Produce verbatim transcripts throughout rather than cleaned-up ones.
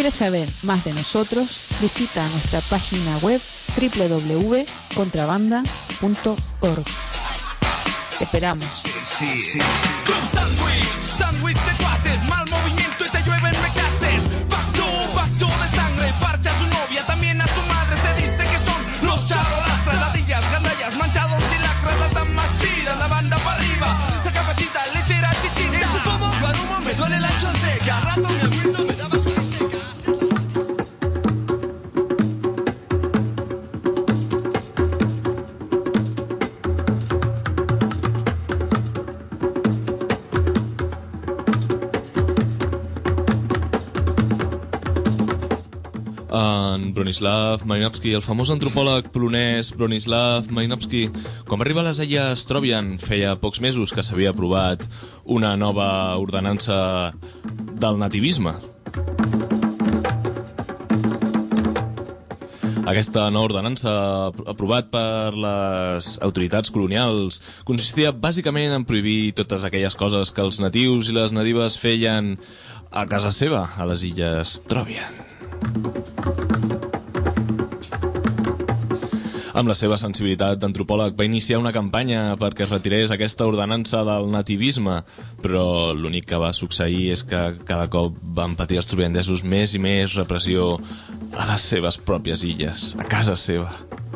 quieres saber más de nosotros, visita nuestra página web doble u doble u doble u punto contrabanda punto org. Te esperamos. Sí, sí, sí. Club Sandwich, sándwich de cuates, mal movimiento y te llueven mecates. Pacto, pacto de sangre, parcha a su novia, también a su madre. Se dice que son los charolastras, ladillas, gandallas, manchados y lacras. Las damas chidas, la banda para arriba. Saca patita, lechera, chichita. Eso como guarumo, me duele la chonteca. Rato me aguindo, me daba con seca. En Bronislaw Malinowski, el famós antropòleg polonès Bronislaw Malinowski, quan va arribar a les illes Trovian feia pocs mesos que s'havia aprovat una nova ordenança del nativisme. Aquesta nova ordenança, aprovat per les autoritats colonials, consistia bàsicament en prohibir totes aquelles coses que els natius i les natives feien a casa seva, a les illes Trovian. Amb la seva sensibilitat d'antropòleg va iniciar una campanya perquè es retirés aquesta ordenança del nativisme, però l'únic que va succeir és que cada cop van patir els troviandesos més i més repressió a les seves pròpies illes, a casa seva.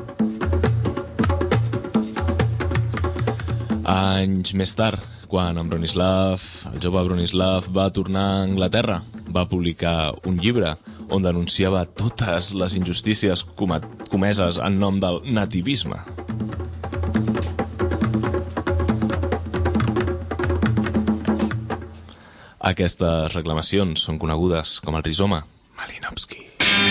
Anys més tard, quan en Bronislaw, el jove Bronislaw, va tornar a Anglaterra, va publicar un llibre on denunciava totes les injustícies comeses en nom del nativisme. Aquestes reclamacions són conegudes com el rizoma Malinowski.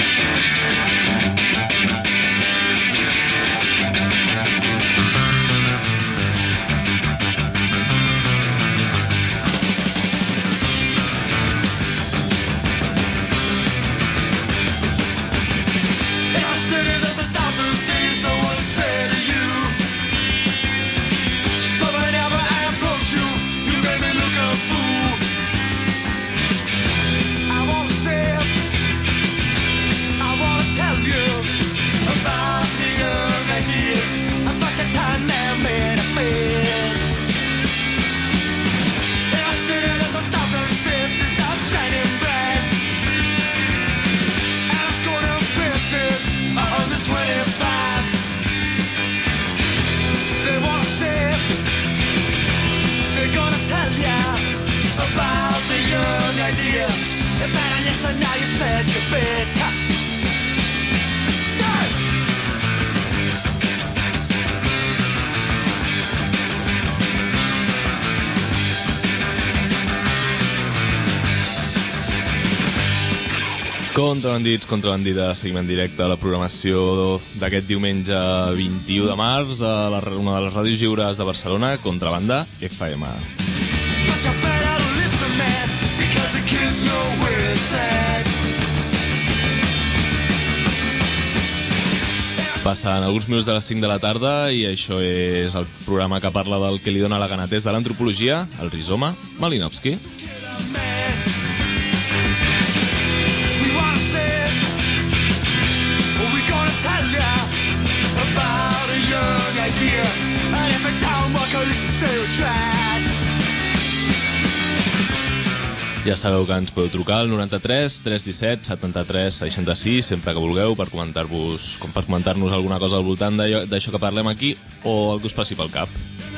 Contrabandits, contrabandides, seguim en directe a la programació d'aquest diumenge vint-i-u de març a la, una de les ràdios lliures de Barcelona, Contrabanda F M. Passen alguns minuts de les cinc de la tarda i això és el programa que parla del que li dona la gana des de l'antropologia, el rizoma Malinowski. Ja sabeu que ens podeu trucar al noranta-tres tres disset setanta-tres seixanta-sis sempre que vulgueu per comentar-vos per comentar-nos alguna cosa al voltant d'això que parlem aquí o el que us passi pel cap.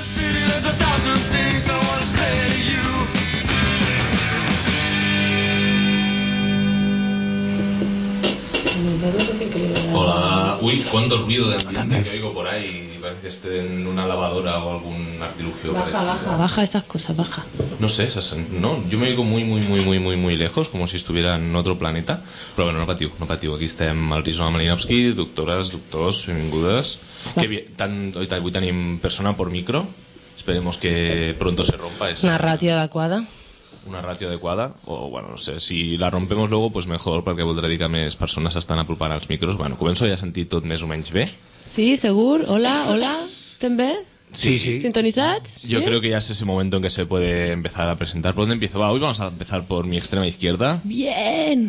Hola, uy, cuánto ruido de ambiente que oigo por ahí. Parece que esté en una lavadora o algún artilugio. Baja, parecido. baja, baja esas cosas, baja. No sé, esas, no, yo me oigo muy, muy, muy, muy, muy, muy lejos, como si estuviera en otro planeta. Però bueno, no patiu, no patiu. Aquí estem al rizoma Malinowski, doctores, doctors, benvingudes. Que bien, tan, hoy avui tenim persona por micro. Esperemos que pronto se rompa esa... Una ratio adecuada. Una ratio adequada, o bueno, no sé, si la rompemos luego, pues mejor, perquè voldrà dir que més persones s'estan apropant als micros. Bueno, començo ja a sentir tot més o menys bé. Sí, segur. Hola, hola. Estem bé? Sí, sí. ¿Sintonizados? Yo ¿Sí? creo que ya es ese momento en que se puede empezar a presentar. ¿Por dónde empiezo? Va, hoy vamos a empezar por mi extrema izquierda. Bien.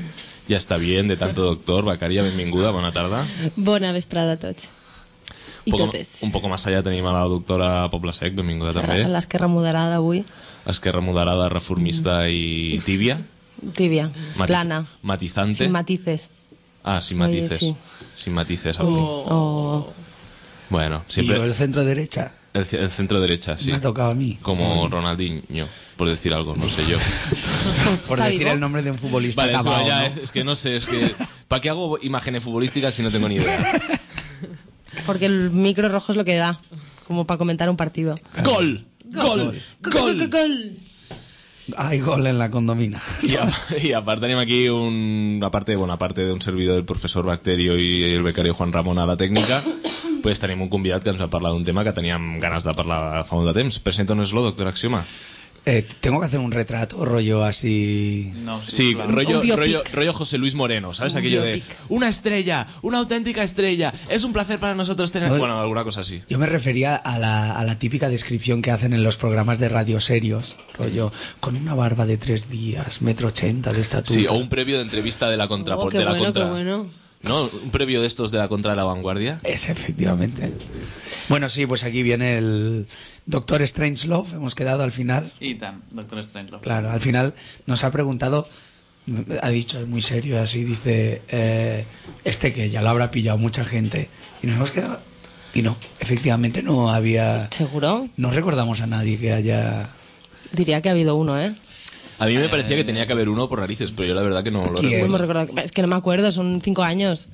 ja està bien de tanto doctor. Becària, benvinguda, bona tarda. Bona vesprada a tots. I poco, totes. Un poco más allá tenim a la doctora Pobla Sec, benvinguda també. L'esquerra moderada avui. Esquerra moderada, reformista i tíbia. Tíbia, Matiz, plana. Matizante. Sin matices. Ah, sin matices. Oye, sí. Sin matices al fin. Oh. Bueno, Y siempre... yo el centro derecha. El, el centro derecha, sí. Me ha tocado a mí. Como Ronaldinho, por decir algo, no sé yo. Por ¿Está decir vivo? el nombre de un futbolista Vale, eso acabado, ya, ¿no? eh, es que no sé, es que... ¿Para qué hago imágenes futbolísticas si no tengo ni idea? Porque el micro rojo es lo que da, como para comentar un partido. ¡Gol! ¡Gol! ¡Gol! ¡Gol! Hay gol en la condomina. I, a, i a part tenim aquí un... A parte, bueno, a parte d'un servidor del professor Bacterio i el becari Juan Ramon a la tècnica, pues tenim un convidat que ens va parlar d'un tema que teníem ganes de parlar fa molt de temps. Presenta-nos-lo, doctor Axioma. Eh, tengo que hacer un retrato, rollo así... No, Sí, claro. rollo, Un biopic. rollo, rollo José Luis Moreno, ¿sabes? Un Aquello biopic. de una estrella, una auténtica estrella, es un placer para nosotros tener... No, Bueno, alguna cosa así. Yo me refería a la, a la típica descripción que hacen en los programas de radio serios, rollo, con una barba de tres días, metro ochenta de estatura. Sí, o un previo de entrevista de la contra... Oh, qué de la bueno, contra qué bueno. ¿No? Un previo de estos de la contra de la vanguardia. Es, efectivamente. Bueno, sí, pues aquí viene el Doctor Strangelove, hemos quedado al final. I tant, Doctor Strangelove. Claro, al final nos ha preguntado, ha dicho, es muy serio, así dice, eh, este que ya lo habrá pillado mucha gente. Y nos hemos quedado... Y no, efectivamente no había... ¿Seguro? No recordamos a nadie que haya... Diría que ha habido uno, ¿eh? A mí me parecía que tenía que haber uno por narices, pero yo la verdad que no lo ¿Quién? No me recuerdo. recuerdo. Es que no me acuerdo, son cinco años.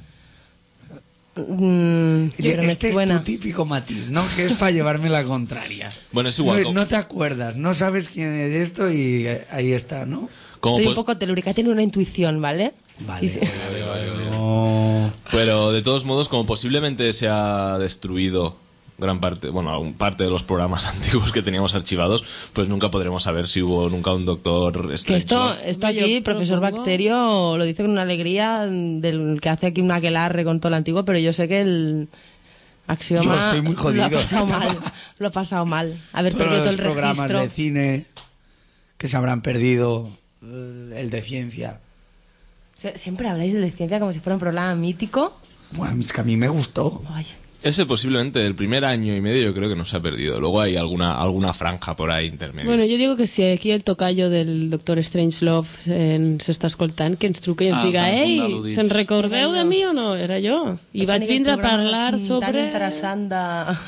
Mm, yo creo que Este me es suena. tu típico matiz, ¿no? Que es para llevarme la contraria. Bueno, es igual. No, como- no te acuerdas, no sabes quién es esto y eh, ahí está, ¿no? como Estoy po- un poco telúrica, tiene una intuición, ¿vale? Vale, Y si- vale, vale, no. Pero de todos modos, como posiblemente se ha destruido gran parte, bueno, algún parte de los programas antiguos que teníamos archivados, pues nunca podremos saber si hubo nunca un doctor Que Strangelove. esto, esto Yo aquí, el profesor propongo- Bacterio lo dice con una alegría del que hace aquí un aquelarre con todo lo antiguo, pero yo sé que el axioma Yo estoy muy jodido. lo ha pasado mal. Lo ha pasado mal. Haber Todos perdido todo los el programas registro. de cine que se habrán perdido, eh, el de ciencia. Sie- Siempre habláis de ciencia como si fuera un programa mítico. Bueno, es que a mí me gustó. Ay, Ese posiblemente el primer año y medio yo creo que no se ha perdido. Luego hay alguna alguna franja por ahí intermedia. Bueno, jo digo que si aquí el tocayo del doctor Strangelove eh, s'està escoltant, que ens truqui i ens Ah, diga tan ei, al·ludits. se'n recordeu de mi o no? Era jo. I vaig vindre a parlar Tan sobre interessant de...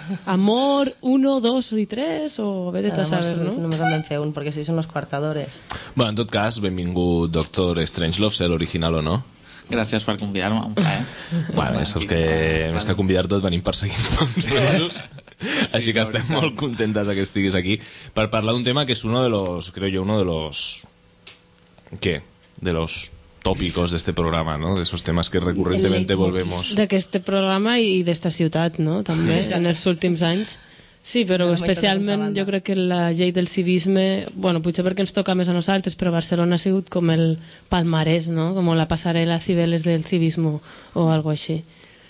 amor uno, dos i tres, o vete a saber, no? no? Només en vam fer un, perquè si són els quartadores. Bueno, en tot cas, benvingut doctor Strangelove, sé l'original o no. Gràcies per convidar-me, un plaer. Bueno, és el que, més que convidar-te et venim perseguint molts mesos. Així que estem molt contentes de que estiguis aquí per parlar d'un tema que és uno de los, creo yo, uno de los... ¿Qué? De los tópicos de este programa, ¿no? De esos temas que recurrentemente El leitmotiv. volvemos. D'aquest programa i d'esta ciutat, no? També, en els últims anys. Sí, però No, especialment banda. jo crec que la llei del civisme, bueno, potser perquè ens toca més a nosaltres, però Barcelona ha sigut com el palmarès, no? Com la passarel·la Cibeles del civismo o algo així.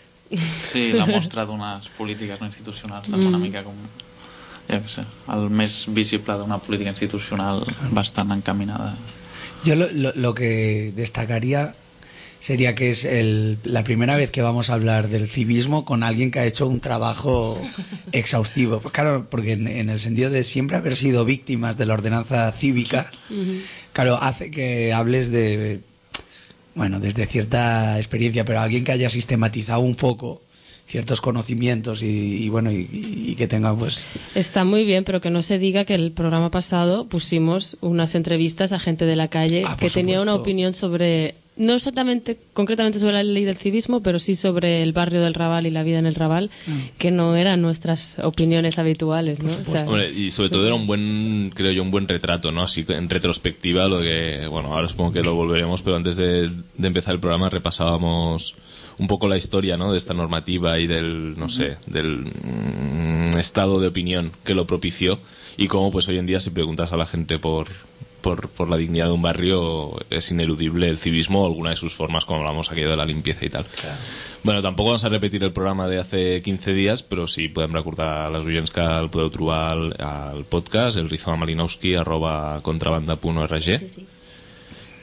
Sí, la mostra d'unes polítiques no institucionals, doncs una mica com, ja què sé, el més visible d'una política institucional bastant encaminada. Yo lo, lo, lo que destacaría sería que es el, la primera vez que vamos a hablar del civismo con alguien que ha hecho un trabajo exhaustivo. Pues claro, porque en, en el sentido de siempre haber sido víctimas de la ordenanza cívica, claro, hace que hables de, bueno, desde cierta experiencia, pero alguien que haya sistematizado un poco ciertos conocimientos y, y bueno, y, y que tenga pues... Está muy bien, pero que no se diga que el programa pasado pusimos unas entrevistas a gente de la calle Ah, por que tenía una supuesto. opinión sobre, no exactamente, concretamente sobre la ley del civismo, pero sí sobre el barrio del Raval y la vida en el Raval, que no eran nuestras opiniones habituales, ¿no? O sea, Hombre, y sobre todo era un buen, creo yo, un buen retrato, ¿no? Así que en retrospectiva, lo que, bueno, ahora supongo que lo volveremos, pero antes de, de empezar el programa repasábamos un poco la historia, ¿no? De esta normativa y del, no sé, del mm, estado de opinión que lo propició y cómo, pues hoy en día, si preguntas a la gente por, por, por la dignidad de un barrio, es ineludible el civismo o alguna de sus formas, como hablamos aquello de la limpieza y tal. Claro. Bueno, tampoco vamos a repetir el programa de hace quinze dies, però sí podem recordar a les oients que el podeu trobar al, al podcast, el rizoma malinowski arroba contrabanda punt org. Sí, sí.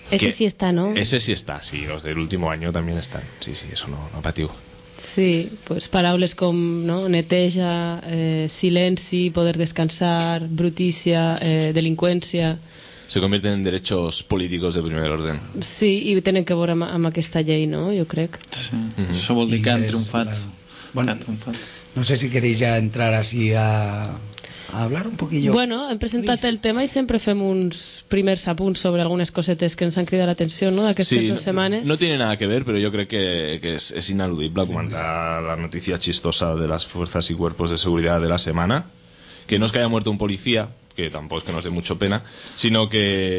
Ese Que- sí está, ¿no? Ese sí está, sí, los del último año también están. Sí, sí, eso no, no patiu. Sí, pues paraules com no? neteja, eh, silenci, poder descansar, brutícia, eh, delinqüència... Se convierten en derechos políticos de primer orden. Sí, i tenen que veure amb, amb aquesta llei, no? Jo crec. Sí. Això vol dir que han Interés, triomfat. claro. Que Bueno, han triomfat. no sé si queréis ya entrar así a, a hablar un poquillo. Bueno, hem presentat el tema i sempre fem uns primers apunts sobre algunes cosetes que ens han cridat l'atenció, no?, d'aquestes Sí, dues setmanes. no tiene nada que ver, pero yo creo que, que es, es ineludible comentar la noticia chistosa de las fuerzas y cuerpos de seguridad de la semana, que no es que haya muerto un policía, que tampoco es que nos dé mucho pena, sino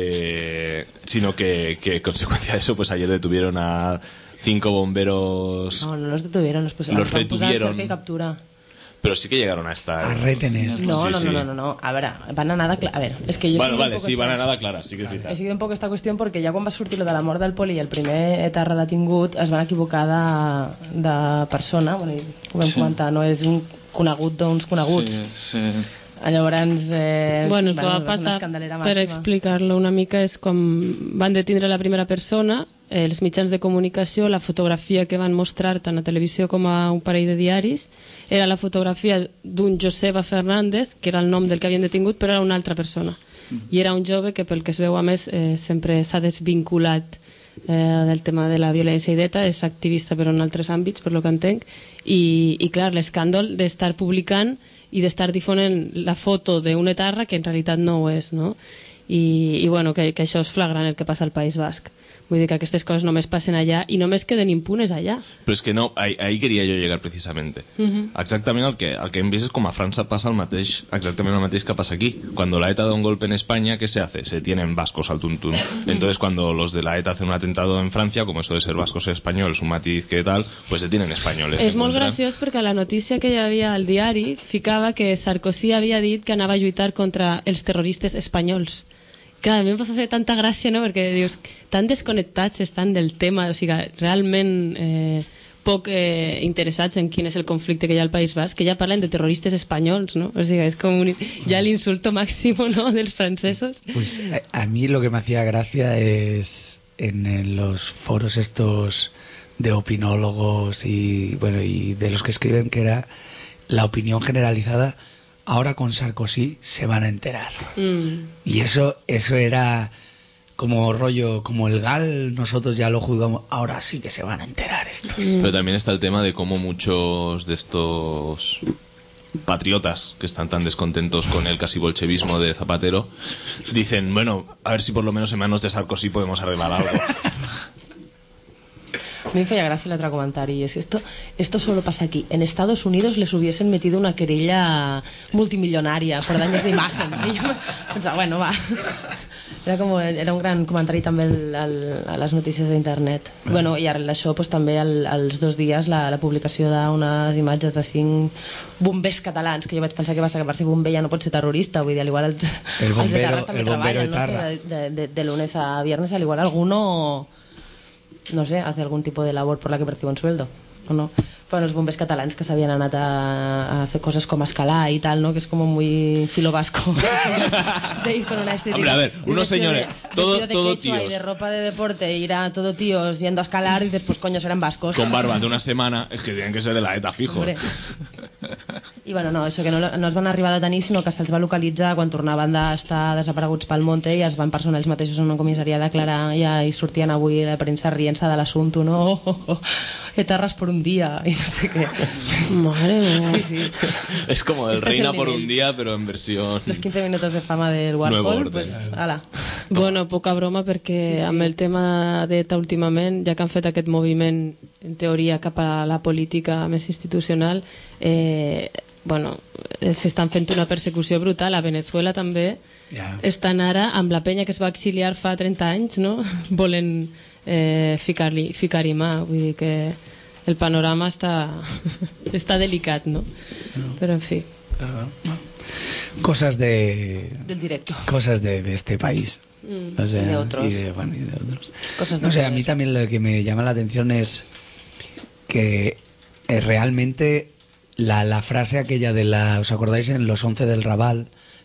que sino que, que consecuencia de eso, pues ayer detuvieron a cinco bomberos, No, no los detuvieron, los, pos- Los els van posar en retuvieron. cerca i captura. pero sí que llegaron a estar... A retener. No, Sí, no, sí. no, no, no, no. A veure, van anar de... cla- A veure, és que jo he Bueno, seguit vale, un poc sí, esta- van a nada claras, sí que es He veritat. seguit un poc aquesta qüestió perquè ja quan va sortir lo de la mort del poli i el primer etarra detingut es van equivocar de, de persona, bueno, i ho vam Sí. comentar, no és un conegut d'uns coneguts. Sí, sí. Llavors, eh, Bueno, el que va és una passar, escandalera per màxima. explicar-lo una mica, és com van detindre la primera persona, eh, els mitjans de comunicació, la fotografia que van mostrar tant a televisió com a un parell de diaris, era la fotografia d'un Joseba Fernández, que era el nom del que havien detingut, però era una altra persona. I era un jove que, pel que es veu, a més, eh, sempre s'ha desvinculat eh, del tema de la violència i d'ETA, és activista però en altres àmbits, per lo que entenc, i, i clar, l'escàndol d'estar publicant i d'estar difonent la foto d'un etarra que en realitat no ho és, no? I, i bueno, que, que això és flagrant el que passa al País Basc. Vull dir que aquestes coses només passen allà i només queden impunes allà. Pero es que no, ahí, ahí quería yo llegar precisamente. Exactament el que, el que hem vist és com a França passa el mateix, exactament el mateix que pasa aquí. Cuando la ETA da un golpe en España, ¿qué se hace? Se tienen vascos al tuntún. Entonces cuando los de la ETA hacen un atentado en Francia, como eso de ser vascos españoles, un matiz que tal, pues se tienen españoles. És molt Encuentran- graciós perquè la notícia que hi havia al diari ficava que Sarkozy havia dit que anava a lluitar contra els terroristes espanyols. Clar, a mi em va fer tanta gràcia, no?, perquè dius, tan desconnectats estan del tema, o sigui, realment eh, poc eh, interessats en quin és el conflicte que hi ha al País Basc, que ja parlen de terroristes espanyols, no? O sigui, és com un, ja l'insulto máximo, no?, dels francesos. Pues a, a mí lo que me hacía gracia es en, en los foros estos de opinólogos y bueno y de los que escriben que era la opinión generalizada. Ahora con Sarkozy se van a enterar. Mm. Y eso eso era como rollo, como el Gal, nosotros ya lo juzgamos, ahora sí que se van a enterar estos. Pero también está el tema de cómo muchos de estos patriotas que están tan descontentos con el casi bolchevismo de Zapatero dicen, bueno, a ver si por lo menos en manos de Sarkozy podemos arreglar algo. A mí me feia gràcia l'altre comentari, y es que esto, esto solo pasa aquí. En Estados Unidos les hubiesen metido una querella multimillonaria por daños de imagen. Y yo pensaba, bueno, va. Era, com, era un gran comentari també el, el, a les notícies d'internet. Bueno, i ara d'això pues, també el, els dos dies la, la publicació d'unes imatges de cinc bombers catalans, que jo vaig pensar que va ser que per ser bomber ja no pot ser terrorista, vull dir, al igual els, El bombero- els etarres també el bombero treballen, no etarra. sé, de, de, de, de lunes a viernes, al igual alguno, no sé, hace algún tipo de labor por la que percibe un sueldo, o no? Bueno, els bombers catalans que s'havien anat a, a fer coses com escalar i tal, ¿no? Que es como muy filo vasco de ir con una estética. Hombre, a ver, de unos vestido señores, de- todo- vestido de todo quechua y tíos. de ropa de deporte, ir a todo tíos yendo a escalar y dices, pues coño, serán vascos. Con barba de una semana, es que tienen que ser de la ETA fijo. Hombre. I bueno, no, això que no, no es van arribar a detenir, sinó que se'ls va localitzar quan tornaven d'estar desapareguts pel monte i es van personar ells mateixos en una comissaria a declarar i, i sortien avui la premsa rient-se de l'assumpte, no? Oh, oh, oh, etarras por un dia i no sé què. Madre mía. Sí, sí. Es como del Este es Reina el por nivel. un día, pero en versión... Los quince minutos de fama del Nuevo Warhol, orden. pues, ala. Bueno, poca broma perquè Sí, sí. amb el tema d'ETA últimament, ja que han fet aquest moviment en teoria cap a la política més institucional, eh, bueno, eh, s'estan fent una persecució brutal. A Venezuela també Ja. estan ara amb la penya que es va exiliar fa trenta anys, no? Volen eh, ficar-li ficar-hi mà, vull dir que el panorama està, està delicat, no? Però en fi. Cosas de Del directo. cosas de, de este país. O sea, y de otros. y de, bueno, y de otros. Cosas de no sé, a poder. mí también lo que me llama la atención es que eh, realmente la, la frase aquella de la, ¿os acordáis en los once del Raval?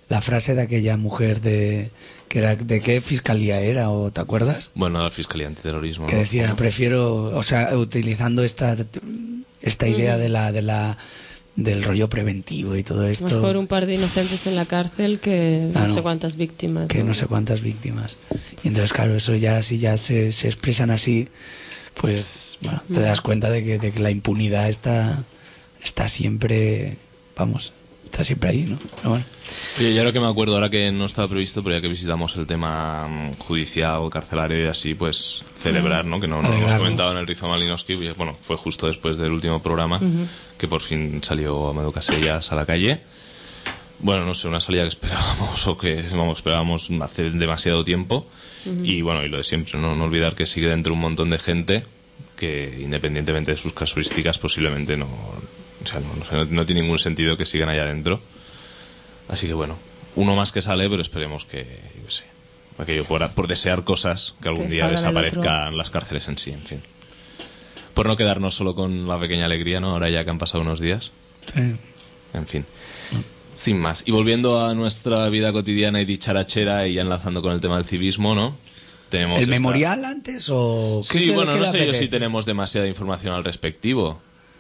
la frase de aquella mujer de que era de qué fiscalía era, o ¿te acuerdas? Bueno, la Fiscalía Antiterrorismo. Que ¿no? decía, prefiero, o sea, utilizando esta esta idea de la de la del rollo preventivo y todo esto. Mejor un par de inocentes en la cárcel que Ah, no, no. sé cuántas víctimas. Que no sé cuántas víctimas. Y entonces, claro, eso ya, si ya se, se expresan así, pues, bueno, te das cuenta de que, de que la impunidad está, está siempre, vamos, está siempre ahí, ¿no? Pero bueno. Oye, yo ahora que me acuerdo, ahora que no estaba previsto, pero ya que visitamos el tema mm, judicial o carcelario y así, pues celebrar, ¿no? Que no, no lo hemos Alegrarnos. comentado en el Rizoma Malinowski, y, bueno, fue justo después del último programa, que por fin salió Amadou Casellas a la calle. Bueno, no sé, una salida que esperábamos o que vamos, esperábamos hace demasiado tiempo. Y bueno, y lo de siempre, ¿no? No olvidar que sigue dentro un montón de gente que, independientemente de sus casuísticas, posiblemente no, o sea, no, no, sé, no, no tiene ningún sentido que sigan allá adentro. Así que bueno, uno más que sale, pero esperemos que, yo qué sé, aquello por, por desear cosas, que algún Que día salgan el desaparezcan las cárceles en sí, en fin. Por no quedarnos solo con la pequeña alegría, ¿no? Ahora ya que han pasado unos días. Sí. En fin. Sin más. Y volviendo a nuestra vida cotidiana y dicharachera y ya enlazando con el tema del civismo, ¿no? Tenemos ¿El esta- memorial antes o...? qué- Sí, qué- bueno, qué no le sé yo apetece? si tenemos demasiada información al respectivo.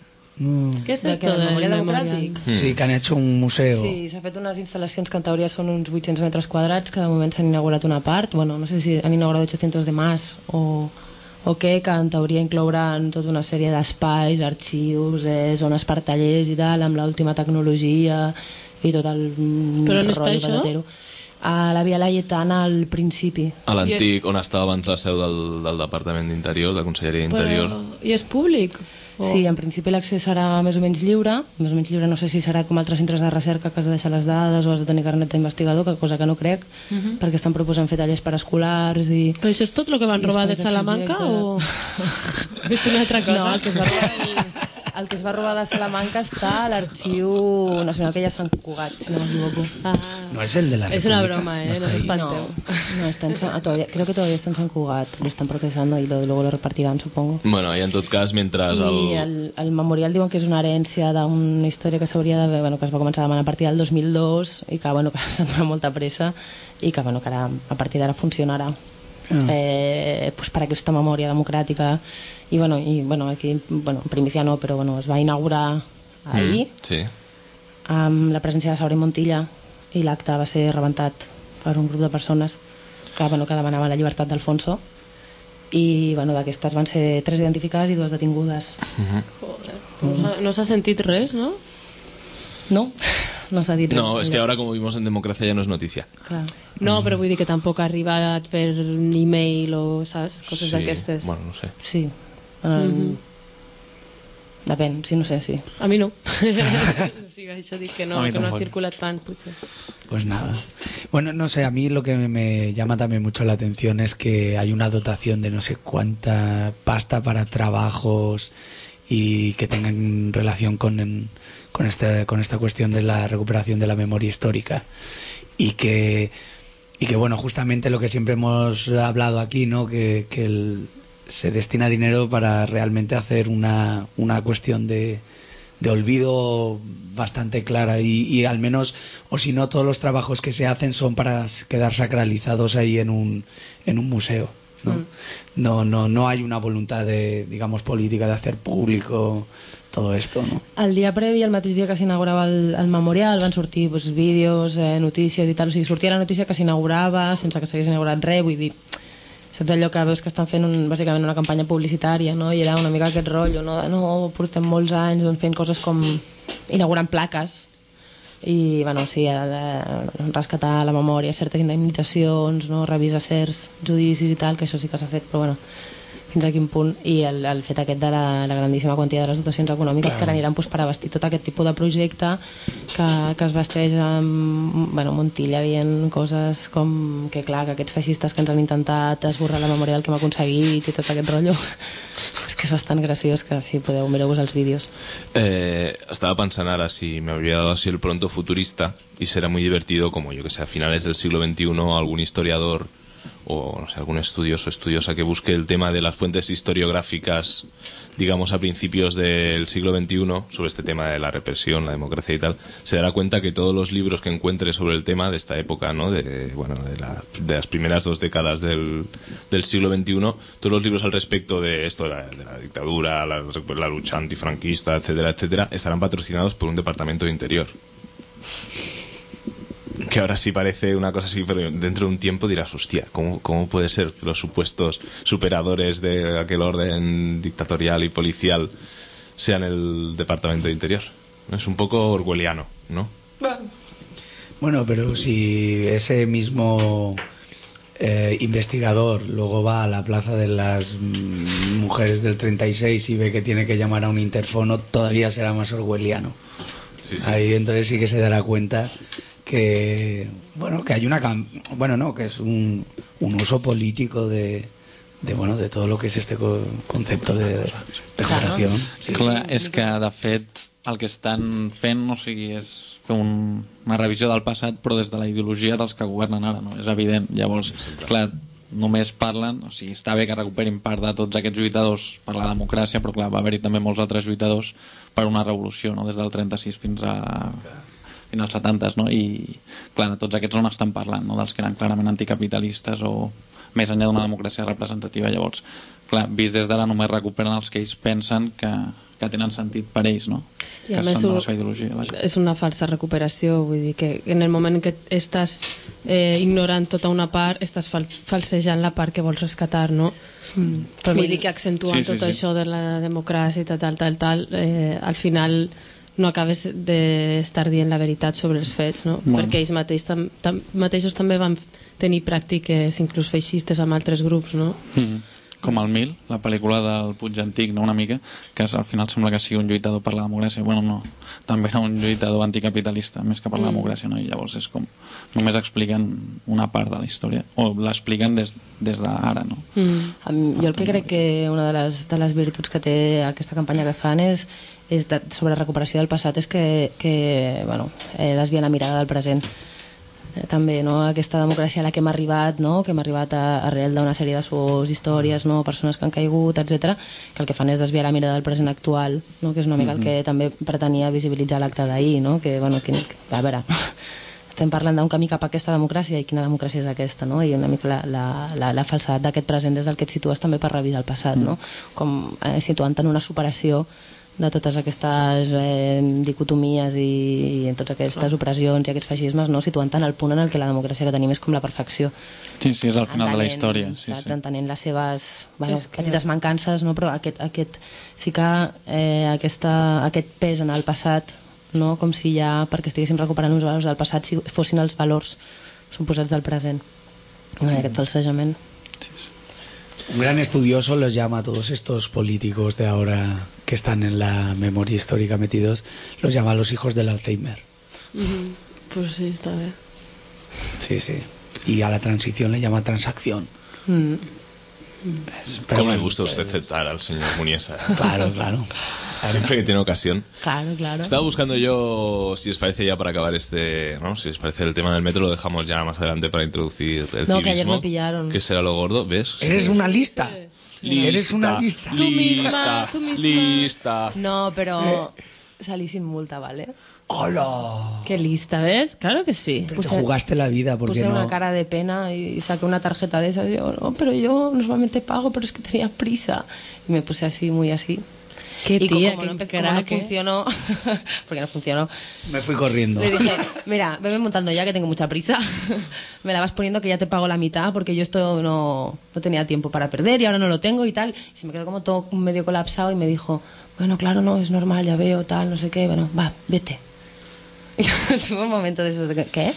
Què és De esto què, del del Memorial memorial? Democràtic? Sí, que han hecho un museo. Sí, s'ha fet unes instal·lacions que en teoria són uns vuit-cents metres quadrats, que de moment s'han inaugurat una part, bueno, no sé si han inaugurat ochocientos de más o, o què, que en teoria inclouran tota una sèrie d'espais, arxius, eh, zones per tallers i tal, amb l'última tecnologia i tot el mm, Però on està rotllo això? patatero. A la Via Laietana al principi. A l'antic, on estava abans la seu del, del Departament d'Interior, de la Conselleria d'Interior. Però... I és públic? O... Sí, en principi l'accés serà més o menys lliure, més o menys lliure no sé si serà com altres centres de recerca que has de deixar les dades o has de tenir carnet d'investigador, que cosa que no crec, uh -huh. perquè estan proposant fer tallers per escolars i... Però això és tot el que van I robar de espais Salamanca d'accés o... és una altra cosa? No, el que es va robar, el que es va robar de Salamanca està a l'Arxiu Nacional que hi ha a Sant Cugat, si no m'equivoco. Ah, No es el de la és una República, broma, eh? no No, está ahí. s'espanteu. No, no está en San, ah, todavía, creo que todavía está en San Cugat, lo están procesando y lo, luego lo repartirán, supongo. Bueno, i en tot cas, mentre el... I el, el memorial diuen que és una herència d'una història que s'hauria de... Bueno, que es va començar a demanar a partir del dos mil dos i que, bueno, que s'ha donat molta pressa i que, bueno, que ara, a partir d'ara funcionarà. Ah. Eh, pues per aquesta memòria democràtica i, bueno, i, bueno aquí, bueno, en primicia no, però bueno, es va inaugurar ahir Mm, sí. amb la presència de Saura i Montilla i l'acte va ser rebentat per un grup de persones que, bueno, que demanaven la llibertat d'Alfonso i, bueno, d'aquestes van ser tres identificades i dues detingudes. No s'ha- No s'ha sentit res, no? No, no s'ha dit res. No, es que ahora, como vimos en Democracia, ya no es noticia. Clar. No, però vull dir que tampoc ha arribat per e-mail o, saps? Coses Sí, d'aquestes. bueno, no sé. Sí. Um, Depèn, sí, no sé, sí. A mi no. Sí, això dic que no, A mi que no ha tampoc. circulat tant, potser. Pues nada. Bueno, no sé, a mí lo que me llama también mucho la atención es que hay una dotación de no sé cuánta pasta para trabajos y que tengan relación con, con, esta, con esta cuestión de la recuperación de la memoria histórica. Y que, y que bueno, justamente lo que siempre hemos hablado aquí, ¿no? Que, que el, se destina dinero para realmente hacer una, una cuestión de, de olvido bastante clara y, y al menos, o si no, todos los trabajos que se hacen son para quedar sacralizados ahí en un, en un museo, ¿no? Mm. No, no, no hay una voluntad de, digamos, política de hacer público todo esto, ¿no? El dia previ, el mateix dia que s'inaugurava el, el memorial, van sortir pues, vídeos, eh, notícies i tal. O sigui, sortia la notícia que s'inaugurava sense que s'hagués inaugurat res, vull dir, saps allò que veus que estan fent un, bàsicament una campanya publicitària, no? I era una mica aquest rotllo, no? De, no, portem molts anys doncs, fent coses com inaugurant plaques i, bueno, sí, el, el, rescatar la memòria, certes indemnitzacions, no? Revisar certs judicis i tal, que això sí que s'ha fet, però bueno, fins a quin punt, i el, el fet aquest de la, la grandíssima quantitat de les dotacions econòmiques que ara aniran pues, per abastir tot aquest tipus de projecte que, que es vesteix amb, bueno, Montilla dient coses com que clar, que aquests feixistes que ens han intentat esborrar la memòria del que hem aconseguit i tot aquest rotllo és que és bastant graciós, que si podeu mireu-vos els vídeos. Eh, estaba pensando ahora si me había dado así el pronto futurista y será muy divertido como, yo que sé, a finales del siglo veintiuno algún historiador o no sé, algún estudioso o estudiosa que busque el tema de las fuentes historiográficas, digamos a principios del siglo veintiuno, sobre este tema de la represión, la democracia y tal, se dará cuenta que todos los libros que encuentre sobre el tema de esta época, ¿no? de, bueno, de, la, de las primeras dos décadas del, del siglo veintiuno, todos los libros al respecto de esto, de la, de la dictadura, la, la lucha antifranquista, etcétera, etcétera, estarán patrocinados por un departamento de Interior. Que ahora sí parece una cosa así, pero dentro de un tiempo dirás, hostia, ¿cómo, cómo puede ser que los supuestos superadores de aquel orden dictatorial y policial sean el Departamento de Interior? Es un poco orwelliano, ¿no? Bueno, pero si ese mismo eh, investigador luego va a la plaza de las mm, mujeres del treinta y seis y ve que tiene que llamar a un interfono, todavía será más orwelliano. Sí, sí. Ahí entonces sí que se dará cuenta que bueno que hay una cam bueno no que es un, un uso político de, de bueno de todo lo que es este co concepto de recuperación. Sí, clar, és que de fet el que estan fent, o sigui, és fer un, una revisió del passat però des de la ideologia dels que governen ara, no? És evident. Llavors, clar, només parlen, o sigui, està bé que recuperin part de tots aquests lluitadors per la democràcia, però clar, va haver-hi també molts altres lluitadors per una revolució, no? Des del trenta-sis fins a fins als setanta, no? I clar, de tots aquests no n'estan parlant, no? Dels que eren clarament anticapitalistes o més enllà d'una democràcia representativa. Llavors, clar, vist des d'ara només recuperen els que ells pensen que, que tenen sentit per ells, no? I que a més són de la seva ideologia. Vaja. És una falsa recuperació, vull dir que en el moment que estàs eh, ignorant tota una part, estàs fal falsejant la part que vols rescatar, no? Mm. Però vull dir que accentuant sí, sí, tot sí. això de la democràcia i tal, tal, tal, tal eh, al final no acabes d'estar dient la veritat sobre els fets, no? Bueno. Perquè ells mateix, tam, tam, mateixos també van tenir pràctiques inclús feixistes amb altres grups, no? Mm. Com el Mil, la pel·lícula del Puig Antic, no? Una mica, que al final sembla que sigui un lluitador per la democràcia. Bueno, no, també era un lluitador anticapitalista, més que per la mm. democràcia, no? I llavors és com, només expliquen una part de la història, o l'expliquen des, des d'ara, no? Mm. Jo el que crec que una de les, de les virtuts que té aquesta campanya que fan és, és de, sobre recuperació del passat és que, que bueno, eh, desvia la mirada del present. Eh, també, no? Aquesta democràcia a la que hem arribat, no? Que hem arribat a, arrel d'una sèrie de suors, històries, no? Persones que han caigut, etcètera, que el que fan és desviar la mirada del present actual, no? Que és una mica mm-hmm. el que també pretenia visibilitzar l'acte d'ahir, no? Que, bueno, que, a veure, estem parlant d'un camí cap a aquesta democràcia i quina democràcia és aquesta, no? I una mica la, la, la, la falsedat d'aquest present des del que et situes també per revisar el passat, no? Com eh, situant en una superació de totes aquestes eh, dicotomies i, i totes aquestes opressions i aquests feixismes, no? Situant en el punt en el que la democràcia que tenim és com la perfecció. Sí, sí, és al final entenent, de la història. Sí, sí. Entenent les seves bueno, que... petites mancances, no? Però aquest, aquest ficar eh, aquesta, aquest pes en el passat, no? Com si ja, perquè estiguéssim recuperant uns valors del passat, si fossin els valors suposats del present. Mm. Aquest falsejament. Sí, sí. Un gran estudioso los llama a todos estos políticos de ahora que están en la memoria histórica metidos, los llama a los hijos del Alzheimer. Mm-hmm. Pues sí, está bien. Sí, sí. Y a la transición le llama transacción. Mm. Es, pero ¿cómo me gusta usted citar al señor Muniesa? Claro, claro. Siempre que tiene ocasión. Claro, claro. Estaba buscando yo, si os parece ya para acabar este, ¿no? Si os parece el tema del metro, lo dejamos ya más adelante para introducir el no, civismo. Que ayer me pillaron. Que será lo gordo, ¿ves? Eres una lista. Lista. Eres una lista. Tú misma, lista, tú misma. Lista. No, pero salí sin multa, ¿vale? ¡Hola! Qué lista, ¿ves? Claro que sí. Pero te jugaste la vida porque puse no... una cara de pena y saqué una tarjeta de esas y yo, no, pero yo normalmente pago, pero es que tenía prisa. Y me puse así, muy así. Qué y tía, como, qué no, como no crack, ¿eh? funcionó, porque no funcionó, me fui corriendo. le dije, mira, veme montando ya que tengo mucha prisa, me la vas poniendo que ya te pago la mitad porque yo esto no, no tenía tiempo para perder y ahora no lo tengo y tal. Y se me quedó como todo medio colapsado y me dijo, bueno, claro, no, es normal, ya veo, tal, no sé qué, bueno, va, vete. Y tuve un momento de esos de, ¿qué?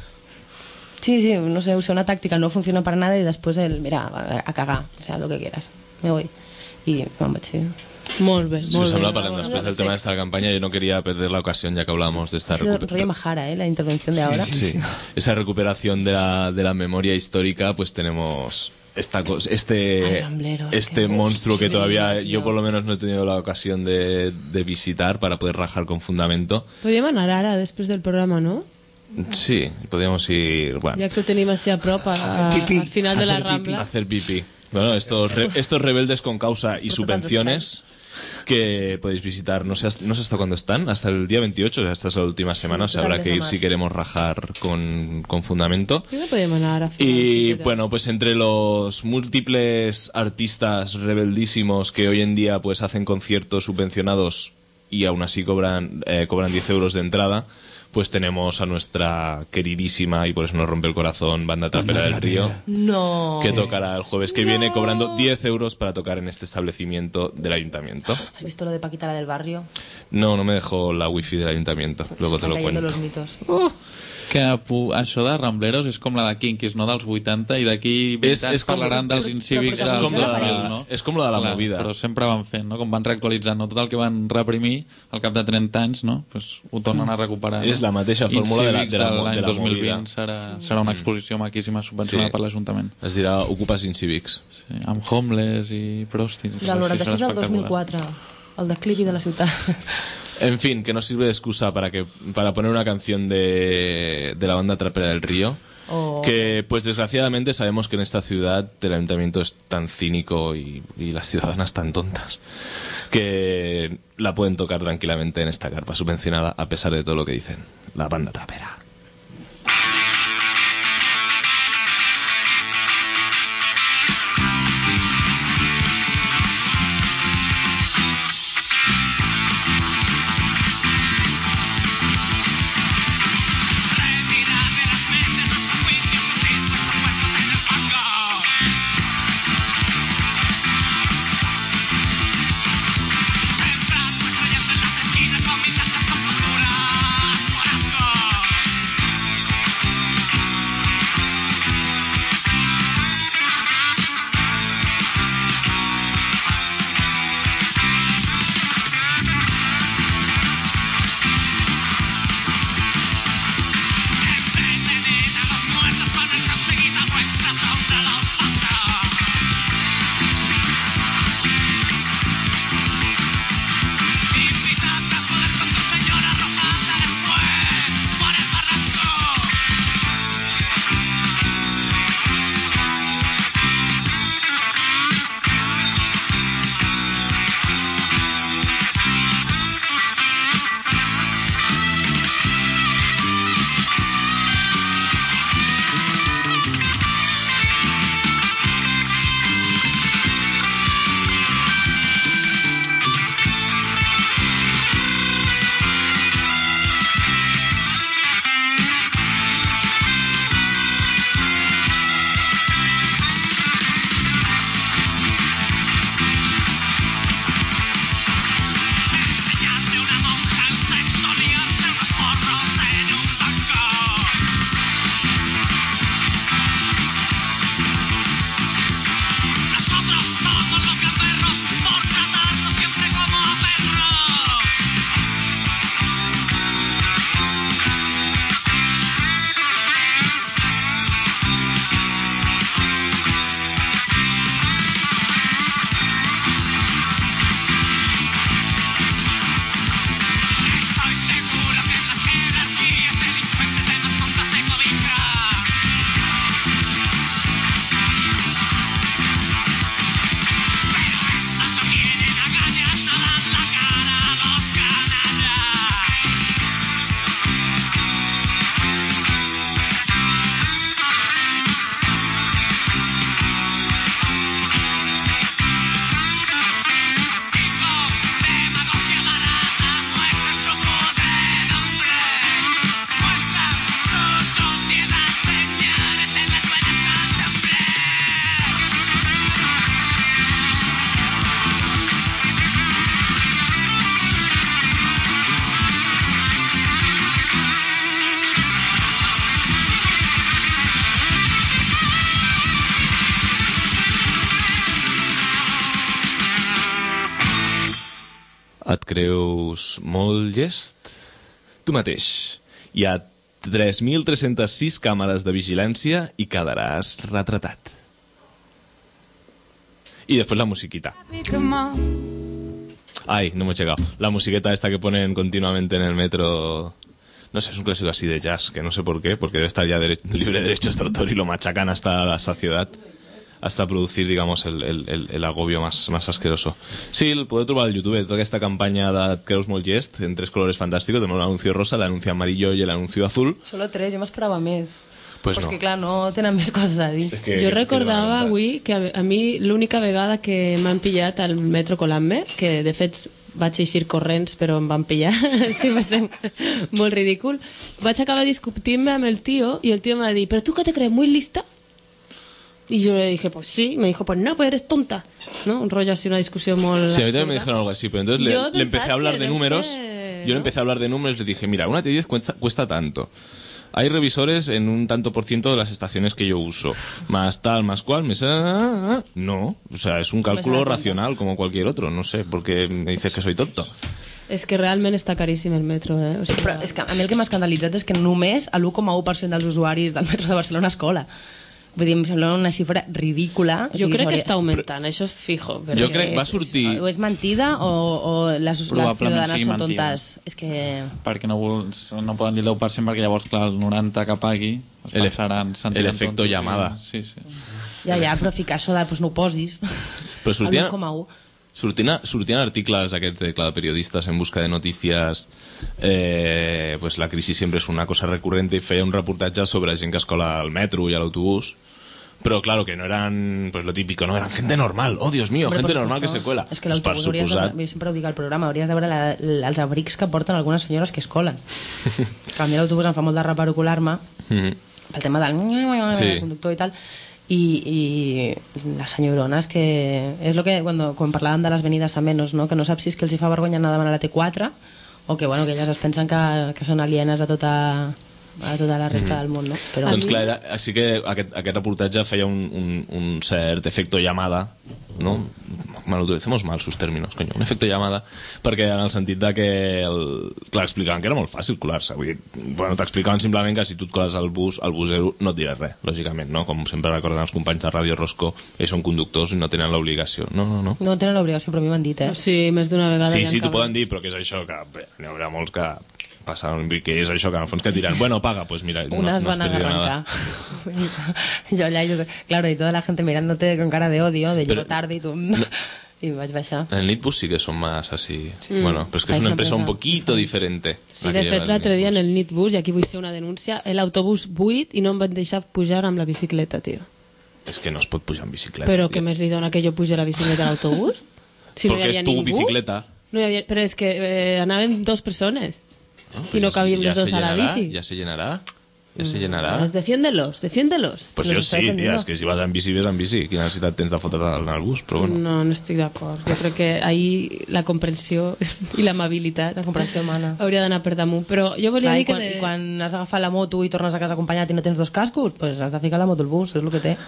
Sí, sí, no sé, usé una táctica, no funcionó para nada y después el, mira, a cagar, o sea, lo que quieras, me voy. Y vamos, sí. Molt bé, molt si us sembla, bé. parlem després del tema d'esta campanya. Yo no quería perder la ocasión ya que hablábamos de esta recuperación. Rollo Majara, ¿eh? La intervención de ahora. Sí, sí, sí. Esa recuperación de la, de la memoria histórica, pues tenemos esta cosa, este, Rambleros, este monstruo que todavía tío. yo por lo menos no he tenido la ocasión de, de visitar para poder rajar con fundamento. Podríem anar ara, després del programa, no? Sí, podríamos ir... Bueno, Ya que ho tenim així a prop, a, a, Pipí. al final de la Hacer pipí. Rambla. hacer pipí. Bueno, estos, re- estos rebeldes con causa y subvenciones que podéis visitar, no sé, hasta- no sé hasta cuándo están, hasta el día veintiocho, o sea, hasta esa última semana, o sea, total habrá que mes de ir si març. queremos rajar con, con fundamento. Creo que podíem anar a final. Y sí que- bueno, pues entre los múltiples artistas rebeldísimos que hoy en día pues hacen conciertos subvencionados y aún así cobran eh, cobran diez euros de entrada, pues tenemos a nuestra queridísima, y por eso nos rompe el corazón, Banda Trapera del Río, No. que tocará el jueves que viene cobrando diez euros para tocar en este establecimiento del ayuntamiento. ¿Has visto lo de Paquita la del barrio? No, no me dejó la wifi del ayuntamiento, luego te Están lo cayendo cuento. los mitos. Que pu- això de Rambleros és com la de Kinkis, no? Dels vuitanta, i d'aquí vint És- anys és com- parlaran dels incívics però dels com la de dos mil, la- no? és com la de la Clar, movida. Però sempre van fent, no? Com van reactualitzant, no? Tot el que van reprimir al cap de trenta anys, no? Pues ho tornen a recuperar. És no? la mateixa fórmula de la- de la- Incívics de l'any la dos mil movida. vint serà, serà una exposició maquíssima subvencionada Sí. per l'Ajuntament. Es dirà Ocupes Incívics. Sí, amb homeless i prostis. Del noranta-sis al dos mil quatre. El declivi de la ciutat. En fin, que nos sirve de excusa para que para poner una canción de, de la Banda Trapera del Río. Oh. Que, pues desgraciadamente, sabemos que en esta ciudad el ayuntamiento es tan cínico y, y las ciudadanas tan tontas que la pueden tocar tranquilamente en esta carpa subvencionada, a pesar de todo lo que dicen. La Banda Trapera. Et creus molt llest? Tu mateix. Hi ha tres mil tres-centes sis càmeres de vigilància i quedaràs retratat. Y después la musiquita. Ay, no me he llegado. La musiqueta esta que ponen continuamente en el metro. no sé, es un clásico así de jazz, que no sé por qué, porque debe estar ya dere- libre de derechos de autor y lo machacan hasta la saciedad, hasta producir, digamos, el, el, el, el agobio más, más asqueroso. Sí, el podeu trobar al YouTube, tota aquesta campanya de Et creus molt llest, en tres colores fantásticos, tenemos el anuncio rosa, el anuncio amarillo y el anuncio azul. Solo tres, jo m'esperava més. Pues Però és no. que, clar, no tenen més coses a dir. Es que- Jo que- recordava que- avui que a, a mi l'única vegada que m'han pillat al metro colant-me, que de fet vaig eixir corrents però em van pillar, sí, va ser molt ridícul, vaig acabar discutint-me amb el tio i el tio me va dir, ¿pero tú qué te crees, muy lista? Y yo le dije, pues sí, me dijo, pues no, pues eres tonta, ¿no? Un rollo así, una discusión muy... Sí, a mí también me dijeron algo así, pero entonces le, Yo le pensaba empecé a hablar que de debe números. ser, Yo le ¿no? empecé a hablar de números y le dije, mira, una T diez cuesta, cuesta tanto. Hay revisores en un tanto por ciento de las estaciones que yo uso. Más tal, más cual, me sa- no. O sea, es un cálculo racional como cualquier otro. No sé, porque me dices que soy tonto. És que realment està caríssim el metro, eh? O sigui, Però és que a mi el que m'ha escandalitzat és que només l'u coma u per cent dels usuaris del metro de Barcelona escola. Vull dir, em sembla una xifra ridícula. O jo sigui, crec que s'hauria- està augmentant, això és fijo. Però Jo és crec que que va és- sortir... O és mentida o, o les, les Probablement ciutadanes sigui són mentida. tontes. És que... Perquè no, vol, no poden dir el deu per cent perquè llavors, clar, el noranta que pagui es El ef- pensaran... sentiran el efecto tontos i- llamada. Sí, sí. Ja, ja, però ficar això de pues, no ho posis. Però sortien, Al u coma u. sortien, sortien articles aquests de, clar, periodistas en busca de noticias, eh, pues la crisis siempre es una cosa recurrente, y feia un reportatge sobre gent que es cola al metro y al autobús. Pero claro, que no eran, pues lo típico, no eran gente normal. Oh, Dios mío, Hombre, gente por normal que supuesto. se cuela. És que Pues per l'autobús hauries de... suposat. Jo sempre ho dic al programa, hauries de veure la, la, els abrics que porten algunes senyores que es colen. Que a mi l'autobús em fa molt de reperocular-me Mhm. pel tema del, Sí. del conductor i tal, i, i les senyorones que... És el que quan, quan parlàvem de les venides a menys, no? Que no saps si és que els hi fa vergonya anar davant a la T quatre o que, bueno, que elles es pensen que, que són alienes a tota, a tota la resta del món, no? Però... Doncs clar, era, sí que aquest, aquest reportatge feia un, un, un cert efecto llamada, no? Mal, utilicemos mal sus términos, coño. Un efecto llamada, perquè en el sentit de que el, clar, explicaven que era molt fàcil colar-se. Vull dir, bueno, t'explicaven simplement que si tu et coles al bus, al busero, no et diràs res, lògicament, no? Com sempre recorden els companys de Ràdio Rosco, ells són conductors i no tenen l'obligació. No, no, no. No tenen l'obligació, però a mi m'han dit, eh? Sí, més d'una vegada. Sí, ja sí, en t'ho caben. poden dir, però que és això que... Bé, n'hi haurà molts que passaran, que és això que en el fons que et diran, bueno, paga, pues mira, no, Unas has- no has van a perdido arrancar. nada. yo allá, yo, claro, y toda la gente mirándote con cara de odio, de Pero- llego tarde y tú... y vas baixar. En el Nitbus sí que son más así. Bueno, pero es que es Ahí una se empresa un empresa. poquito diferente. Sí, la que de lleva fet, el l'altre dia en Nitbus. el Nitbus, i aquí vull fer una denúncia, l'autobús buit i no em van deixar pujar amb la bicicleta, tio. Es que no es pot pujar en bicicleta. Però tío. què més li dona que jo pugi a la bicicleta a l'autobús? Si Porque no hi es havia tu ningú. bicicleta. No hi havia... Però és que eh, anaven dos persones. ¿no? Y no ya se- cabíem ya los dos se a la llenará, bici. Ya se llenará. Ya se Ah, llenará. defiéndelos, defiéndelos. Pues Los yo está sí, defendiendo. tía, es que si vas en bici, ves en bici. Quina necessitat tens de fotre't en el bus, però bueno. No, no estic d'acord. Jo crec que ahir la comprensió i l'amabilitat La comprensió humana. hauria d'anar per damunt. Però jo volia Clar, dir i, que... quan, De... I quan has agafat la moto i tornes a casa acompanyat i no tens dos cascos, pues has de ficar la moto al bus, és el que té.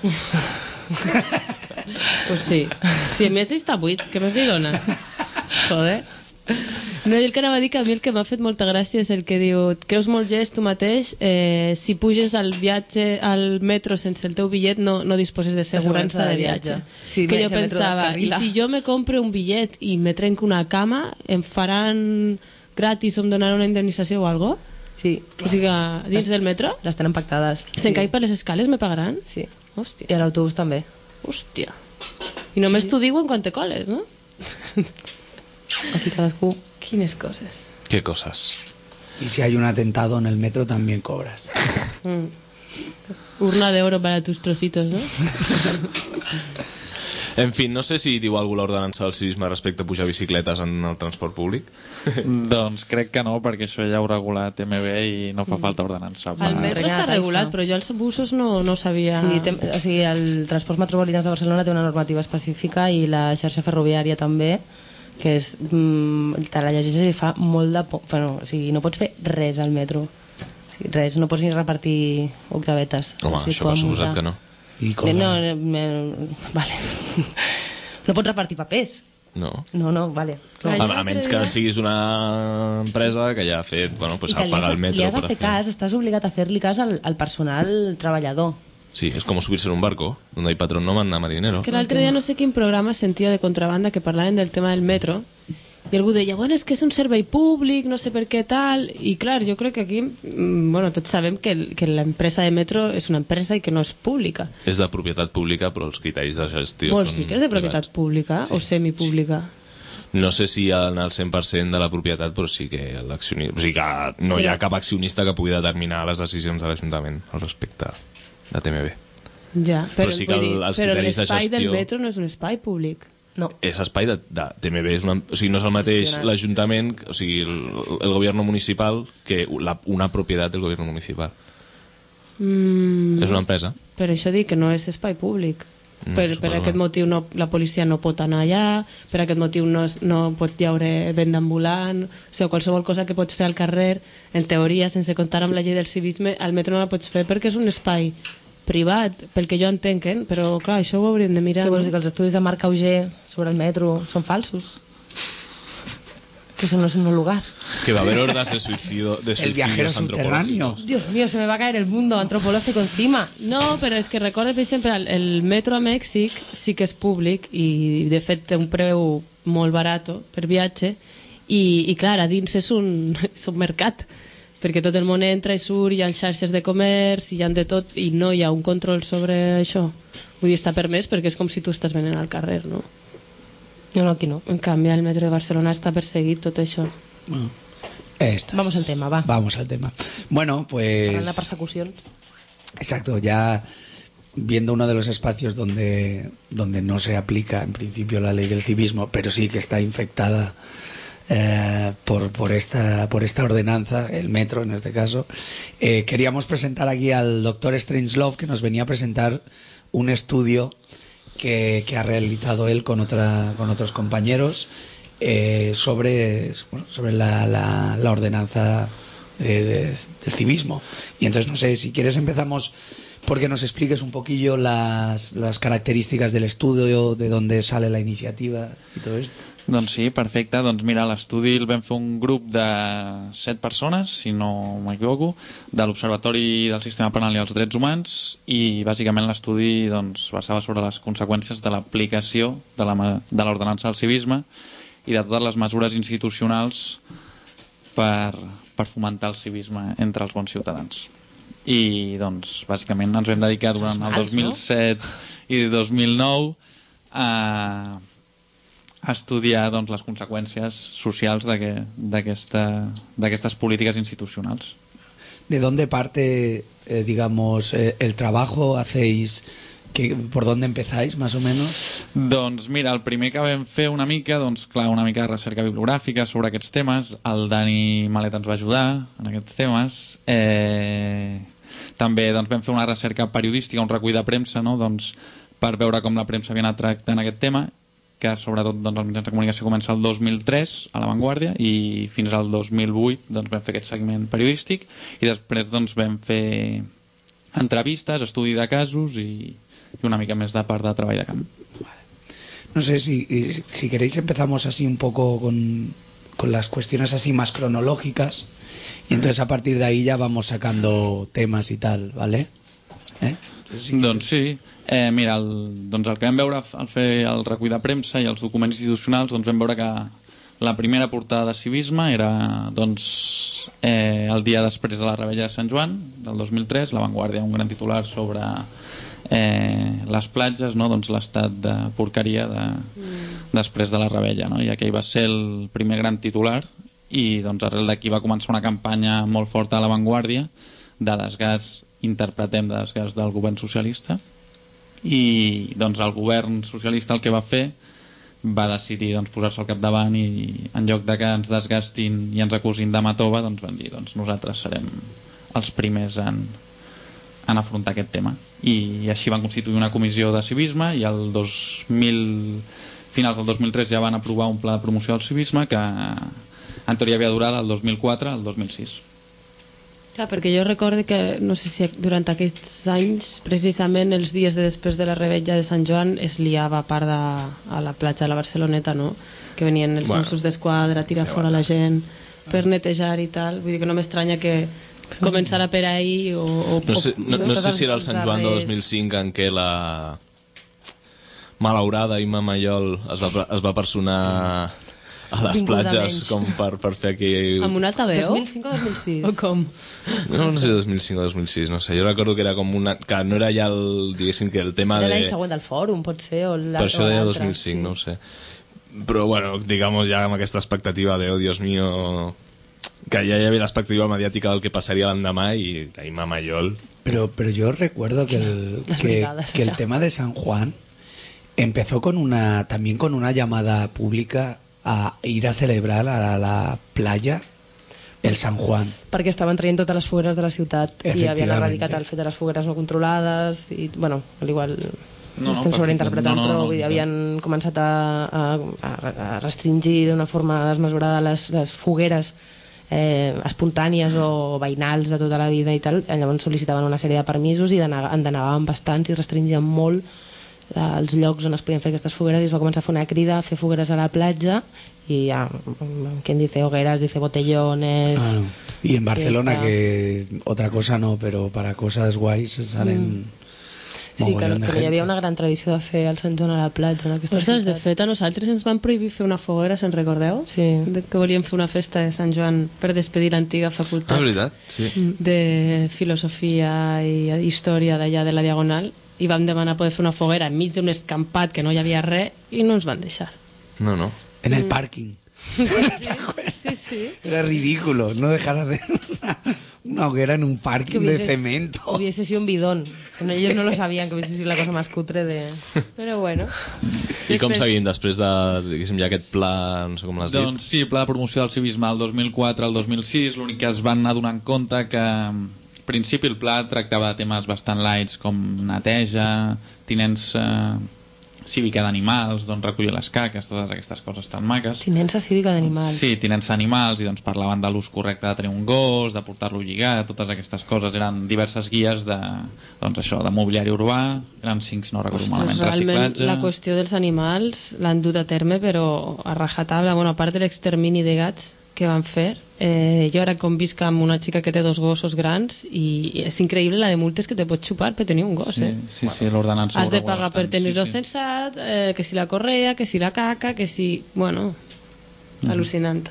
Pues sí. Si a més està buit, què més li dona? Joder. No, el que anava a dir que a mi el que m'ha fet molta gràcia és el que diu, et creus molt gest tu mateix, eh, si puges al viatge al metro sense el teu bitllet no, no disposes de assegurança de viatge. Sí, que jo si el metro pensava, i descarrila. si jo me compro un bitllet i me trenco una cama, em faran gratis o em donaran una indemnització o algo? Sí, O sigui, dins del metro? les tenen pactades. Si em Sí. caic per les escales me pagaran? Sí. Hòstia. I a l'autobús també. Hòstia. I només sí, sí. t'ho diuen quan te coles, no? Aquí cadascú... Quines coses. Qué cosas. Y si hay un atentado en el metro también cobras. Urna de oro para tus trocitos, ¿no? En fin, no sé si diu algú l'ordenança del civisme respecte a pujar bicicletes en el transport públic. Doncs crec que no, perquè això ja ho regula T M B i no fa falta ordenança. El metro Renyat, està regulat, això. però jo els busos no, no sabia... Sí, té, o sigui, el transport metropolitans de Barcelona té una normativa específica i la xarxa ferroviària també, que és... Mm, te la llegeixes i fa molt de por. Bueno, o sigui, no pots fer res al metro. O sigui, res, no pots ni repartir octavetes. Home, O sigui, això per poden suposat multar. que no. Y Eh, cobran. No, eh, me, vale. No pots repartir papers. No. No, no, vale. Clar, A, jo a menys l'altre que dia- siguis una empresa que ja ha fet, bueno, pues I que ha li has, pagat el metro li has de per fer hacer. cas, estàs obligat a fer-li cas al, al personal treballador. Sí, es como subirse en un barco, donde hay patrón no manda marinero. És que l'altre dia no sé quin programa sentia de contrabanda que parlaven del tema del metro i algú deia, bueno, és que és un servei públic, no sé per què tal, i clar, jo crec que aquí, bueno, tots sabem que, que l'empresa de metro és una empresa i que no és pública. És de propietat pública, però els criteris de gestió Vols són dir que és de propietat privats. pública Sí. o semipública? No sé si en el cent per cent de la propietat, però sí que l'accionista... O sigui que no hi ha cap accionista que pugui determinar les decisions de l'Ajuntament al respecte de T M B. Ja, però, Però sí que vull el- dir, els però criteris de l'espai del gestió- metro no és un espai públic. No. És espai de, de T M B, és una, o sigui, no és el mateix Gestionat. l'Ajuntament, o sigui, el, el gobierno municipal, que la, una propietat del gobierno municipal. Mm, És una empresa. per això dic que no és espai públic. No, per, suposo per que aquest no. motiu no, la policia no pot anar allà, per aquest motiu no, es- no pot llaure venda ambulant, o sigui, qualsevol cosa que pots fer al carrer, en teoria, sense comptar amb la llei del civisme, al metro no la pots fer perquè és un espai privat, pel que jo entenc, eh? Però clar, això ho hauríem de mirar. Què vols no? dir, que els estudis de Marc Auger sobre el metro són falsos? Que eso no es un lugar. Que va a haber hordas de suicidio, de El viajero suicidios subterráneo. antropológicos. Dios mío, se me va a caer el mundo antropológico encima. No, però és que recorda, per exemple, el, el metro a Mèxic sí que és públic i de fet té un preu molt barat per viatge i, i clar, a dins és un, és un mercat perquè tot el món entra i surt, hi ha xarxes de comerç, hi ha de tot i no hi ha un control sobre això. Vull dir, està permès perquè és com si tu estàs venent al carrer, no? No, no, aquí no. En canvi, el metro de Barcelona està perseguit, tot això. Bueno, estas. Vamos al tema, va. Vamos al tema. Bueno, pues... Parlant de persecución. Exacto, ya viendo uno de los espacios donde, donde no se aplica en principio la ley del civismo, pero sí que está infectada eh, por, por, esta, por esta ordenanza, el metro en este caso, eh, queríamos presentar aquí al doctor Strangelove, que nos venía a presentar un estudio que, que ha realizado él con, otra, con otros compañeros eh, sobre, bueno, sobre la, la, la ordenanza de, de, del civismo. Y entonces, no sé, si quieres empezamos porque nos expliques un poquillo las, las características del estudio, de dónde sale la iniciativa y todo esto. Doncs sí, perfecte. Doncs mira, l'estudi el vam fer un grup de set persones, si no m'equivoco, de l'Observatori del Sistema Penal i els Drets Humans, i bàsicament l'estudi doncs, versava sobre les conseqüències de l'aplicació de la ma- de l'ordenança del civisme i de totes les mesures institucionals per, per fomentar el civisme entre els bons ciutadans. I doncs bàsicament ens vam dedicar durant el dos mil set i dos mil nou a a estudiar doncs, les conseqüències socials d'aquestes d'aquesta, polítiques institucionals. ¿De dónde parte, eh, digamos, eh, el trabajo? ¿Hacéis que, por dónde empezáis, más o menos? Doncs mira, el primer que vam fer una mica, doncs clar, una mica de recerca bibliogràfica sobre aquests temes. El Dani Malet ens va ajudar en aquests temes. Eh, també doncs, vam fer una recerca periodística, un recull de premsa, no? Doncs, per veure com la premsa havia anat tractant aquest tema, que sobretot doncs, els mitjans de comunicació comença el dos mil tres a La Vanguardia i fins al dos mil vuit doncs, vam fer aquest seguiment periodístic i després doncs, vam fer entrevistes, estudi de casos i, i una mica més de part de treball de camp. No sé, si, si queréis empezamos así un poco con, con las cuestiones así más cronológicas y entonces a partir de ahí ya vamos sacando temas y tal, ¿vale? ¿Eh? Entonces, sí, Doncs sí. Eh, mira, el, doncs el que vam veure al fer el recull de premsa i els documents institucionals, doncs vam veure que la primera portada de civisme era doncs, eh, el dia després de la rebella de Sant Joan del dos mil tres, La Vanguardia, un gran titular sobre eh, les platges, no? Doncs l'estat de porqueria de, mm. després de la rebella, no? I aquell va ser el primer gran titular i doncs arrel d'aquí va començar una campanya molt forta a La Vanguardia de desgast, interpretem de desgast del govern socialista, i doncs el govern socialista el que va fer va decidir doncs, posar-se al capdavant i en lloc de que ens desgastin i ens acusin de matova, doncs van dir doncs nosaltres serem els primers en, en afrontar aquest tema, i així van constituir una comissió de civisme i el dos mil, finals del dos mil tres ja van aprovar un pla de promoció del civisme que en teoria havia durat del dos mil quatre al dos mil sis. Clar, perquè jo recordo que, no sé si durant aquests anys, precisament els dies de després de la rebella de Sant Joan, es liava a part de, a la platja de la Barceloneta, no? Que venien els Bueno. Mossos d'Esquadra a tirar fora la gent per netejar i tal. Vull dir que no m'estranya que començara per ahir o... o No sé, no, no sé si era el Sant Joan de dos mil cinc en què la malaurada Imma Mayol es va, es va personar a les platges com per, per fer aquell... Amb una alta veu? dos mil cinc o dos mil sis? O com? No, no sé, dos mil cinc o dos mil sis, no sé. Jo recordo que era com una... que no era ja el, diguéssim, que el tema Era de... l'any següent del fòrum, pot ser, o l'altre. Per això deia o dos mil cinc, sí. no ho sé. Però, bueno, digamos, ja amb aquesta expectativa de, oh, Dios mío... que ya había la expectativa mediática del que pasaría l'endemà y ahí Mamayol. Pero, pero yo recuerdo que el, que, que el tema de San Juan empezó con una también con una llamada pública a ir a celebrar a la, la playa el San Juan. Perquè estaven traient totes les fogueres de la ciutat i havien erradicat el fet de les fogueres no controlades i, bueno, al igual... No, no, estem sobreinterpretant, no, no, no, però vull dir, havien no. començat a, a, a restringir d'una forma desmesurada les, les fogueres eh, espontànies o veïnals de tota la vida i tal. Llavors sol·licitaven una sèrie de permisos i en denegaven bastants i restringien molt els llocs on es podien fer aquestes fogueres i es va començar a fer una crida a fer fogueres a la platja i ja, quien dice hogueras dice botellones. Ah, no. Y en Barcelona, que otra cosa no, pero para cosas guays salen... Mm. Sí, que, que hi havia una gran tradició de fer el Sant Joan a la platja en aquesta Ostres, ciutat. de fet, a nosaltres ens van prohibir fer una foguera, se'n recordeu? Sí. De que volíem fer una festa de Sant Joan per despedir l'antiga facultat. Ah, veritat? Sí. De filosofia i història d'allà de la Diagonal i vam demanar poder fer una foguera enmig d'un escampat que no hi havia res i no ens van deixar. No, no. En el parking. Sí, sí. Era ridículo no dejar de hacer una, una hoguera en un parking hubiese, de cemento. Hubiese sido un bidón. Bueno, ellos no lo sabían, que hubiese sido la cosa más cutre de... Però bueno. I després... com seguim després de, diguéssim, ja aquest pla, no sé com l'has dit? Doncs sí, pla de promoció del civisme del dos mil quatre al dos mil sis, l'únic que es van anar donant compte que en principi el pla tractava de temes bastant lights com neteja, tinença cívica d'animals, doncs recollir les caques, totes aquestes coses tan maques. Tinença cívica d'animals. Sí, tinença d'animals, i doncs parlaven de l'ús correcte de tenir un gos, de portar-lo lligat, totes aquestes coses. Eren diverses guies de, doncs això, de mobiliari urbà, eren cinc, si no recordo Ostres, malament, realment, reciclatge... la qüestió dels animals l'han dut a terme, però a rajatabla. Bueno, a part de l'extermini de gats que van fer, eh, jo ara convisc amb una xica que té dos gossos grans i és increïble la de multes que te pots xupar per tenir un gos, sí, eh? Sí, sí, l'ordenança... Has de pagar per tenir-lo sí, sí. censat, eh, que si la correa, que si la caca, que si... Bueno, mm. al·lucinant.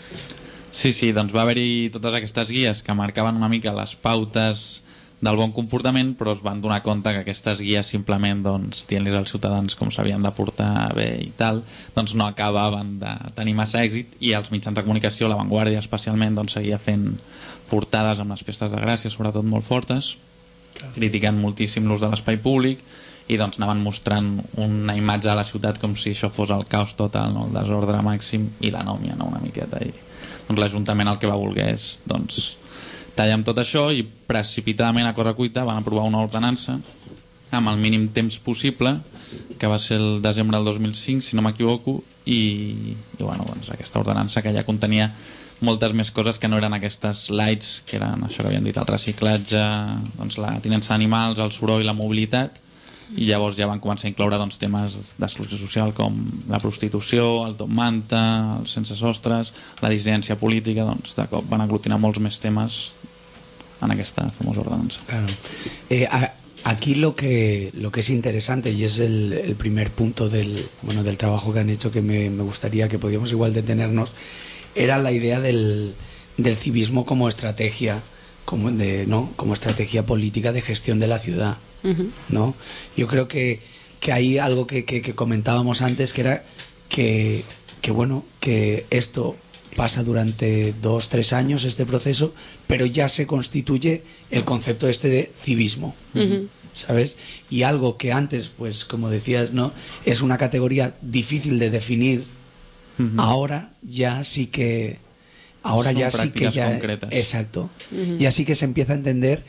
Sí, sí, doncs va haver-hi totes aquestes guies que marcaven una mica les pautes del bon comportament, però es van donar compte que aquestes guies simplement doncs, dient-los als ciutadans com s'havien de portar bé i tal, doncs no acabaven de tenir massa èxit i els mitjans de comunicació, La Vanguardia especialment, doncs seguia fent portades amb les festes de Gràcia, sobretot molt fortes, criticant moltíssim l'ús de l'espai públic i doncs anaven mostrant una imatge de la ciutat com si això fos el caos total, no? El desordre màxim i l'anòmia, no? Una miqueta. I doncs l'Ajuntament el que va voler és doncs, tallar amb tot això i precipitadament a correcuita van aprovar una ordenança amb el mínim temps possible, que va ser el desembre del dos mil cinc, si no m'equivoco, i, i bueno, doncs aquesta ordenança que ja contenia moltes més coses que no eren aquestes lights, que eren això que havien dit, el reciclatge, doncs la tinença d'animals, el soroll i la mobilitat, i llavors ja van començar a incloure doncs, temes d'exclusió social com la prostitució, el top manta, els sense sostres, la dissidència política, doncs de cop van aglutinar molts més temes en aquesta famosa ordenanza. Claro. Eh, a, aquí lo que lo que es interesante y es el, el primer punto del bueno del trabajo que han hecho que me, me gustaría que podíamos igual detenernos era la idea del, del civismo como estrategia como de no como estrategia política de gestión de la ciudad. Uh-huh. ¿No? Yo creo que, que hay algo que, que, que comentábamos antes que era que, que bueno que esto pasa durante dos, tres años este proceso, pero ya se constituye el concepto este de civismo, uh-huh. ¿sabes? Y algo que antes, pues como decías, ¿no? Es una categoría difícil de definir, uh-huh. ahora ya sí que ahora Son ya sí que ya concretas. Exacto. Uh-huh. Ya sí que se empieza a entender,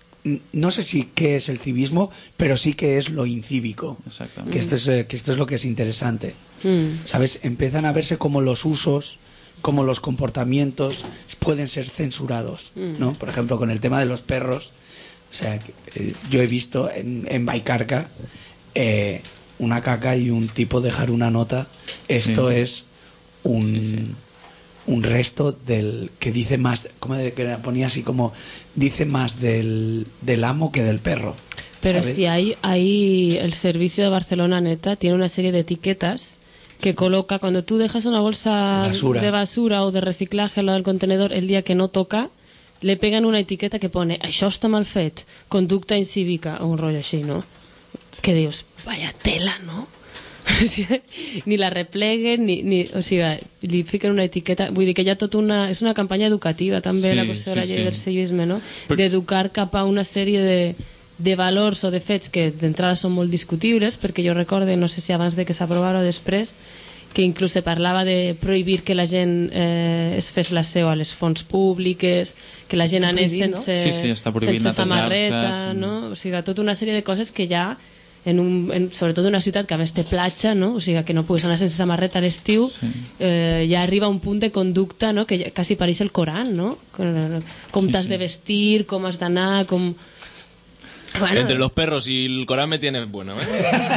no sé si qué es el civismo, pero sí que es lo incívico. Exactamente. Que esto es que esto es lo que es interesante. Uh-huh. ¿Sabes? Empiezan a verse como los usos, como los comportamientos pueden ser censurados, ¿no? Por ejemplo, con el tema de los perros, o sea, eh, yo he visto en, en Baicarca eh, una caca y un tipo dejar una nota, esto sí. es un, sí, sí. un resto del que dice más, como de, que ponía así como, dice más del, del amo que del perro. Pero ¿sabes? si hay, hay el servicio de Barcelona Neta tiene una serie de etiquetas que coloca, cuando tú dejas una bolsa Basura. de basura o de reciclaje al lado del contenedor el día que no toca, le pegan una etiqueta que pone això està mal fet, conducta incívica, o un rotllo així, no? Que dius, vaya tela, no? O sigui, ni la repleguen, ni, ni, o sigui, li fiquen una etiqueta. Vull dir que hi ha tota una... És una campanya educativa, també, Sí, la qüestió de la sí, llei sí. del civisme, no? Però- D'educar cap a una sèrie de, de valors o de fets que d'entrada són molt discutibles, perquè jo recorde, no sé si abans de que s'aprovara o després, que inclús se parlava de prohibir que la gent eh, es fes la seu a les fonts públiques, que la gent Està anés prohibit, no? sense, Sí, sí, està prohibit sense netejar-se, samarreta, sí. no? O sigui, tota una sèrie de coses que ja en un, en, sobretot en una ciutat que a més té platja, no? O sigui, que no puguis anar sense samarreta a l'estiu, sí. eh, ja arriba a un punt de conducta, no? Que ja, quasi pareix el Coran, no? Com, com Sí, t'has sí. de vestir, com has d'anar, com... Bueno, Entre los perros y el Corán me tienes bueno, ¿eh?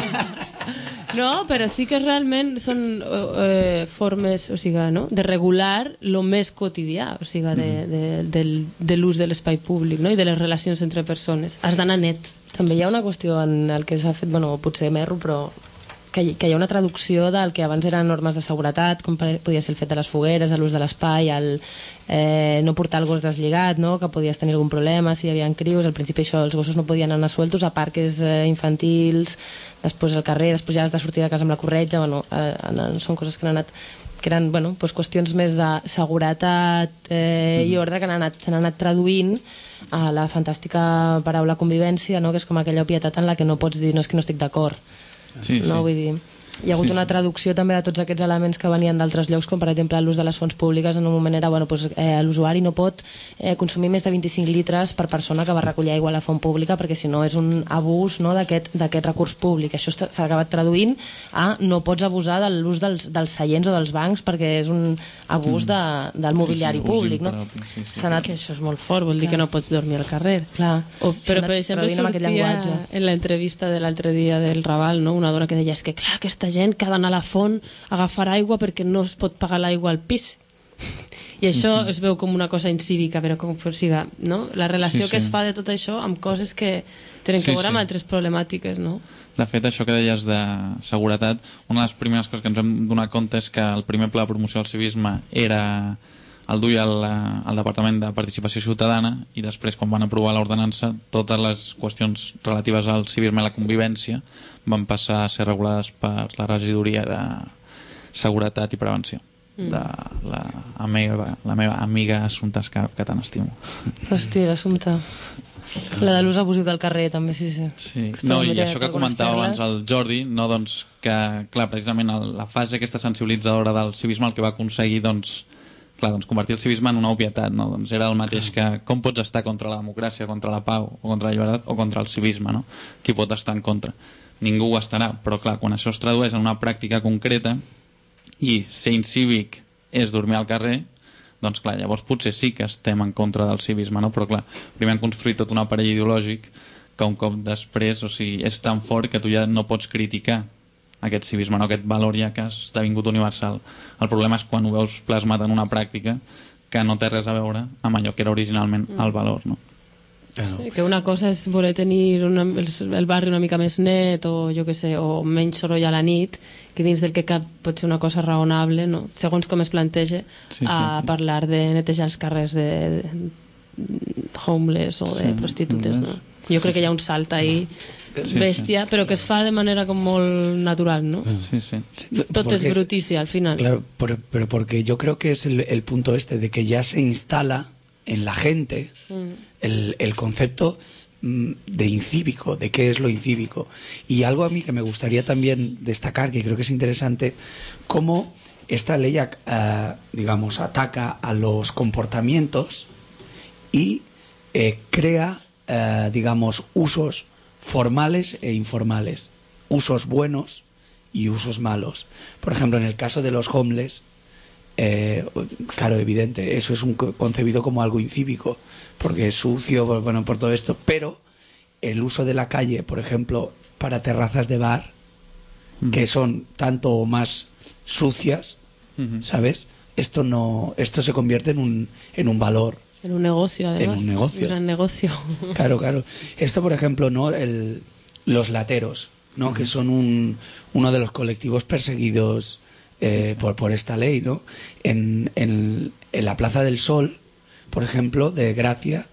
no, però sí que realment són eh, formes, o sigui, no? De regular lo més quotidià, o sigui, de, de, del, de l'ús de l'espai públic, no? I de les relacions entre persones. Has d'anar net. També hi ha una qüestió en el que s'ha fet, bueno, potser m'erro, però que hi, que hi ha una traducció del que abans eren normes de seguretat, com per- podia ser el fet de les fogueres, l'ús de l'espai, el eh, no portar el gos deslligat, no? Que podies tenir algun problema si hi havia crius. Al principi això, els gossos no podien anar sueltos a parques eh, infantils, després al carrer, després ja has de sortir de casa amb la corretja. Bueno, eh, en- són coses que han anat que eren bueno, doncs qüestions més de seguretat eh, i ordre que han anat, s'han anat traduint a la fantàstica paraula convivència, no? Que és com aquella obvietat en la que no pots dir no és que no estic d'acord. Sí, sí. No, vull dir, hi ha hagut Sí, una sí. traducció també de tots aquests elements que venien d'altres llocs, com per exemple l'ús de les fonts públiques. En un moment era, bueno, doncs, eh, l'usuari no pot eh, consumir més de vint-i-cinc litres per persona que va recollir aigua a la font pública, perquè si no és un abús, no, d'aquest d'aquest recurs públic. Això està- s'ha acabat traduint a no pots abusar de l'ús dels, dels seients o dels bancs perquè és un abús de, del mobiliari Sí, sí, ús públic, no? impropi, sí, sí. S'ha anat... Que això és molt fort, vol dir que no pots dormir al carrer. Clar, O, s'ha però, anat per exemple, traduint amb aquest sortia llenguatge. en l'entrevista de l'altre dia del Raval, no? Una dona que deia, és que clar, aquesta gent que ha d'anar a la font a agafar aigua perquè no es pot pagar l'aigua al pis. I això sí, sí. es veu com una cosa incívica, però com o sigui, no? La relació Sí, que sí. es fa de tot això amb coses que tenen Sí, que veure sí. amb altres problemàtiques, no? De fet, això que deies de seguretat, una de les primeres coses que ens hem donat compte és que el primer pla de promoció del civisme era el duia el, el Departament de Participació Ciutadana, i després, quan van aprovar l'ordenança, totes les qüestions relatives al civisme i la convivència van passar a ser regulades per la regidoria de Seguretat i Prevenció de la, la, meva, la meva amiga Assumpta Escarp, que tant estimo. Hòstia, l'assumpte. La de l'ús abusiu del carrer, també, sí, sí. Sí. Està No, molt i bé, això que algunes comentava perles. abans el Jordi, no, doncs, que, clar, precisament el, la fase aquesta sensibilitzadora del civisme el que va aconseguir, doncs, clar, doncs, convertir el civisme en una obvietat, no? Doncs era el mateix que com pots estar contra la democràcia, contra la pau, o contra la llibertat, o contra el civisme, no? Qui pot estar en contra? Ningú ho estarà, però clar, quan això es tradueix en una pràctica concreta i ser incívic és dormir al carrer, doncs clar, llavors potser sí que estem en contra del civisme, no? Però clar, primer han construït tot un aparell ideològic que un cop després, o sigui, és tan fort que tu ja no pots criticar aquest civisme, no? Aquest valor ja que ha esdevingut universal. El problema és quan ho veus plasmat en una pràctica que no té res a veure amb allò que era originalment el valor, no? Sí, que una cosa és voler tenir una, el, el barri una mica més net o jo que sé, o menys soroll a la nit, que dins del que cap pot ser una cosa raonable, no? Segons com es planteja, Sí, sí. a parlar de netejar els carrers de, de homeless o de Sí, prostitutes, no? homeless. Jo crec que hi ha un salt ahí Sí, bèstia, però que es fa de manera com molt natural, no? Sí, sí. Tot Porque és es- brutícia al final. Claro, pero, pero porque yo creo que es el, el punto este de que ya se instala en la gente el, el concepto mm, de incívico, de qué es lo incívico. Y algo a mí que me gustaría también destacar, que creo que es interesante, cómo esta ley, eh, digamos, ataca a los comportamientos y eh, crea, eh, digamos, usos formales e informales, usos buenos y usos malos. Por ejemplo, en el caso de los homeless, eh, claro, evidente, eso es un co- concebido como algo incívico, porque es sucio, por- bueno, por todo esto, pero el uso de la calle, por ejemplo, para terrazas de bar, que son tanto o más sucias, ¿sabes? Esto no, esto se convierte en un, en un valor. En un negocio, además. En un negocio. Un gran negocio. Claro, claro. Esto, por ejemplo, no, el, los lateros, ¿no? Que son un, uno de los colectivos perseguidos eh, por, por esta ley, ¿no? En, en, en la Plaza del Sol, por ejemplo, de Gracia,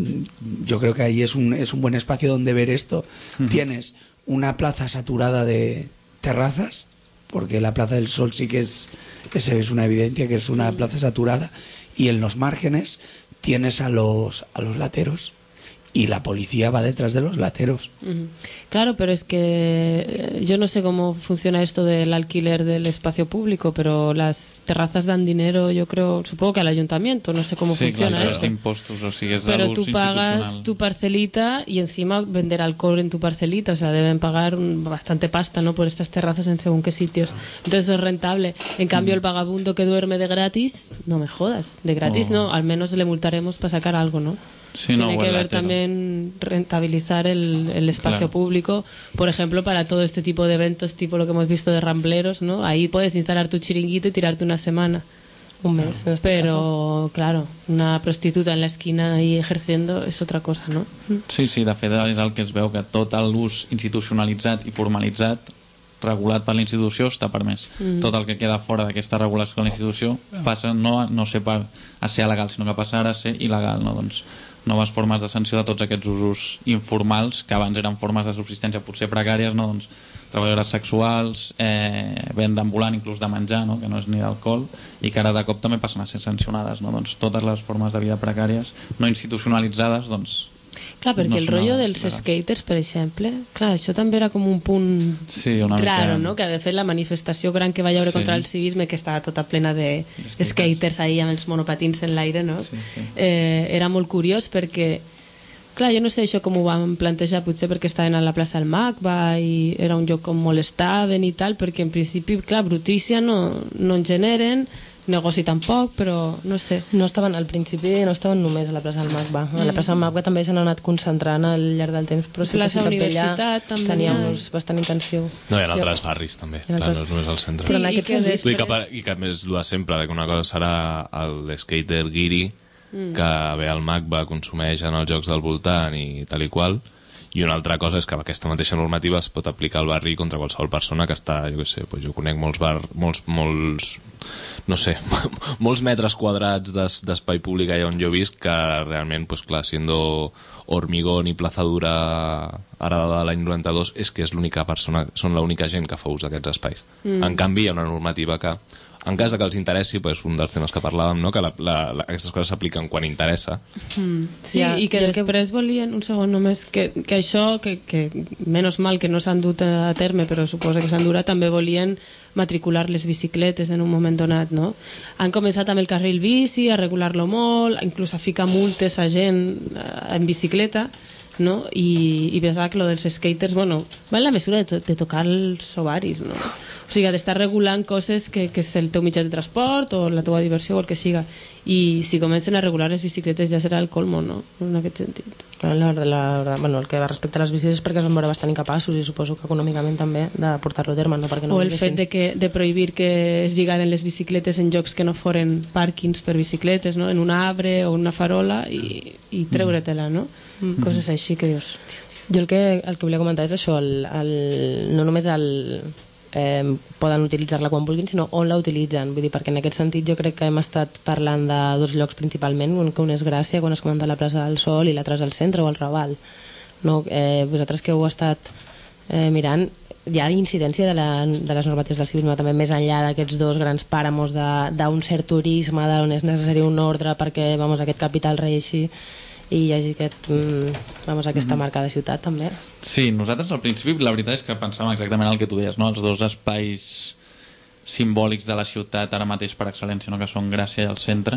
yo creo que ahí es un, es un buen espacio donde ver esto. Uh-huh. Tienes una plaza saturada de terrazas, porque la Plaza del Sol sí que es, es, es una evidencia que es una plaza saturada, y en los márgenes tienes a los, a los lateros. Y la policía va detrás de los lateros. Uh-huh. Claro, pero es que yo no sé cómo funciona esto del alquiler del espacio público, pero las terrazas dan dinero, yo creo, supongo que al ayuntamiento, no sé cómo sí, funciona claro, esto. Impostos, o sigui, és pero d'ús tú pagas institucional. tu parcelita y encima vender alcohol en tu parcelita, o sea, deben pagar un, bastante pasta, ¿no?, por estas terrazas en según qué sitios. Entonces eso es rentable. En cambio, el vagabundo que duerme de gratis, no me jodas, de gratis Oh. no, al menos le multaremos para sacar algo, ¿no? Sí, Tiene no, que el ver latero. también rentabilizar el, el espacio Claro. público, por ejemplo, para todo este tipo de eventos, tipo lo que hemos visto de Rambleros, ¿no? Ahí puedes instalar tu chiringuito y tirarte una semana. Un mes, en este Pero, claro, una prostituta en la esquina ahí ejerciendo es otra cosa, ¿no? Sí, sí, de fet és el que es veu, que tot l'ús institucionalitzat i formalitzat regulat per la institució està permès. Mm. Tot el que queda fora d'aquesta regulació de la institució passa no a, no ser per, a ser legal, sinó que passa ara a ser il·legal, no? Doncs noves formes de sanció de tots aquests usos informals que abans eren formes de subsistència potser precàries, no? Doncs treballadores sexuals, eh, venda ambulant inclús de menjar, no? Que no és ni d'alcohol, i que ara de cop també passen a ser sancionades, no? Doncs totes les formes de vida precàries no institucionalitzades, doncs Clar, perquè no el són rotllo legals, dels legals. skaters, per exemple, clar, això també era com un punt Sí, una raro, mica... no? Que de fet la manifestació gran que va haure Sí. contra el civisme, que estava tota plena de Skaters. skaters ahí amb els monopatins en l'aire, no? Sí, sí. Eh, era molt curiós perquè clar, jo no sé això com ho vam plantejar, potser perquè estaven a la plaça del Macba i era un lloc com molestaven i tal, perquè en principi, clar, brutícia no, no en generen, negoci tampoc, però no sé. No estaven, al principi no estaven només a la plaça del Macba. A la plaça del Macba també s'han anat concentrant al llarg del temps, però sí que Plaça Ciutat Vella Universitat també tenia hi ha. un ús bastant intensiu. No, hi ha altres barris també, Hi ha clar, altres- no és només al centre. Però en Sí, i aquest que sentit- després- I que, per- I que a més el de sempre, que una cosa serà el skater guiri que ve al Macba, consumeix en els jocs del voltant i tal i qual, i una altra cosa és que aquesta mateixa normativa es pot aplicar al barri contra qualsevol persona que està, jo què sé, doncs jo conec molts bar, molts, molts no sé, molts metres quadrats d'es- d'espai públic allà on jo visc que realment, doncs clar, siendo Hormigón i Plaza Dura heredada de l'any noranta-dos, és que és l'única persona, són l'única gent que fa ús d'aquests espais. Mm. En canvi, hi ha una normativa que en cas de que els interessi, pues, un dels temes que parlàvem, no? Que la, la, la, aquestes coses s'apliquen quan interessa. Mm. Sí, Ja, i que i el que- després volien, un segon només, que, que això, que, que menys mal que no s'han dut a terme, però suposa que s'han durat, també volien matricular les bicicletes en un moment donat, no? Han començat amb el carril bici, a regular-lo molt, inclús a ficar multes a gent eh, en bicicleta, no? I, i pensava que lo dels skaters, bueno, va en la mesura de, to de tocar els ovaris, no? O sigui, d'estar regulant coses que, que és el teu mitjà de transport o la teva diversió o el que siga. I si comencen a regular les bicicletes ja serà el colmo, no? En aquest sentit. La, la, la, bueno, el que respecte a les bicis és perquè es van veure bastant incapaços i suposo que econòmicament també de portar-lo a terme, no perquè no o el volguessin. fet de, que, de prohibir que es lligaren les bicicletes en llocs que no foren pàrquings per bicicletes, no? En un arbre o una farola i, i treure-te-la, no? Mm. Coses així que dius... Tio, Jo el que, el que volia comentar és això, el, el, no només el, eh, poden utilitzar-la quan vulguin, sinó on la utilitzen. Vull dir, perquè en aquest sentit jo crec que hem estat parlant de dos llocs principalment, un que un és Gràcia, quan es comenta la plaça del Sol, i l'altre és al centre o al Raval. No? Eh, vosaltres que heu estat eh, mirant, hi ha incidència de, la, de les normatives del civisme també més enllà d'aquests dos grans pàramos d'un cert turisme, d'on és necessari un ordre perquè vamos, aquest capital reixi i hi hagi aquest, mm, vamos, aquesta marca de ciutat també. Sí, nosaltres al principi la veritat és que pensàvem exactament el que tu deies, no? Els dos espais simbòlics de la ciutat ara mateix per excel·lència, no? Que són Gràcia i el centre,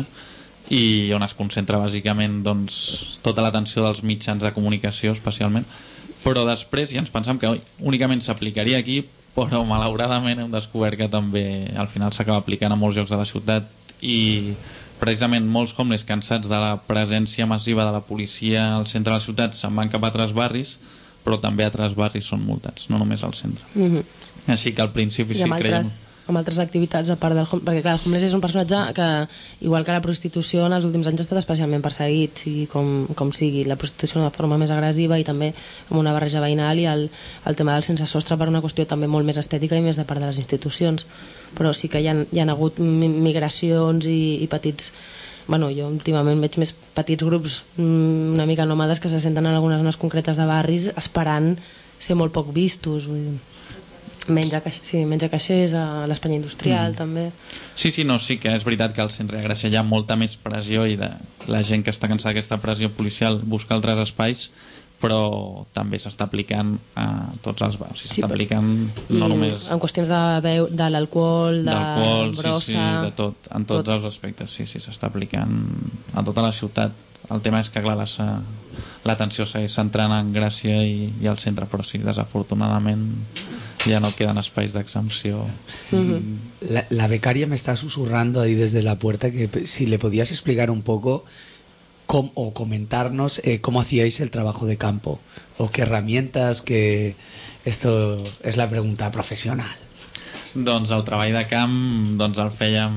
i on es concentra bàsicament doncs, tota l'atenció dels mitjans de comunicació especialment, però després ja ens pensàvem que oi, únicament s'aplicaria aquí, però malauradament hem descobert que també al final s'acaba aplicant a molts llocs de la ciutat i precisament molts homeless cansats de la presència massiva de la policia al centre de la ciutat se'n van cap a altres barris, però també altres barris són multats, no només al centre. Mm-hmm. Així que al principi I sí amb creiem... altres, amb altres activitats a part del home, perquè clar, el homeless és un personatge que, igual que la prostitució, en els últims anys ha estat especialment perseguit, sigui com, com sigui, la prostitució d'una forma més agressiva i també amb una barreja veïnal, i el, el tema del sense sostre per una qüestió també molt més estètica i més de part de les institucions. Però sí que hi ha, hi ha hagut migracions i, i petits... Bueno, jo últimament veig més petits grups una mica nòmades que se senten en algunes zones concretes de barris esperant ser molt poc vistos, vull dir. Menja, sí, menja caixers a l'Espanya industrial, mm. també. Sí, sí, no, sí que és veritat que al centre de Gràcia hi ha molta més pressió i de la gent que està cansada d'aquesta pressió policial busca altres espais, però també s'està aplicant a tots els bars. S'està sí, aplicant no només... En qüestions de, beu, de l'alcohol, de brossa... Sí, sí, de tot, en tots tot. Els aspectes, sí, sí, s'està aplicant a tota la ciutat. El tema és que, clar, l'atenció segueix centrant en Gràcia i, i al centre, però sí, desafortunadament ya no quedan espais d'exempció. Uh-huh. La, la becaria me está susurrando ahí desde la puerta que si le podías explicar un poco cómo, o comentarnos eh, cómo hacíais el trabajo de campo o qué herramientas, que esto es la pregunta profesional. Doncs el treball de camp doncs el fèiem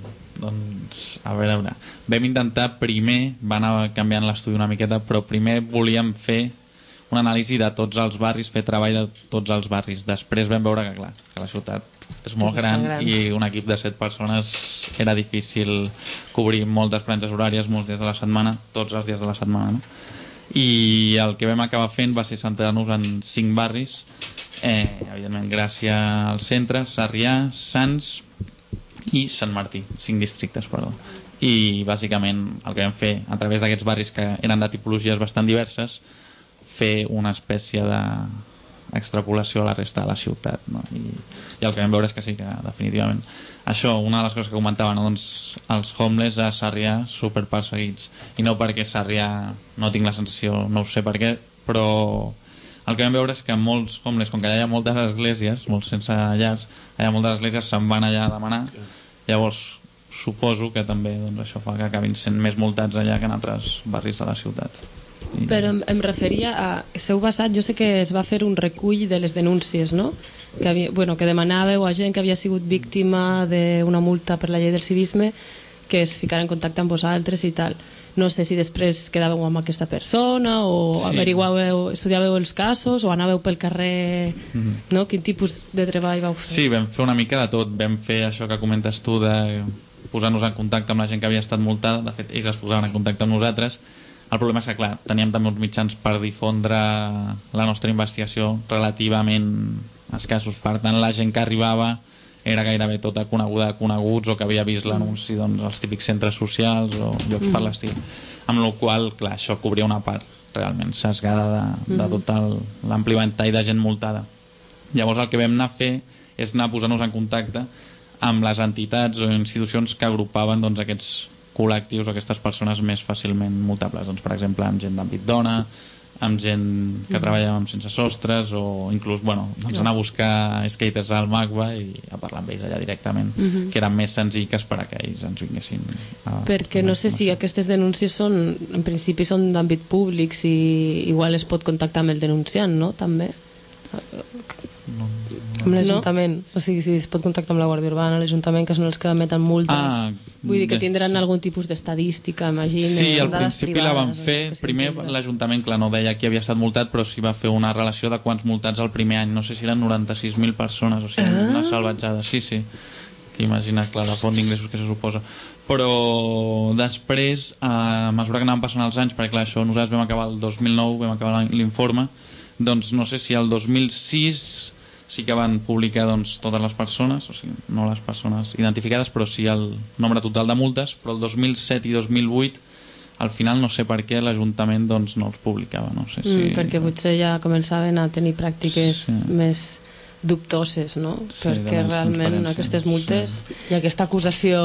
doncs, a veure, a veure vam intentar primer, va anar canviant l'estudi una miqueta, però primer volíem fer una anàlisi de tots els barris, fer treball de tots els barris. Després vam veure que, clar, que la ciutat és molt gran, gran i un equip de set persones era difícil cobrir moltes franges horàries, molts dies de la setmana, tots els dies de la setmana, no? I el que vam acabar fent va ser centrar-nos en cinc barris, eh, evidentment Gràcia al centre, Sarrià, Sants i Sant Martí, cinc districtes, perdó. I bàsicament el que vam fer a través d'aquests barris, que eren de tipologies bastant diverses, fer una espècie d'extrapolació a la resta de la ciutat, no? I, i el que vam veure és que sí, que definitivament això, una de les coses que comentava, no? Doncs els homeless a Sarrià super perseguits, i no perquè Sarrià no tinc la sensació, no ho sé per què, però el que vam veure és que molts homeless, com que allà hi ha moltes esglésies, molts sense llars, allà moltes esglésies se'n van allà a demanar, llavors suposo que també doncs, això fa que acabin sent més multats allà que en altres barris de la ciutat. I... Però em, em referia a... Seu basat, jo sé que es va fer un recull de les denúncies, no? Que, havia, bueno, que demanàveu a gent que havia sigut víctima d'una multa per la llei del civisme que es ficara en contacte amb vosaltres i tal. No sé si després quedàveu amb aquesta persona o sí. averiguàveu, estudiàveu els casos o anàveu pel carrer, mm-hmm. no? Quin tipus de treball vau fer? Sí, vam fer una mica de tot. Vam fer això que comentes tu de posar-nos en contacte amb la gent que havia estat multada. De fet, ells es posaven en contacte amb nosaltres. El problema és que, clar, teníem també uns mitjans per difondre la nostra investigació relativament escassos. Per tant, la gent que arribava era gairebé tota coneguda de coneguts o que havia vist l'anunci doncs, als típics centres socials o llocs mm. per l'estil. Amb la qual cosa, clar, això cobria una part realment sesgada de, de tot l'ampli ventall de gent multada. Llavors el que vam anar a fer és anar a posar-nos en contacte amb les entitats o institucions que agrupaven doncs, aquests col·lectius o aquestes persones més fàcilment multables, doncs, per exemple amb gent d'àmbit dona, amb gent que mm. treballa amb sense sostres o inclús bueno, doncs anar a buscar skaters al Magba i a parlar amb ells allà directament, mm-hmm. que era més senzill que esperar que ells ens vinguessin a... Perquè no sé si aquestes denúncies són, en principi són d'àmbit públic, si igual es pot contactar amb el denunciant, no? També no, no. Amb l'Ajuntament, no? O sigui, si es pot contactar amb la Guàrdia Urbana, l'Ajuntament, que són els que emeten multes. Ah, vull dir que tindran sí. algun tipus d'estadística, imagina. Sí, al principi privades, la van fer. Primer l'Ajuntament, clar, no deia qui havia estat multat, però sí va fer una relació de quants multats el primer any. No sé si eren noranta-sis mil persones, o sigui, ah. una salvatjada. Sí, sí. Que imagina, clar, la font d'ingressos que se suposa. Però després, a mesura que anaven passant els anys, perquè clar, això nosaltres vam acabar el dos mil nou, vam acabar l'informe, doncs no sé si el dos mil sis sí que van publicar doncs, totes les persones, o sigui, no les persones identificades, però sí el nombre total de multes, però el dos mil set i dos mil vuit al final no sé per què l'Ajuntament doncs, no els publicava. No sé si... mm, perquè potser ja començaven a tenir pràctiques sí. més dubtoses, no? Sí, perquè realment aquestes multes... Sí. I aquesta acusació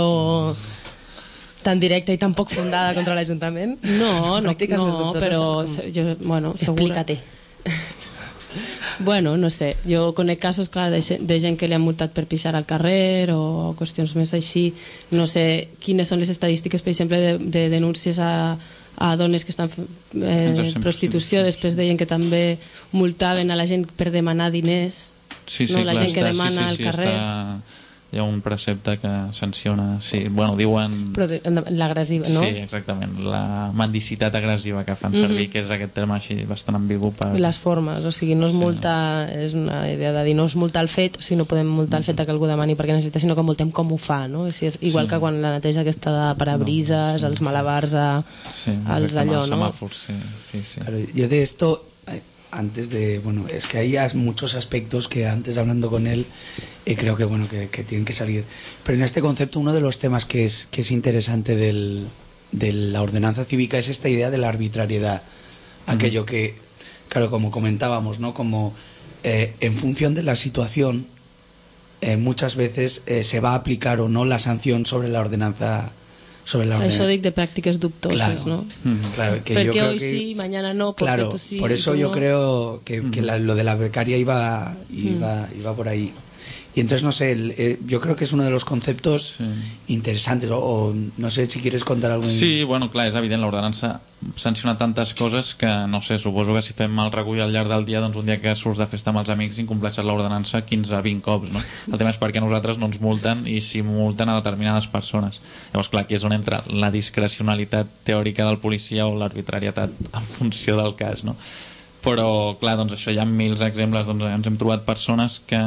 tan directa i tan poc fundada contra l'Ajuntament? No, no, no però jo, bueno, segura. Explica-te. Bueno, no sé, jo conec casos, clar, de, de gent que li han multat per pixar al carrer o qüestions més així. No sé quines són les estadístiques, per exemple, de, de denúncies a, a dones que estan eh, prostitució. Després deien que també multaven a la gent per demanar diners. Sí, sí, no? La clar, gent que està, demana sí, sí, al sí, carrer. Està... Hi ha un precepte que sanciona, sí, bueno, diuen... Però de, l'agressiva, no? Sí, exactament, la mendicitat agressiva que fan servir, mm-hmm. que és aquest terme així bastant ambigu per... Les formes, o sigui, no és sí. multa, és una idea de dir, no és multar el fet, o sigui, no podem multar el fet que algú demani perquè necessita, sinó que multem com ho fa, no? O sigui, és igual sí. que quan la neteja aquesta de parabrises, no, sí. els malabars, a, sí, els d'allò, no? Semàfors, sí, sí, sí. Claro, yo de esto... Antes de, bueno, es que hay muchos aspectos que antes hablando con él eh, creo que bueno que, que tienen que salir, pero en este concepto uno de los temas que es que es interesante del, de la ordenanza cívica es esta idea de la arbitrariedad, uh-huh. aquello que, claro, como comentábamos, no, como eh, en función de la situación eh, muchas veces eh, se va a aplicar o no la sanción sobre la ordenanza. Sobre la Eso de, de prácticas dubtosas, claro, ¿no? Claro, que porque yo creo hoy que, sí, mañana no, porque claro, tú sí. por eso yo no. creo que, que la, lo de la becaria iba, iba, mm. iba por ahí. Y entonces, no sé, el, eh, yo creo que es uno de los conceptos sí. interesantes, o, o no sé si quieres contar algo. Sí, bueno, clar, és evident, l'ordenança sanciona tantes coses que, no sé, suposo que si fem el recull al llarg del dia, doncs un dia que surts de festa amb els amics incompleixes l'ordenança quinze a vint cops, no? El tema és perquè nosaltres no ens multen i si multen a determinades persones. Llavors, clar, aquí és on entra la discrecionalitat teòrica del policia o l'arbitrarietat en funció del cas, no? Però, clar, doncs això hi ha mils exemples, doncs ens hem trobat persones que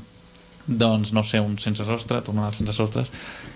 doncs no sé, un sense sostre, tornant als sense sostres,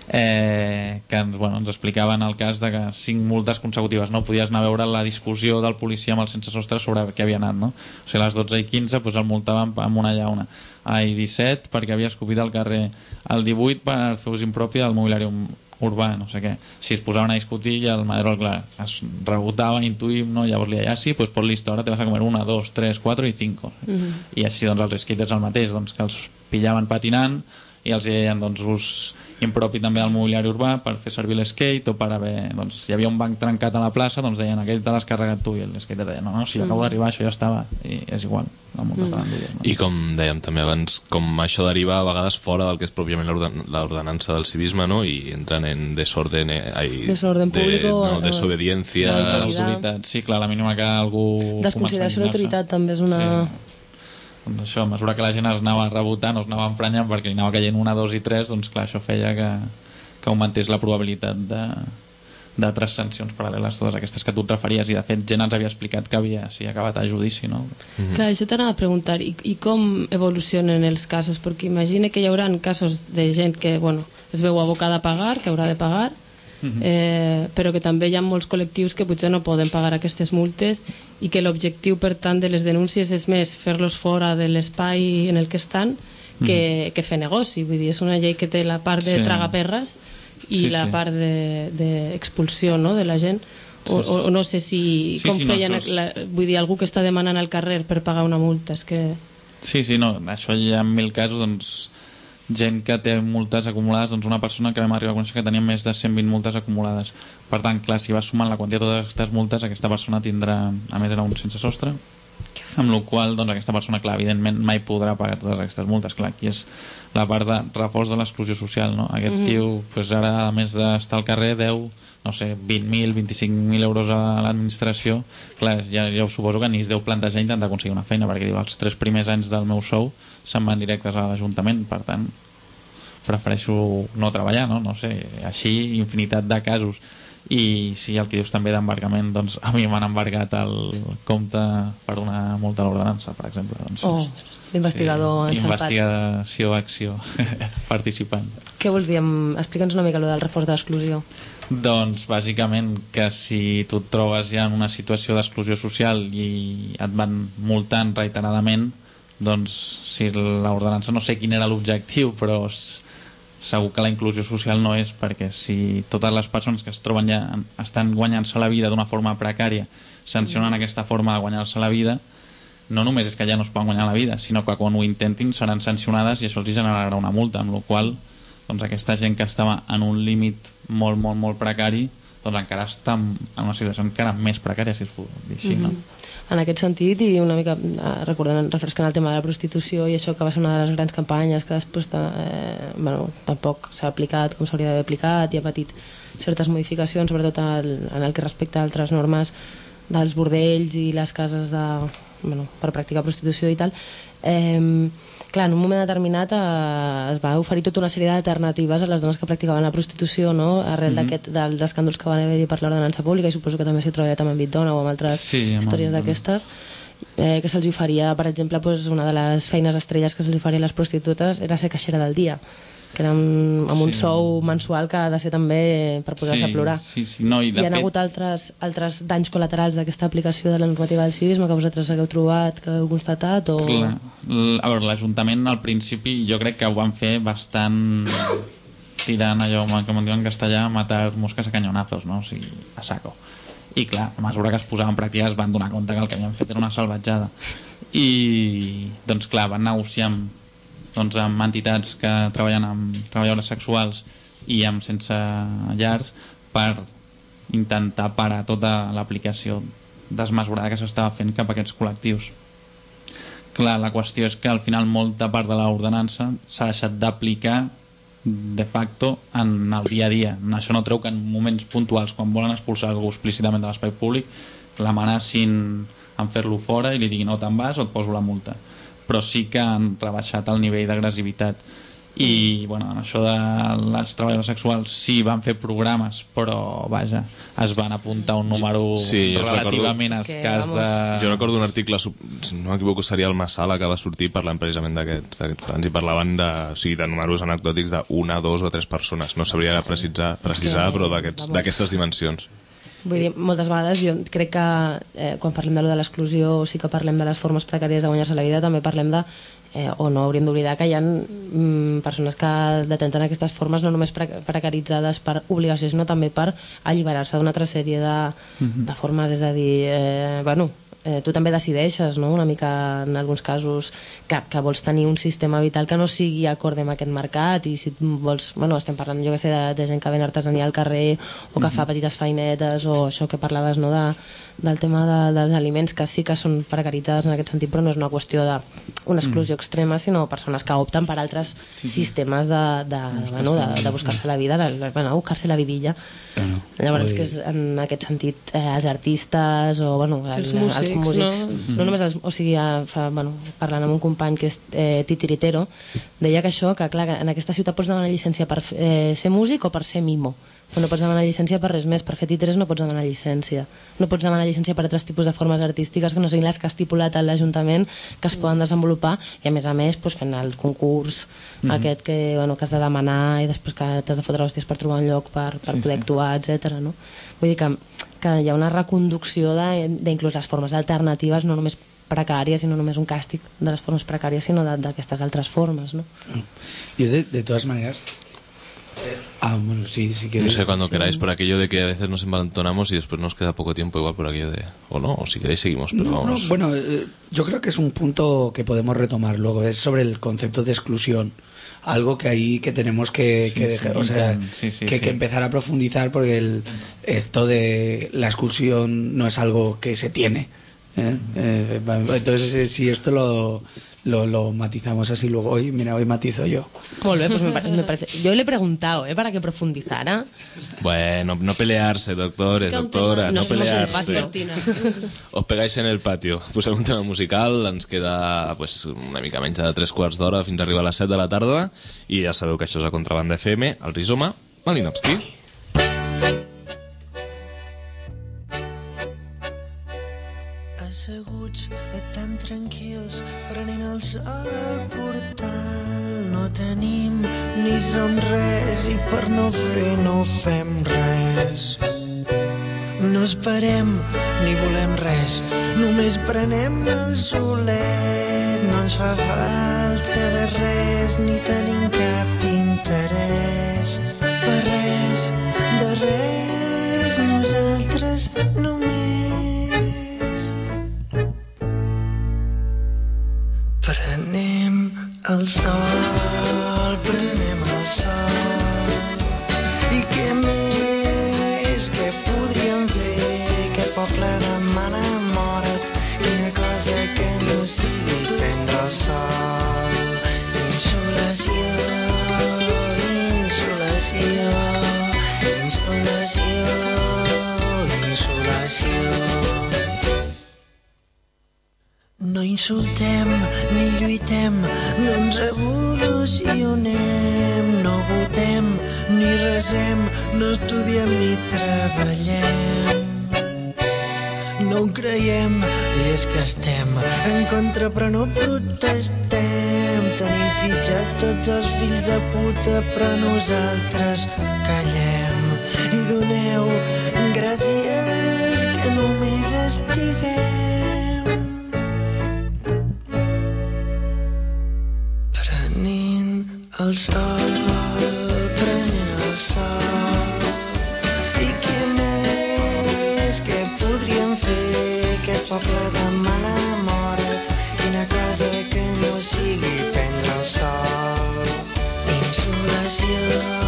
eh, que ens, bueno, ens explicaven el cas de que cinc multes consecutives, no? Podies anar a veure la discussió del policia amb el sense sostre sobre què havia anat, no? O sigui, a les dotze i quinze doncs el multaven amb una llauna, ai disset perquè havia escopit al carrer, el divuit per fer ús impropi del mobiliari urbà, no sé què. Si es posaven a discutir i el Madrol, clar, es rebotava, intuïm, no? Llavors li deia, ah, sí, pues por listo, ahora te vas a comer una, dos, tres, cuatro y cinco. Mm-hmm. I així doncs els skaters el mateix, doncs que els pillaven patinant i els deien doncs ús impropi també al mobiliari urbà per fer servir l'skate o per haver, doncs si hi havia un banc trencat a la plaça doncs deien aquell te l'has carregat tu i l'skater deia no, no, si acabo d'arribar això ja estava i és igual mm. no? I com dèiem també abans, com això deriva a vegades fora del que és pròpiament l'ordenança del civisme, no? I entren en desorden eh, ai, desorden públic de, o no, desobediència l'autoritat, sí, clar, la mínima que algú desconsideració de l'autoritat també és una... Sí. Doncs això, a mesura que la gent es anava rebotant o es anava emprenyant perquè li anava caient una, dos i tres, doncs clar, això feia que, que augmentés la probabilitat de d'altres sancions paral·leles, totes aquestes que tu et referies, i de fet gent ens havia explicat que havia sí, acabat a judici, no? Mm-hmm. Clar, això t'anava a preguntar, i, i com evolucionen els casos? Perquè imagina que hi haurà casos de gent que, bueno, es veu abocada a pagar, que haurà de pagar, Uh-huh. eh, però que també hi ha molts col·lectius que potser no poden pagar aquestes multes i que l'objectiu per tant de les denúncies és més fer-los fora de l'espai en el que estan que, uh-huh. que fer negoci, vull dir, és una llei que té la part de sí. tragaperres i sí, la sí. part d'expulsió de, no, de la gent o, o, o no sé si sí, com sí, feien no, la, vull dir, algú que està demanant al carrer per pagar una multa, és que... Sí, sí, no, això hi ha mil casos, doncs gent que té multes acumulades, doncs una persona que vam arribar a conèixer que tenia més de cent vint multes acumulades. Per tant, clar, si vas sumant la quantitat de totes aquestes multes, aquesta persona tindrà, a més era un sense sostre, amb la qual doncs, aquesta persona, clar, evidentment mai podrà pagar totes aquestes multes. Clar, aquí és la part de reforç de l'exclusió social, no? Aquest mm-hmm. tio, pues, ara, a més d'estar al carrer, deu, no sé, vint mil, vint-i-cinc mil euros a l'administració. Clar, ja, ja ho suposo que ni es deu plantejar intentar aconseguir una feina, perquè diu, els tres primers anys del meu sou se'n van directes a l'Ajuntament, per tant prefereixo no treballar, no? No sé, així infinitat de casos. I si el que dius també d'embargament, doncs a mi m'han embargat el compte per una multa a l'ordenança, per exemple. Doncs, oh, l'investigador sí, investigació, acció participant. Què vols dir? Explica'ns una mica allò del reforç de l'exclusió. Doncs bàsicament que si tu et trobes ja en una situació d'exclusió social i et van multant reiteradament, doncs si l'ordenança, no sé quin era l'objectiu, però segur que la inclusió social no és, perquè si totes les persones que es troben ja estan guanyant-se la vida d'una forma precària sancionen aquesta forma de guanyar-se la vida, no només és que ja no es poden guanyar la vida, sinó que quan ho intentin seran sancionades i això els generarà una multa, amb la qual doncs aquesta gent que estava en un límit molt, molt, molt precari doncs encara està en una situació encara més precària, si es pot dir així, no? En aquest sentit, i una mica recordant, refrescant el tema de la prostitució i això que va ser una de les grans campanyes que després eh, bueno, tampoc s'ha aplicat com s'hauria d'haver aplicat i ha patit certes modificacions, sobretot el, en el que respecta a altres normes dels bordells i les cases de, bueno, per practicar prostitució i tal. Eh, clar, en un moment determinat eh, es va oferir tota una sèrie d'alternatives a les dones que practicaven la prostitució, no? Arrel mm-hmm. d'aquest, dels escàndols que van haver-hi per l'ordenança pública, i suposo que també s'hi ha treballat amb Envit Dona o amb altres sí, històries d'aquestes, eh, que se'ls oferia, per exemple, pues, una de les feines estrelles que se'ls oferia a les prostitutes era ser caixera del dia, que era un, amb un sí. sou mensual que ha de ser també per posar-se sí, a plorar. Sí, sí. No, i Hi ha fet... hagut altres, altres danys col·laterals d'aquesta aplicació de la normativa del civisme que vosaltres hagueu trobat, que heu constatat? O... Clar. A veure, l'Ajuntament al principi jo crec que ho van fer bastant tirant allò, com en diuen en castellà, matar mosques a canyonazos, no? O sigui, a saco. I clar, a mesura que es posava en pràctica es van donar compte que el que havien fet era una salvatjada. I doncs clar, van negociar amb doncs, amb entitats que treballen amb treballadores sexuals i amb sense llars per intentar parar tota l'aplicació desmesurada que s'estava fent cap a aquests col·lectius. Clar, la qüestió és que al final molta part de l'ordenança s'ha deixat d'aplicar de facto en el dia a dia. Això no treu que en moments puntuals, quan volen expulsar algú explícitament de l'espai públic, l'amenacin en fer-lo fora i li diguin no te'n vas o et poso la multa. Però sí que han rebaixat el nivell d'agressivitat. I bueno, en això de les treballadores sexuals sí van fer programes, però vaja, es van apuntar un número sí, relativament recordo, escàs de... Jo recordo un article, si no m'equivoco seria el Massala, que va sortir parlant precisament d'aquests plans, i parlaven de, o sigui, de números anecdòtics d'una, dos o tres persones, no sabria precisar, precisar però d'aquestes dimensions. Vull dir, moltes vegades jo crec que eh, quan parlem de lo de l'exclusió sí que parlem de les formes precàries de guanyar-se la vida, també parlem de, eh, o no hauríem d'oblidar que hi ha mm, persones que detenten aquestes formes no només pre precaritzades per obligació, sinó també per alliberar-se d'una altra sèrie de, mm-hmm. de formes, és a dir, eh, bueno, eh, tu també decideixes, no?, una mica en alguns casos que, que vols tenir un sistema vital que no sigui acorde amb aquest mercat, i si vols, bueno, estem parlant, jo que sé, de, de gent que ven artesania al carrer o que fa petites feinetes, o això que parlaves, no?, de, del tema de, dels aliments, que sí que són precaritzades en aquest sentit, però no és una qüestió d'una exclusió mm. extrema, sinó persones que opten per altres sí, sí. sistemes de, de, bueno, de, de buscar-se la vida, de, bueno, buscar-se la vidilla. Bueno, llavors és que és, en aquest sentit eh, els artistes o bueno, el, els músics, els músics no? no només els, o sigui, fa, bueno, parlant amb un company que és eh, titiritero, deia que això, que clar, en aquesta ciutat pots demanar llicència per eh, ser músic o per ser mimo, però no pots demanar llicència per res més. Per fer titres no pots demanar llicència, no pots demanar llicència per altres tipus de formes artístiques que no siguin les que ha estipulat a l'Ajuntament que es poden desenvolupar, i a més a més pues, fent el concurs mm-hmm. aquest que, bueno, que has de demanar i després que t'has de fotre hòsties per trobar un lloc per, per sí, poder sí. actuar, etcètera. No? Vull dir que, que hi ha una reconducció d'inclús les formes alternatives, no només precàries, i no només un càstig de les formes precàries, sinó d'aquestes altres formes, no? Yo de, de todas maneras... Ah, bueno, sí, si queréis. No sé, cuando sí. queráis, por aquello de que a veces nos envalentonamos y después nos queda poco tiempo, igual por aquello de... O no, o si queréis seguimos, pero no, vamos... No, bueno, eh, yo creo que es un punto que podemos retomar luego, es sobre el concepto de exclusión. Algo que ahí que tenemos que, sí, que dejar, sí, o sea, sí, sí, que, sí. que empezar a profundizar, porque el, esto de la exclusión no es algo que se tiene. ¿eh? Eh, entonces, si esto lo... Lo, lo matizamos así luego. Hoy, mira, hoy matizo yo. Molt bé, pues me, me parece. Yo le he preguntado, ¿eh? Para que profundizara. Bueno, no pelearse, doctores, doctoras, no pelearse. Os pegáis en el patio. Posem un tema musical, ens queda pues, una mica menys de tres quarts d'hora fins a arribar a les set de la tarda, i ja sabeu que això és a Contrabanda F M, el Rizoma, Malinowski. Asseguts tan tranquils prenent el sol al portal, no tenim ni som res i per no fer no fem res. No esperem ni volem res, només prenem el solet. No ens fa falta de res ni tenim cap interès per res, de res, nosaltres només prenem el sol, prenem el sol. I què més, què insultem ni lluitem, no ens evolucionem, no votem ni resem, no estudiem ni treballem. No ho creiem, i és que estem en contra però no protestem. Tenim fitxats tots els fills de puta però nosaltres callem. I doneu gràcies que només estiguem prenent el sol, prenent el sol. I què més que podríem fer aquest poble de mala mort? Quina cosa que no sigui prendre el sol. Insolació,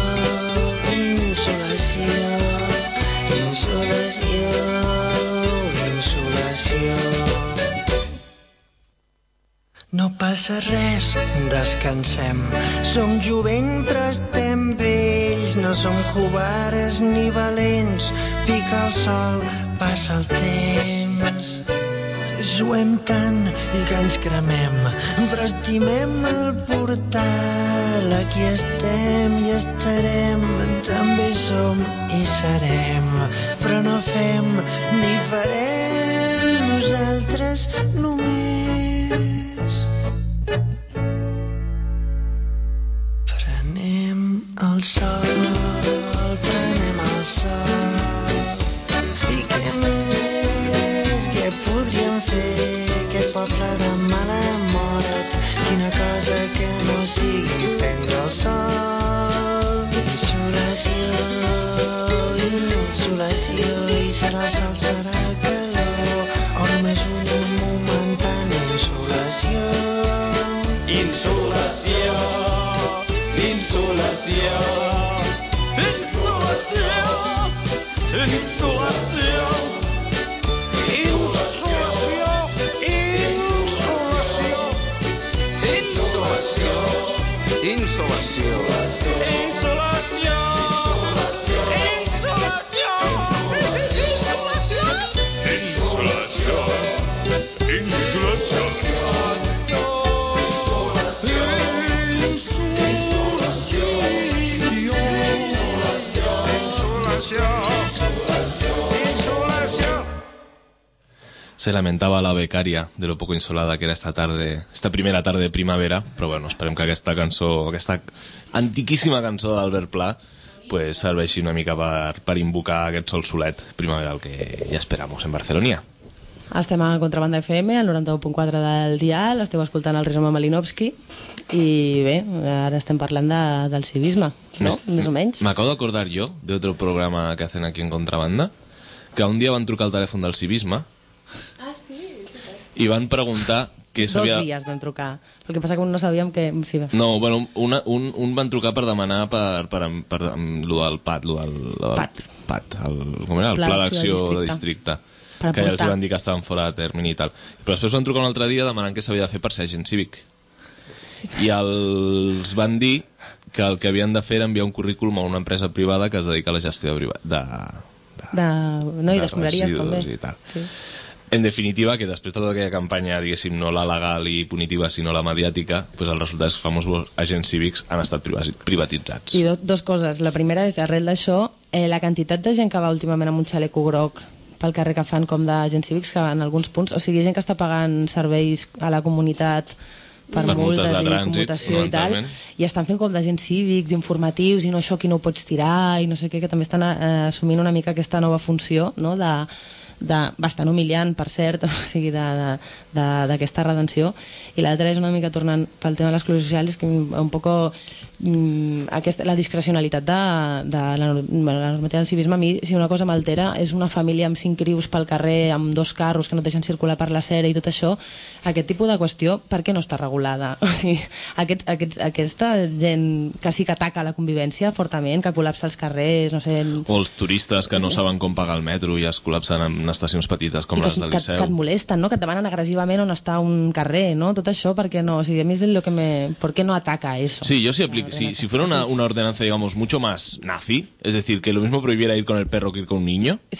insolació, insolació, insolació. No passa res, descansem. Som jovent però estem vells. No som covards ni valents. Pica el sol, passa el temps. Suem tant i que ens cremem, però estimem el portal. Aquí estem i estarem, també som i serem, però no fem ni farem nosaltres només. Prenem el sol, prenem el sol. I què més que podríem fer aquest poble de mala mort? Quina cosa que no sigui prendre el sol. Insolació, insolació, i serà sol, serà calor, o només una momentània insolació. Insolació, insolació, insolació, insolació, insolació, insolació, insolació, insolació, insolació, insolació, insolació, Se lamentaba la becaria de lo poco insolada que era esta tarde, esta primera tarde de primavera, però bueno, esperem que aquesta cançó, aquesta antiquíssima cançó d'Albert Pla, pues serveixi una mica per, per invocar aquest sol solet primaveral que ja esperamos en Barcelonia. Estem a Contrabanda F M, al noranta-u punt quatre del dial, esteu escoltant el Rizoma Malinowski i bé, ara estem parlant de, del civisme, no? Més, Més o menys. Me acabo d'acordar jo de otro programa que hacen aquí en Contrabanda, que un dia van trucar al telèfon del civisme i van preguntar que sabia... Dos dies vam trucar. El que passa que no sabíem que... Sí, no, bueno, una, un, un van trucar per demanar per, per, per, per lo del P A T, lo del... Lo del PAT. PAT, el, com era? El Pla, Pla d'Acció de Districte. Que ja els van dir que estaven fora de termini i tal. Però després van trucar un altre dia demanant què s'havia de fer per ser agent cívic. I els van dir que el que havien de fer era enviar un currículum a una empresa privada que es dedica a la gestió de... de, de, de no, i d'escombraries també. I tal. Sí. En definitiva, que després de tota aquella campanya, diguéssim, no la legal i punitiva, sinó la mediàtica, pues els resultats famosos agents cívics han estat privatitzats. I do, dos coses. La primera és, arrel d'això, eh, la quantitat de gent que va últimament amb un xaleco groc pel carrer que fan com d'agents cívics, que en alguns punts, o sigui, gent que està pagant serveis a la comunitat per, per multes, multes i trànsit, commutació i tal, i estan fent com d'agents cívics, informatius, i no això, qui no ho pots tirar, i no sé què, que també estan eh, assumint una mica aquesta nova funció, no?, de... De, bastant humiliant, per cert, o sigui, d'aquesta redenció. I l'altra és una mica tornant pel tema de l'exclusió social, és que un poco mm, aquesta, la discrecionalitat de, de la, la normativa del civisme. A mi, si una cosa m'altera, és una família amb cinc crius pel carrer, amb dos carros que no et deixen circular per la cera i tot això, aquest tipus de qüestió, per què no està regulada? O sigui, aquests, aquests, aquesta gent que sí que ataca la convivència fortament, que col·lapsa els carrers, no sé... O els turistes que no saben com pagar el metro i es col·lapsen en estacions petites com les del Liceu. Que, que et molesten, no? Que et demanen agressivament on està un carrer, no? Tot això, perquè no? O sigui, a mi és lo que me... ¿Por qué no ataca eso? Sí, yo sí aplico. Si, si fuera una, una ordenanza, digamos, mucho más nazi, es decir, que lo mismo prohibiera ir con el perro que ir con un niño. Sí.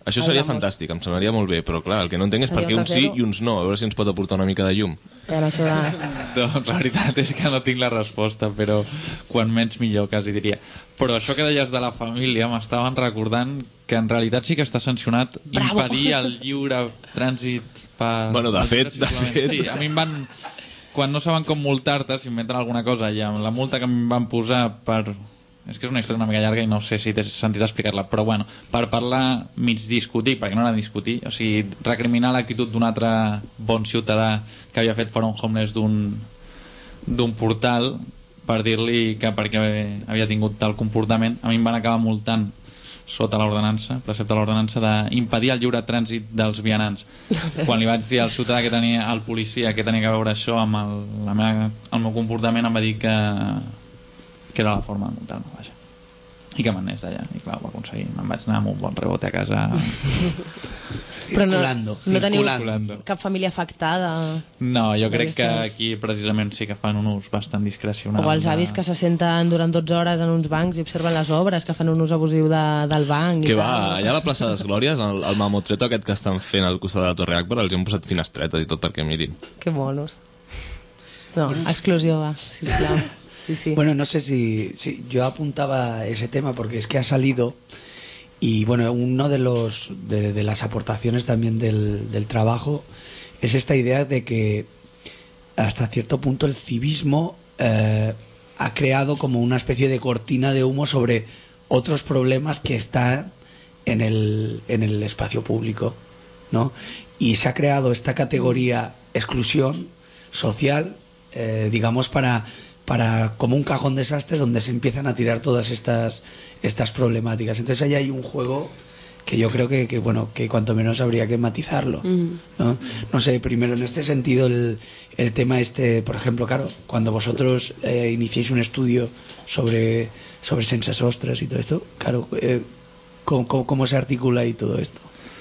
Això Ai, seria vamos. fantàstic, em semblaria molt bé, però clar, el que no entenc és per Seria què un uns sí zero. i uns no, a veure si ens pot aportar una mica de llum. Ara, això de... Doncs la veritat és que no tinc la resposta, però quan menys millor, quasi diria. Però això que deies de la família, m'estaven recordant que en realitat sí que està sancionat Bravo. impedir el lliure trànsit per... Bueno, de el fet, lliure de circulament. fet. Sí, a mi em van... Quan no saben com multar-te, s'inventen alguna cosa, i amb la multa que em van posar per... És que és una història una mica llarga i no sé si t'he sentit explicar-la, però bueno, per parlar mig discutir, perquè no era discutir, o sigui, recriminar l'actitud d'un altre bon ciutadà que havia fet fora un homeless d'un d'un portal per dir-li que perquè havia tingut tal comportament, a mi em van acabar multant sota l'ordenança, precepte de l'ordenança d'impedir el lliure trànsit dels vianants. Quan li vaig dir al ciutadà que tenia, al policia que tenia que veure això amb el, la meva, el meu comportament, em va dir que que era la forma de muntar-me, vaja. I que m'anés d'allà. I clar, ho va aconseguir. Me'n vaig anar amb un bon rebote a casa. Però no, Circulando, no teniu circulando. cap família afectada? No, jo crec que D'aquestes- aquí precisament sí que fan un ús bastant discrecional. O els avis que se senten durant dotze hores en uns bancs i observen les obres, que fan un ús abusiu de, del banc. Que i va, tal. allà a la plaça de les Glòries, el, el mamotreto aquest que estan fent al costat de la Torre Akbar, els han posat finestretes i tot perquè mirin. Que monos. No, exclusió, va, sisplau. Sí, sí. Bueno, no sé si, si yo apuntaba ese tema porque es que ha salido y bueno, uno de los de, de las aportaciones también del, del trabajo es esta idea de que hasta cierto punto el civismo eh, ha creado como una especie de cortina de humo sobre otros problemas que están en el, en el espacio público, ¿no? Y se ha creado esta categoría exclusión social, eh, digamos, para para como un cajón desastre donde se empiezan a tirar todas estas estas problemáticas. Entonces ahí hay un juego que yo creo que, que bueno, que cuanto menos habría que matizarlo, ¿no? No sé, primero en este sentido el, el tema este, por ejemplo, claro, cuando vosotros eh, iniciéis un estudio sobre sobre sense sostres y todo esto, claro, eh, ¿cómo, cómo, cómo se articula ahí todo esto?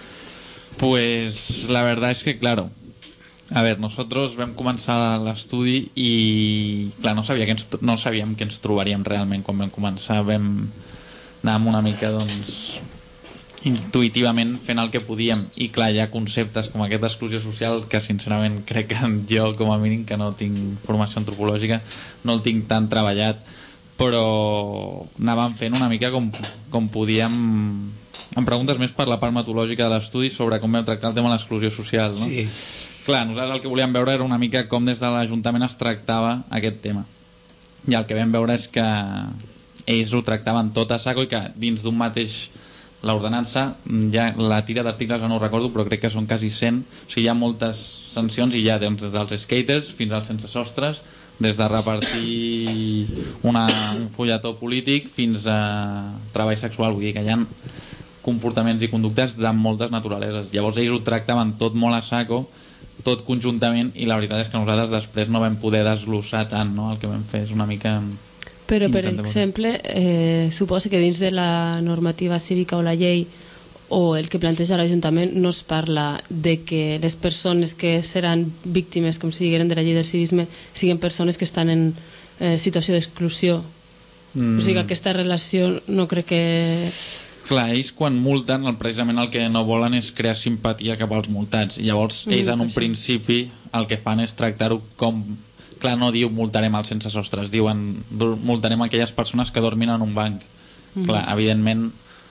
Pues la verdad es que, claro, a ver, nosotros vam començar l'estudi i, clar, no, sabia que ens, no sabíem què ens trobaríem realment quan vam començar. Vam anar amb una mica, doncs, intuïtivament fent el que podíem. I, clar, hi ha conceptes com aquest d'exclusió social que, sincerament, crec que jo, com a mínim, que no tinc formació antropològica, no el tinc tan treballat, però anàvem fent una mica com, com podíem, amb preguntes més per la part metodològica de l'estudi sobre com vam tractar el tema de l'exclusió social, no? Sí. Clar, nosaltres el que volíem veure era una mica com des de l'Ajuntament es tractava aquest tema. I el que vam veure és que ells ho tractaven tot a saco i que dins d'un mateix l'ordenança, ja la tira d'articles no ho recordo, però crec que són quasi cent, o sigui, hi ha moltes sancions i hi ha doncs, des dels skaters fins als sense sostres, des de repartir una, un fulletó polític fins a treball sexual, vull dir que hi ha comportaments i conductes de moltes naturaleses. Llavors ells ho tractaven tot molt a saco, tot conjuntament, i la veritat és que nosaltres després no vam poder desglossar tant, no? El que vam fer és una mica... Però, per Intentem- exemple, eh, suposo que dins de la normativa cívica o la llei o el que planteja l'Ajuntament no es parla de que les persones que seran víctimes, com si digueren, de la llei del civisme, siguin persones que estan en eh, situació d'exclusió. Mm. O sigui, aquesta relació no crec que... Clar, ells quan multen, el- precisament el que no volen és crear simpatia cap als multats. I llavors Mm, ells en per un això. principi el que fan és tractar-ho com... Clar, no diu multarem els sense sostres, diuen dur- multarem aquelles persones que dormin en un banc. Mm. Clar, evidentment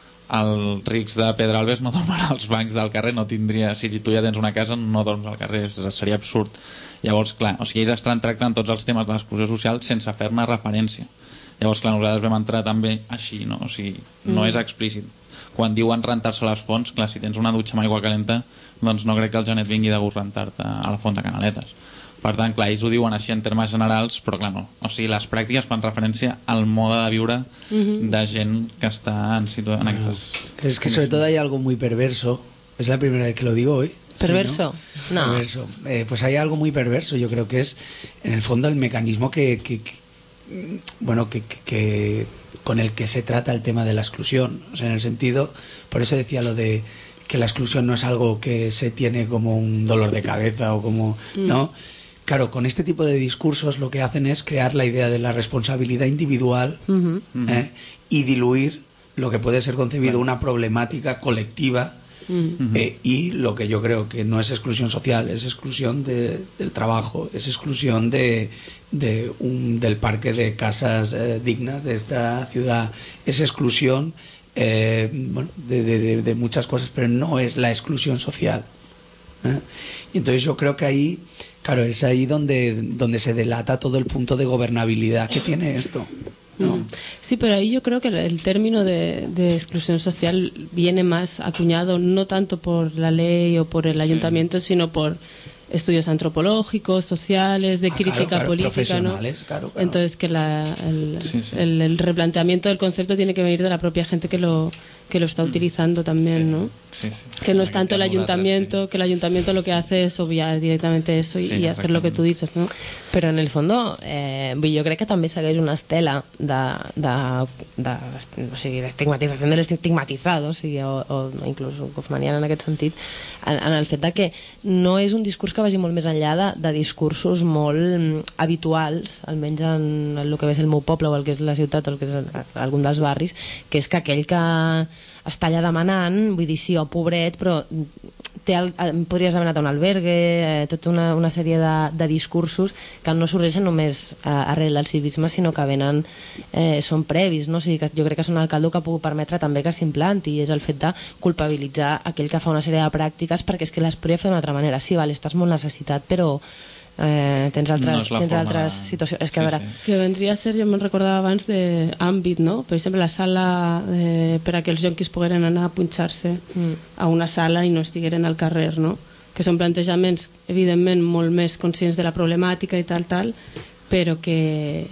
els rics de Pedralbes no dormen als bancs del carrer, no tindria, si tu ja tens una casa no dorms al carrer, és- seria absurd. Llavors, clar, o sigui, ells estan tractant tots els temes de l'exclusió social sense fer-ne referència. Llavors, clar, nosaltres vam entrar també així, no? O sigui, no Mm. és explícit. Quan diuen rentar-se les fonts, clar, si tens una dutxa amb aigua calenta, doncs no crec que el genet vingui de gust rentar-te a la font de Canaletes. Per tant, clar, ells ho diuen així en termes generals, però clar, no. O sigui, les pràctiques fan referència al mode de viure de gent que està en, situ... en aquestes... Es que sobre todo hay algo muy perverso. Es la primera vez que lo digo hoy. ¿Perverso? Sí, No. Perverso. Eh, pues hay algo muy perverso. Yo creo que es, en el fondo, el mecanismo que, que- que- bueno, que, que- que- con el que se trata el tema de la exclusión. O sea, en el sentido, por eso decía lo de que la exclusión no es algo que se tiene como un dolor de cabeza o como, ¿no? Claro, con este tipo de discursos lo que hacen es crear la idea de la responsabilidad individual, ¿eh? y diluir lo que puede ser concebido una problemática colectiva Mm. Eh, y lo que yo creo que no es exclusión social, es exclusión de, del trabajo, es exclusión de, de un, del parque de casas eh, dignas de esta ciudad, es exclusión eh, bueno, de, de, de, de muchas cosas, pero no es la exclusión social. ¿eh? Y entonces yo creo que ahí, claro, es ahí donde, donde se delata todo el punto de gobernabilidad que tiene esto. ¿no? Sí, pero ahí yo creo que el término de, de exclusión social viene más acuñado no tanto por la ley o por el sí. ayuntamiento, sino por estudios antropológicos, sociales, de ah, crítica claro, claro, política, ¿no? Claro, claro. Entonces que la, el, sí, sí. El, el replanteamiento del concepto tiene que venir de la propia gente que lo que lo está utilizando también, sí. ¿no? Sí, sí. Que no es tanto el ayuntamiento, que el ayuntamiento lo que hace es obviar directamente eso y, sí, y hacer lo que tu dices, no? Però en el fons, eh, jo crec que també segueix una estela de, de, de, o sigui, d'estigmatització de l'estigmatitzat, o sigui, o, o inclús Kaufmaniana en aquest sentit, en, en el fet de que no és un discurs que vagi molt més enllà de, de discursos molt habituals, almenys en el que és el meu poble o el que és la ciutat o el que és algun dels barris, que és que aquell que està allà demanant, vull dir, sí, o pobret, però té el, podries haver anat a un albergue, eh, tota una, una sèrie de, de discursos que no sorgeixen només eh, arrel del civisme, sinó que venen, eh, són previs, no? O sigui, que jo crec que són el caldo que pugui permetre també que s'implanti, i és el fet de culpabilitzar aquell que fa una sèrie de pràctiques perquè és que les podria fer d'una altra manera. Sí, vale, estàs molt necessitat, però Eh, tens altres, no tens altres situacions és que, sí, a veure, sí. que vendria a ser, jo me'n recordava abans, d'àmbit, no? Per exemple, la sala eh, per a que els jonquis pogueren anar a punxar-se mm. a una sala i no estigueren al carrer, no? Que són plantejaments evidentment molt més conscients de la problemàtica i tal, tal, però que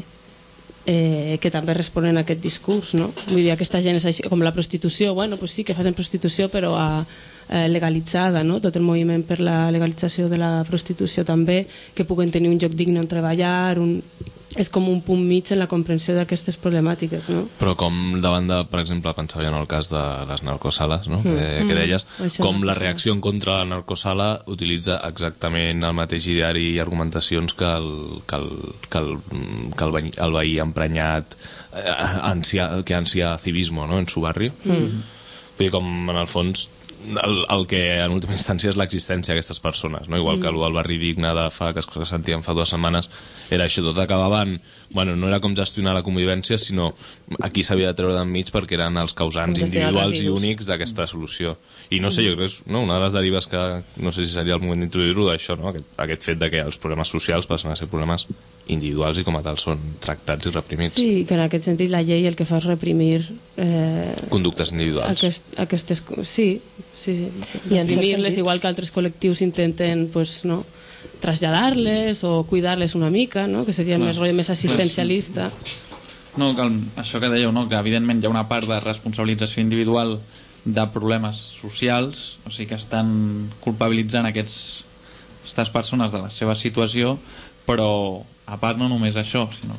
eh, que també responen a aquest discurs, no? Vull dir, aquesta gent és així, com la prostitució, bueno, pues sí que facin prostitució però a legalitzada, no? Tot el moviment per la legalització de la prostitució també, que puguen tenir un lloc digne on treballar, un... és com un punt mig en la comprensió d'aquestes problemàtiques, no? Però com davant de, per exemple, pensava jo en el cas de les narcosales, no? mm. que, que deies, mm. com la reacció en contra de la narcosala utilitza exactament el mateix ideari i argumentacions que el, que el, que el, que el, veí, el veí emprenyat eh, ancià, que ansia civismo, no? En su barri. Mm. Vull dir, com en el fons El, el que en última instància és l'existència d'aquestes persones, no? Igual mm. que el Barri Digne de fa, que es sentíem fa dues setmanes, era això, tot acabaven, bueno, no era com gestionar la convivència, sinó aquí s'havia de treure d'enmig perquè eren els causants individuals i únics d'aquesta solució. I no sé, jo crec que és no, una de les derives que no sé si seria el moment d'introduir-ho d'això, no? aquest, aquest fet de que els problemes socials passen a ser problemes individuals i com a tal són tractats i reprimits. Sí, que en aquest sentit la llei el que fa és reprimir eh, conductes individuals. Aquest, aquestes, sí, sí, sí. Reprimir-les igual que altres col·lectius intenten pues, no, traslladar-les o cuidar-les una mica, no? Que seria clar, més rotllo més assistencialista. No, que el, això que dèieu, no? Que evidentment hi ha una part de responsabilització individual de problemes socials, o sigui que estan culpabilitzant aquests, aquestes persones de la seva situació, però a part no només això, sinó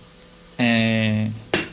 eh...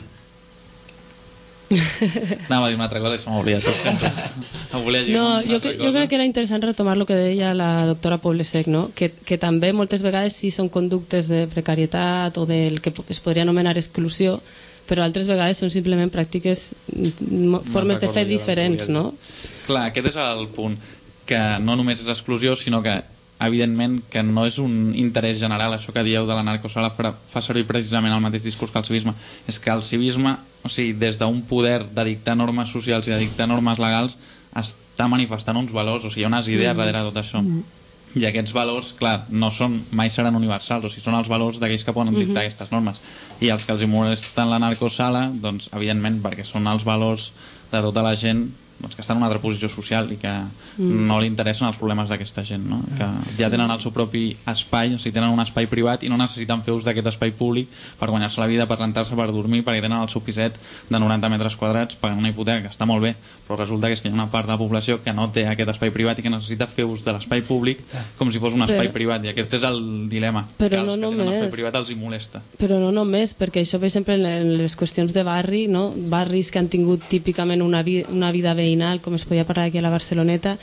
anava a dir una altra cosa i se m'ha oblidat tot sempre. No, jo, cre jo crec que era interessant retomar el que deia la doctora Poblesec, no? que, que també moltes vegades sí són conductes de precarietat o del que es podria anomenar exclusió, però altres vegades són simplement pràctiques, formes de fer diferents, no? Clar, aquest és el punt, que no només és exclusió, sinó que evidentment que no és un interès general. Això que dieu de la narcosala fa servir precisament el mateix discurs que el civisme. És que el civisme, o sigui, des d'un poder de dictar normes socials i de dictar normes legals, està manifestant uns valors, o sigui, hi ha unes idees mm. darrere de tot això. Mm. I aquests valors, clar, no són, mai seran universals, o sigui, són els valors d'aquells que poden dictar mm-hmm. aquestes normes. I els que els hi molesten la narcosala, doncs, evidentment, perquè són els valors de tota la gent doncs, que estan en una altra posició social i que mm. no li interessen els problemes d'aquesta gent, no? Que ja tenen el seu propi espai, o sigui, tenen un espai privat i no necessiten fer ús d'aquest espai públic per guanyar-se la vida, per rentar-se, per dormir, perquè tenen el seu piset de noranta metres quadrats pagant una hipoteca, que està molt bé, però resulta que és que hi ha una part de la població que no té aquest espai privat i que necessita fer ús de l'espai públic com si fos un espai però, privat, i aquest és el dilema, però que els no que només, tenen l'espai privat els hi molesta. Però no només, perquè això, per exemple, en les qüestions de barri, no? Barris que han tingut típicament una, vi una vida veïnal, com es podia parlar aquí a la Barceloneta,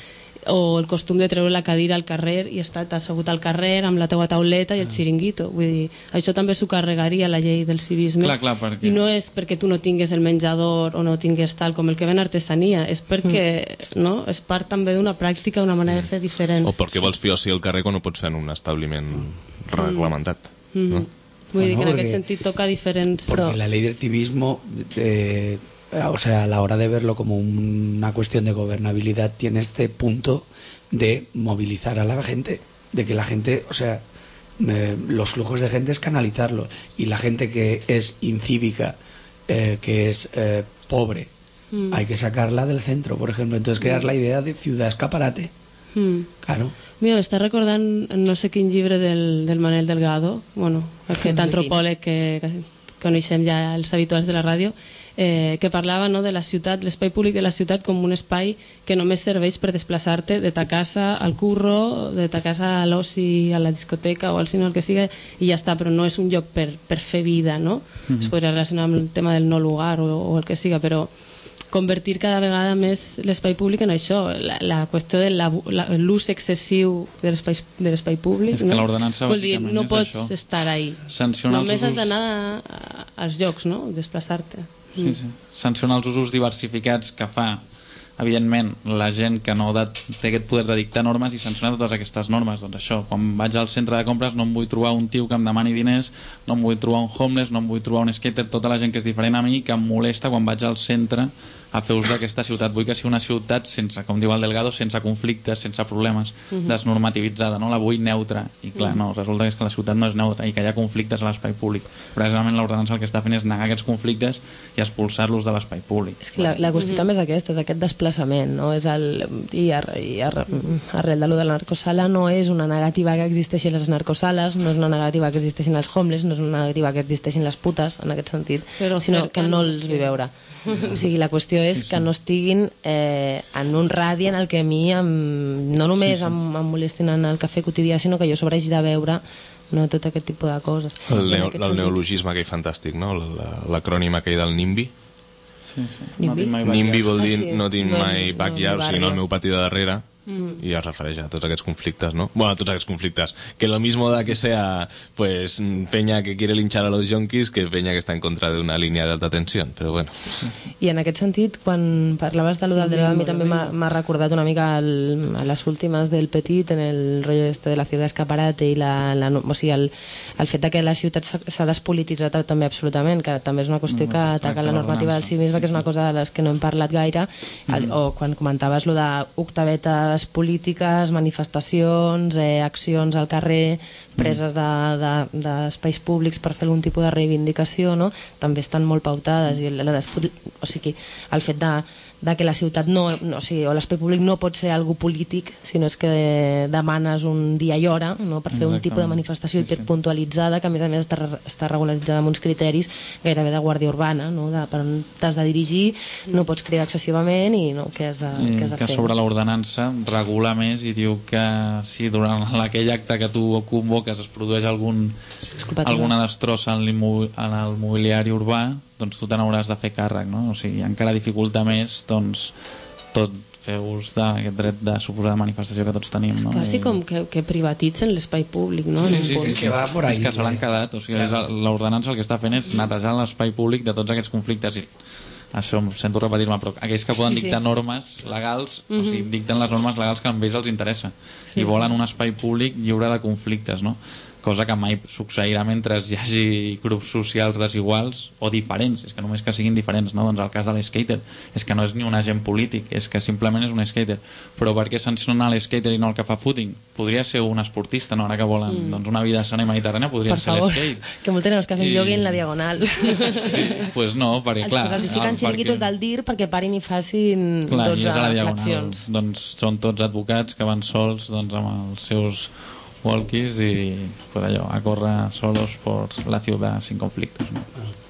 o el costum de treure la cadira al carrer i estar assegut al carrer amb la teua tauleta i el xiringuito. Vull dir, això també s'ho carregaria la llei del civisme. Clar, clar, perquè... I no és perquè tu no tingues el menjador o no tingues tal com el que ven artesania, és perquè mm. no? és part també d'una pràctica, una manera de fer diferent. O perquè vols fer oci al carrer quan ho pots fer en un establiment reglamentat. Mm. ¿no? Vull dir que en Bueno, aquest porque- sentit toca diferents... Porque Però- la ley del civismo, eh, o sea, a la hora de verlo como una cuestión de gobernabilidad, tiene este punto de movilizar a la gente, de que la gente, o sea, eh, los flujos de gente es canalizarlos, y la gente que es incívica, eh, que es eh, pobre, Mm. hay que sacarla del centro, por ejemplo. Entonces crear la idea de ciudad escaparate, Mm. claro. Mira, m'està recordant no sé quin llibre del, del Manel Delgado, bueno, aquest antropòleg que, que coneixem ja els habituals de la ràdio, eh, que parlava no, de la ciutat, l'espai públic de la ciutat com un espai que només serveix per desplaçar-te de ta casa al curro, de ta casa a l'oci, a la discoteca o al cine, el que siga, i ja està, però no és un lloc per, per fer vida, no? Mm-hmm. Es podria relacionar amb el tema del no lugar o, o el que siga, però convertir cada vegada més l'espai públic en això, la, la qüestió de la- la- l'ús excessiu de l'espai de l'espai públic. És que no? l'ordenança Vol dir, bàsicament no és pots això. estar ahí. Sancionar els Només has usos- d'anar a- als llocs, no? Desplaçar-te. Sí, sí. Sancionar els usos diversificats que fa, evidentment, la gent que no de, té aquest poder de dictar normes, i sancionar totes aquestes normes. Doncs això, quan vaig al centre de compres no em vull trobar un tio que em demani diners, no em vull trobar un homeless, no em vull trobar un skater, tota la gent que és diferent a mi, que em molesta quan vaig al centre a fer ús d'aquesta ciutat. Vull que sigui una ciutat sense, com diu el Delgado, sense conflictes, sense problemes, desnormativitzada, no la vull neutra. I clar, no, resulta que és que la ciutat no és neutra i que hi ha conflictes a l'espai públic. Precisament l'ordenança el que està fent és negar aquests conflictes i expulsar-los de l'espai públic. És que la, la qüestió també és aquesta, és aquest desplaçament, no? És el, i, ar, i ar, arrel de lo de la narcosala no és una negativa que existeixin les narcosales, no és una negativa que existeixin els homeless, no és una negativa que existeixin les putes, en aquest sentit, Però sinó que cerquen, no els sí. vull veure. O sigui, la qüestió és sí, sí. que no estiguin eh, en un radi en el que a mi em, no només sí, sí. Em, em molestin en el cafè quotidià, sinó que jo sobre hagi de veure no, tot aquest tipus de coses. El, neo, aquest el sentit. neologisme aquell fantàstic, no? La- L'acrònim aquell del NIMBY. Sí, sí. NIMBY? No tinc mai backyard. NIMBY vol Ah, dir sí. no tinc No, mai no, backyard, no, o sigui, no el barrio. meu pati de darrere. Y es refereix a tots aquests conflictes, ¿no? Bueno, a tots aquests conflictes. Que lo mismo da que sea, pues, peña que quiere linchar a los yonkis que peña que está en contra de una línea de alta tensión, pero bueno. I en aquest sentit, quan parlaves de lo del Delgado, a mi també m'ha m'ha recordat una mica el, a les últimes del Petit, en el rotllo este de la ciutat escaparate i la, la, o sigui, el, el fet de que la ciutat s'ha- s'ha despolititzat també absolutament, que també és una qüestió que ataca la normativa del civisme, que és una cosa de les que no hem parlat gaire, el, o quan comentaves lo d'octavetes polítiques, manifestacions, eh, accions al carrer, preses d'espais de, de, d'espais públics per fer algun tipus de reivindicació, no? També estan molt pautades, i la despot... o sigui, el fet de, de que la ciutat no, no o, sigui, o l'espai públic no pot ser algú polític, sinó és que demanes un dia i hora, no? Per fer un tipus de manifestació Sí, sí. hiperpuntualitzada, que a més a més està, està regularitzada amb uns criteris gairebé de guàrdia urbana, no? De per on t'has de dirigir, no pots cridar excessivament i no, què has de, I què has de que fer. sobre l'ordenança regula més i diu que si durant aquell acte que tu convoques es produeix algun, Escolpativa. alguna destrossa en, l'immo- en el mobiliari urbà, doncs tu te n'hauràs de fer càrrec, no? O sigui, encara dificulta més doncs, tot fer ús d'aquest dret de suposada manifestació que tots tenim, És no? quasi I- com que, que privatitzen l'espai públic, no? Sí, sí, És que va por ahí, és que se l'han eh? quedat, o sigui, és el- l'ordenança el que està fent és netejar l'espai públic de tots aquests conflictes i això em sento repetir-me, però aquells que poden Sí, sí. dictar normes legals, o sigui, dicten les normes legals que a ells els interessa Sí, i volen un espai públic lliure de conflictes, no? Cosa que mai succeirà mentre hi hagi grups socials desiguals o diferents, és que només que siguin diferents, no? Doncs el cas de l'esquater és que no és ni un agent polític, és que simplement és un skater, però per què sancionar l'esquater i no el que fa footing? Podria ser un esportista, no? Ara que volen mm. doncs una vida sana i mediterrània, podria Per ser favor, l'skate. que molts tenen els que fem I- yoga en la diagonal. Sí, pues no, perquè Els, clar... pues els hi fiquen el- xiringuitos perquè- del dir perquè parin i facin Clar, i és dotze a la diagonal. flexions. Doncs són tots advocats que van sols doncs, amb els seus walkies y pues allò, a córrer solos por la ciudad sin conflictos, ¿no?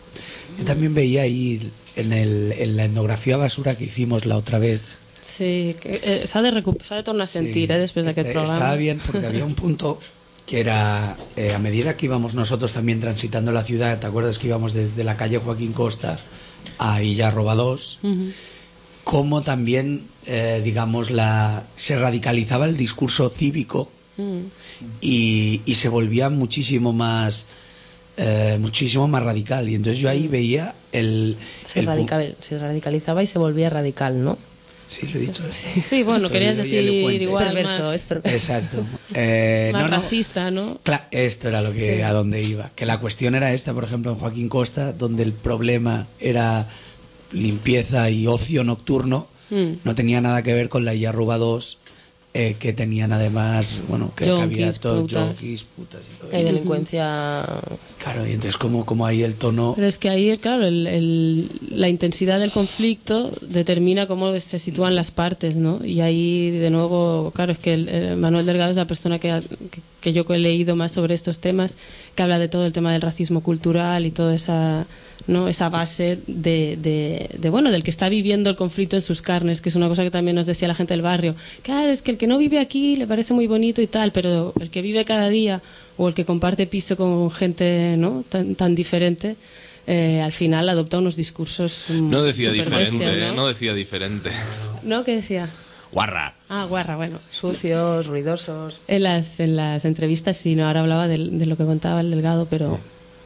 Yo también veía ahí en, el, en la etnografía basura que hicimos la otra vez. Sí, que, eh, s'ha de, recup- s'ha de tornar a sentir, Sí, eh, després d'aquest este- programa. Estaba bien porque había un punto que era, eh, a medida que íbamos nosotros también transitando la ciudad, ¿te acuerdas que íbamos desde la calle Joaquín Costa a Illa Robadós? Ujú. cómo también, eh, digamos, la se radicalizaba el discurso cívico mm. y, y se volvía muchísimo más eh, muchísimo más radical. Y entonces yo ahí veía el... Se, el radical, se radicalizaba y se volvía radical, ¿no? Sí, lo he dicho. Sí, sí, bueno, Estoy querías decir elocuente. igual es perverso, más, es perverso. Exacto. Eh, más no, no. racista, ¿no? Claro, esto era lo que Sí. a donde iba. Que la cuestión era esta, por ejemplo, en Joaquín Costa, donde el problema era limpieza y ocio nocturno, mm. no tenía nada que ver con la Yarruba dos, eh, que tenían además, bueno, que, que había todos junkies, putas y todo eso. Hay delincuencia... Claro, y entonces como, como ahí el tono... Pero es que ahí, claro, el, el, la intensidad del conflicto determina cómo se sitúan las partes, ¿no? Y ahí, de nuevo, claro, es que el, el Manuel Delgado es la persona que, que, que yo he leído más sobre estos temas, que habla de todo el tema del racismo cultural y toda esa... ¿no? Esa base de, de, de, bueno, del que está viviendo el conflicto en sus carnes, que es una cosa que también nos decía la gente del barrio. Claro, es que el que no vive aquí le parece muy bonito y tal, pero el que vive cada día o el que comparte piso con gente, ¿no? tan, tan diferente, eh, al final adopta unos discursos no decía diferente, bestias, ¿no? no decía diferente. ¿No? ¿Qué decía? Guarra. Ah, guarra, bueno. Sucios, ruidosos. En las, en las entrevistas sí, no, ahora hablaba de, de lo que contaba el Delgado, pero...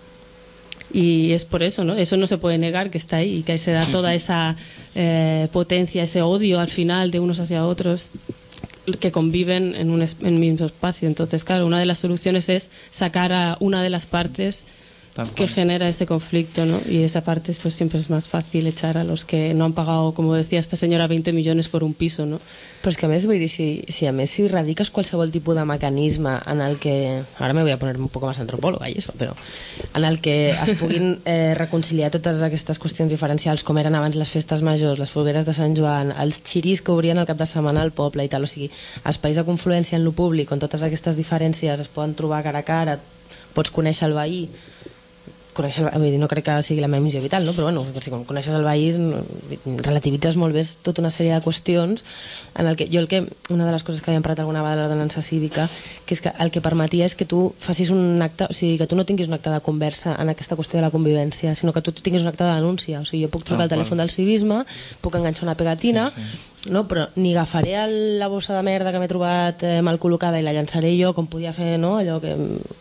Y es por eso, ¿no? Eso no se puede negar que está ahí y que se da toda esa eh, potencia, ese odio al final de unos hacia otros que conviven en un, en un mismo espacio. Entonces, claro, una de las soluciones es sacar a una de las partes que genera ese conflicto, ¿no? Y esa parte pues siempre es más fàcil echar a los que no han pagado, como decía esta senyora, veinte millones por un piso, no? Però és que a més, vull dir, si, si a més si radiques qualsevol tipus de mecanisme en el que, ara me voy a poner un poco más antropóloga i això, però en el que es puguin eh, reconciliar totes aquestes qüestions diferencials com eren abans les festes majors, les fogueres de Sant Joan, els xiris que obrien el cap de setmana al poble i tal, o sigui, espais de confluència en lo públic on totes aquestes diferències es poden trobar cara a cara, pots conèixer el veí, conèixer, vull dir, no crec que sigui la meva missió vital, no? Però bueno, si coneixes el veí relativitzes molt bé tota una sèrie de qüestions en el que jo el que, una de les coses que havíem parlat alguna vegada de l'ordenança cívica, que és que el que permetia és que tu facis un acte, o sigui, que tu no tinguis un acte de conversa en aquesta qüestió de la convivència, sinó que tu tinguis un acte de denúncia, o sigui, jo puc trucar al telèfon del civisme, puc enganxar una pegatina, sí, sí. No? Però ni agafaré el, la bossa de merda que m'he trobat eh, mal col·locada i la llançaré jo com podia fer, no? Allò que...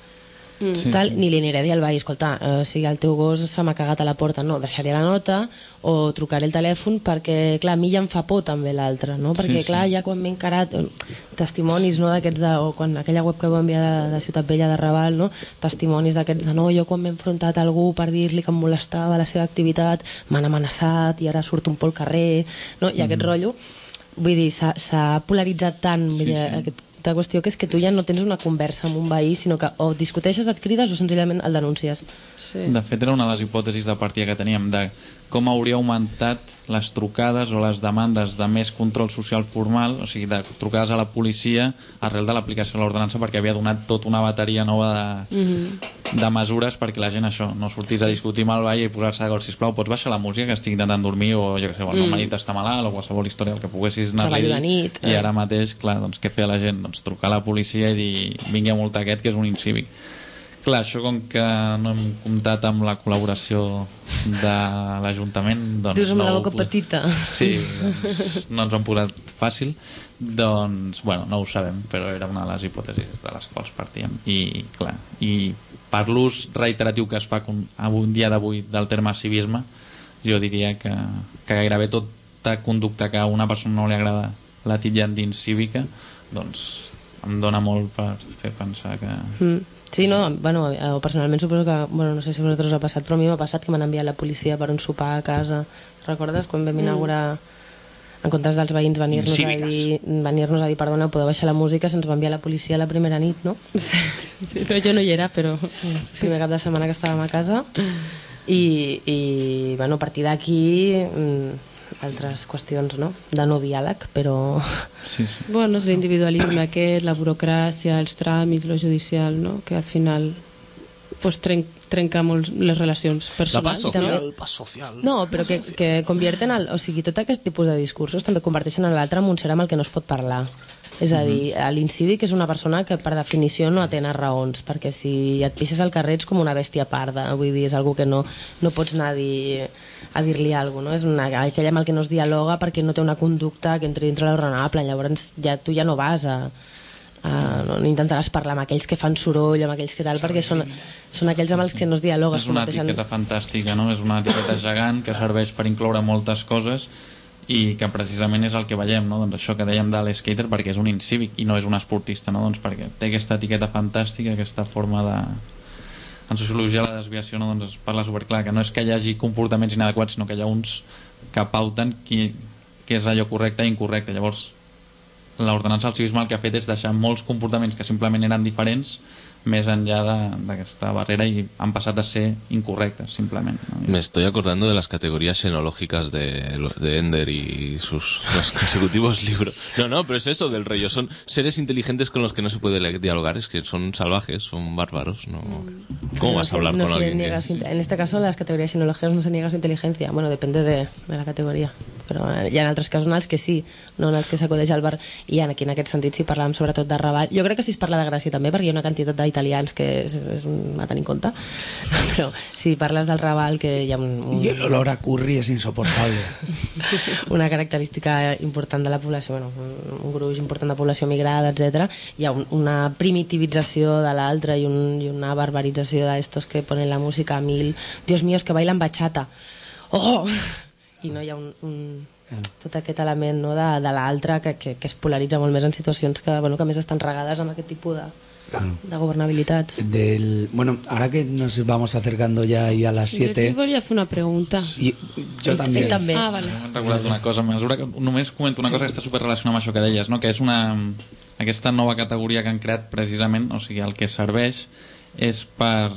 Mm. Sí, tal, sí. Ni li aniré a dir al veí, escolta, eh, si el teu gos se m'ha cagat a la porta, no, deixaré la nota o trucaré el telèfon perquè, clar, a mi ja em fa por també l'altre, no? Perquè, sí, clar, sí. Ja quan m'he encarat testimonis, no, d'aquests de, o quan aquella web que va enviar de, de Ciutat Vella de Raval, no? Testimonis d'aquests de, no, jo quan m'he enfrontat a algú per dir-li que em molestava la seva activitat, m'han amenaçat i ara surto un pel carrer, no? I mm. aquest rotllo, vull dir, s'ha polaritzat tant, vull dir, sí, sí. Aquest la qüestió que és que tu ja no tens una conversa amb un veí, sinó que o discuteixes, et crides o senzillament el denuncies. Sí. De fet, era una de les hipòtesis de partida que teníem de com hauria augmentat les trucades o les demandes de més control social formal, o sigui, de trucades a la policia arrel de l'aplicació de l'ordenança, perquè havia donat tota una bateria nova de, mm-hmm. de mesures perquè la gent això no sortís a discutir amb el veí i posar-se d'acord, sisplau, pots baixar la música que estic intentant dormir o jo què sé, el meu marit està malalt o qualsevol història el que poguessis anar-li a dir, nit, i ara mateix, clar, doncs què feia la gent? Doncs trucar a la policia i dir vingui a multar aquest que és un incívic. Clar, això com que no hem comptat amb la col·laboració de l'Ajuntament, doncs dius amb no la boca ho... petita. Sí, doncs no ens ho han posat fàcil, doncs, bueno, no ho sabem, però era una de les hipòtesis de les quals partíem. I, clar, i per l'ús reiteratiu que es fa un dia d'avui del terme civisme, jo diria que, que gairebé tota conducta que a una persona no li agrada la titllen dins cívica, doncs em dona molt per fer pensar que... Mm. Sí, no, bueno, personalment suposo que, bueno, no sé si a vosaltres us ha passat, però a mi m'ha passat que m'han enviat la policia per un sopar a casa. Recordes quan vam inaugurar, en comptes dels veïns venir-nos a dir, venir-nos a dir, perdona, podeu baixar la música, se'ns va enviar la policia la primera nit, no? Sí, sí, no, jo no hi era, però... Sí, el primer cap de setmana que estàvem a casa i, i bueno, a partir d'aquí... altres qüestions, no? De no diàleg, però... Sí, sí. Bueno, és l'individualisme aquest, la burocràcia, els tràmits, lo judicial, no? Que al final pues, tren trenca molt les relacions personals. La paz social, paz social. No, però que, que convierten el... O sigui, tot aquest tipus de discursos també converteixen l'altre en un ser amb el que no es pot parlar. És a dir, l'incívic és una persona que per definició no atén a raons, perquè si et pixes al carrer ets com una bèstia parda, vull dir, és algú que no, no pots anar a dir a dir-li alguna cosa, no? És una, aquell amb el que no es dialoga perquè no té una conducta que entri dintre lo raonable, llavors ja, tu ja no vas a, a no, no intentaràs parlar amb aquells que fan soroll, amb aquells que tal, perquè són, són aquells amb els que no es dialoga. És una etiqueta fantàstica, no? És una etiqueta gegant que serveix per incloure moltes coses i que precisament és el que veiem, no? Doncs això que dèiem de l'esquater, perquè és un incívic i no és un esportista, no? Doncs perquè té aquesta etiqueta fantàstica, aquesta forma de... En sociologia la desviació, no? Doncs es parla superclar, que no és que hi hagi comportaments inadequats, sinó que hi ha uns que pauten qui, què és allò correcte i incorrecte. Llavors l'ordenança del civisme el que ha fet és deixar molts comportaments que simplement eren diferents més enllà d'aquesta barrera y han pasado a ser incorrectas simplemente, ¿no? Me estoy acordando de las categorías xenológicas de, de Ender y sus los consecutivos libros. No, no, pero es eso del rollo. Son seres inteligentes con los que no se puede dialogar, es que son salvajes, son bárbaros. ¿No? ¿Cómo vas a hablar no con alguien? Niega, Que... En este caso, las categorías xenológicas no se niega su inteligencia. Bueno, depende de, de la categoria. Però hi ha altres casos en els que sí, no en els que s'acudeix al bar. I aquí en aquest sentit, si parlàvem sobretot de Raval, jo crec que si es parla de Gràcia també, perquè hi ha una quantitat d'italians que és, és un, a tenir en compte, però si parles del Raval, que hi ha un, un... I l'olor a curri és insoportable. Una característica important de la població, bueno, un, un gruix important de població migrada, etcètera. Hi ha un, una primitivització de l'altre i, un, i una barbarització d'estos que ponen la música a mil. Dios mío, es que bailan bachata. Oh! I no hi ha un, un, tot aquest element, no, de, de l'altre que, que, que es polaritza molt més en situacions que, bueno, que més estan regades amb aquest tipus de, de governabilitats. Del, bueno, ahora que nos vamos acercando ya ahí a las siete... Yo volia fer una pregunta. I, jo també. Sí, també. Ah, vale. M'he recordat una cosa, a mesura que només comento una cosa que està superrelacionada amb això que deies, no? Que és una, aquesta nova categoria que han creat precisament, o sigui, el que serveix és per...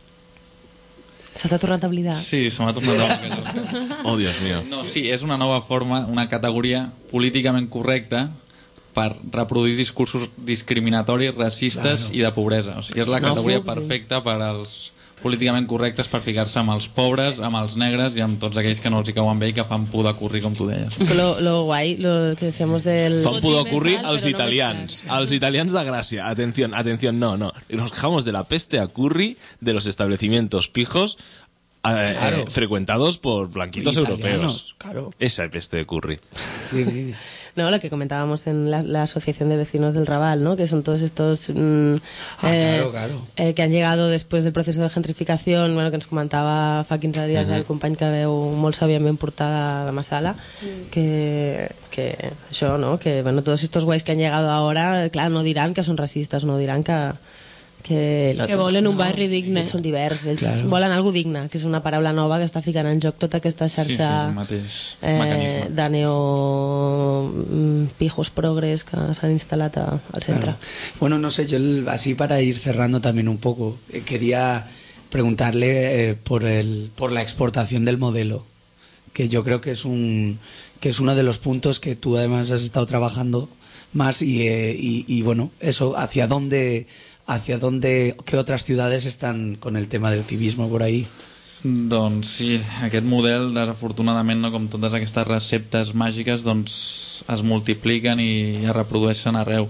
Se t'ha tornat a oblidar. Sí, se m'ha tornat a oblidar. Oh, Dios mío. No, sí, és una nova forma, una categoria políticament correcta per reproduir discursos discriminatoris, racistes claro. I de pobresa. O sigui, és la categoria perfecta per als políticament correctes per ficar-se amb els pobres, amb els negres i amb tots aquells que no els hi cauen bé i que fan pudor curri, com tu deies. Lo, lo guay, lo que decíamos del... Fan pudor curri als italians. Als italians de Gracia. Atención, atención, no, no. Nos quejamos de la peste a curry de los establecimientos pijos eh, claro. eh, frecuentados por blanquitos italianos, europeos. Claro. Esa peste de curry. Sí, sí. No, lo que comentábamos en la, la Asociación de Vecinos del Raval, ¿no? Que son todos estos mm, ah, eh, claro, claro. Eh, que han llegado después del proceso de gentrificación, bueno, que ens comentava fa quinze dies uh -huh. el company que veu molt sàviament portada de Massala, uh-huh. que, que això, ¿no? Que, bueno, todos estos guais que han llegado ahora, claro, no diran que són racistes, no diran que... Que, que volen un no, barri digne. Ells són divers, ells claro. volen algo digne, que és una paraula nova que està ficant en joc tota aquesta xarxa sí, sí, eh, de neo pijos progres que s'han instal·lat a, al centre. Claro. Bueno, no sé, yo así para ir cerrando también un poco, eh, quería preguntarle eh, por, el, por la exportación del modelo, que yo creo que es, un, que es uno de los puntos que tú además has estado trabajando más y, eh, y, y bueno, eso, hacia dónde... hacia dónde, qué otras ciudades están con el tema del civismo por ahí? Doncs sí, aquest model desafortunadament, no, com totes aquestes receptes màgiques, doncs es multipliquen i es reprodueixen arreu.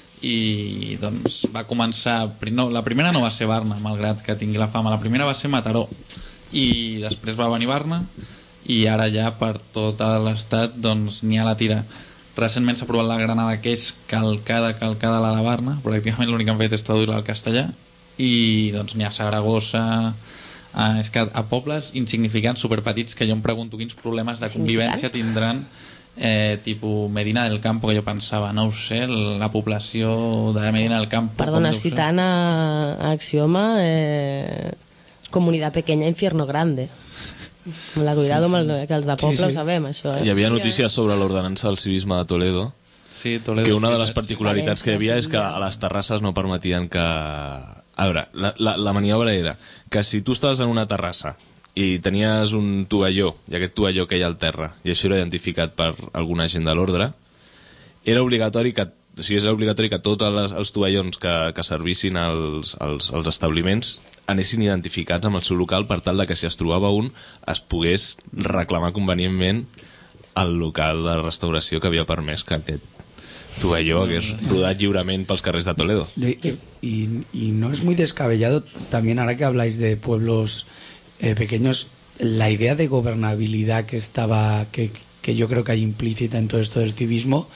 I doncs va començar, no, la primera no va ser Barna, malgrat que tingui la fama, la primera va ser Mataró i després va venir Barna i ara ja per tot l'estat doncs n'hi ha la tira. Recentment s'ha aprovat la Granada, que és calcada, calcada la de Barna, pràcticament l'únic que han fet és traduir-la al castellà, i doncs n'hi ha Saragossa, eh, és que a pobles insignificants, superpetits, que jo em pregunto quins problemes de convivència tindran, eh, tipus Medina del Campo, que jo pensava, no ho sé, la població de Medina del Campo... Perdona, citant a, a Axioma, eh, comunitat pequeña, infierno grande. La cuidado, sí, sí. Que els de poble sí, sí. Ho sabem, això. Eh? Hi havia notícies sobre l'ordenança del civisme de Toledo, sí, Toledo, que una de les particularitats que hi havia és que a les terrasses no permetien que... A veure, la, la, la maniobra era que si tu estaves en una terrassa i tenies un tovalló, i aquest tovalló queia al terra, i això era identificat per alguna agent de l'ordre, era obligatori que, o sigui, era obligatori que tots els, els tovallons que, que servissin als, als, als establiments anessin identificats amb el seu local per tal de que si es trobava un es pogués reclamar convenientment el local de restauració que havia permès que aquest Tu allò hagués rodat lliurement pels carrers de Toledo. Y, y, y no es muy descabellado también, ahora que habláis de pueblos eh, pequeños, la idea de gobernabilidad que estaba, que, que yo creo que hay implícita en todo esto del civismo,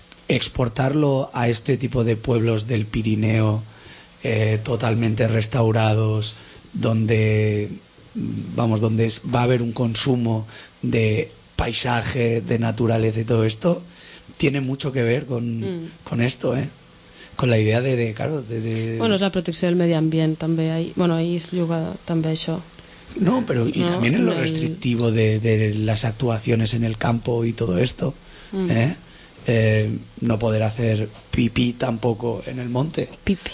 exportarlo a este tipo de pueblos del Pirineo eh, totalmente restaurados, donde vamos, donde es, va a haber un consumo de paisaje, de naturaleza y todo esto, tiene mucho que ver con, mm. con esto, ¿eh? Con la idea de, de claro, de, de... Bueno, és la protecció del medi ambient, també. Ahí, bueno, ahí es juga també això. No, pero y no, también en lo el... restrictivo de, de las actuaciones en el campo y todo esto, mm. ¿eh? Eh, no poder hacer pipí tampoco en el monte. Pipi.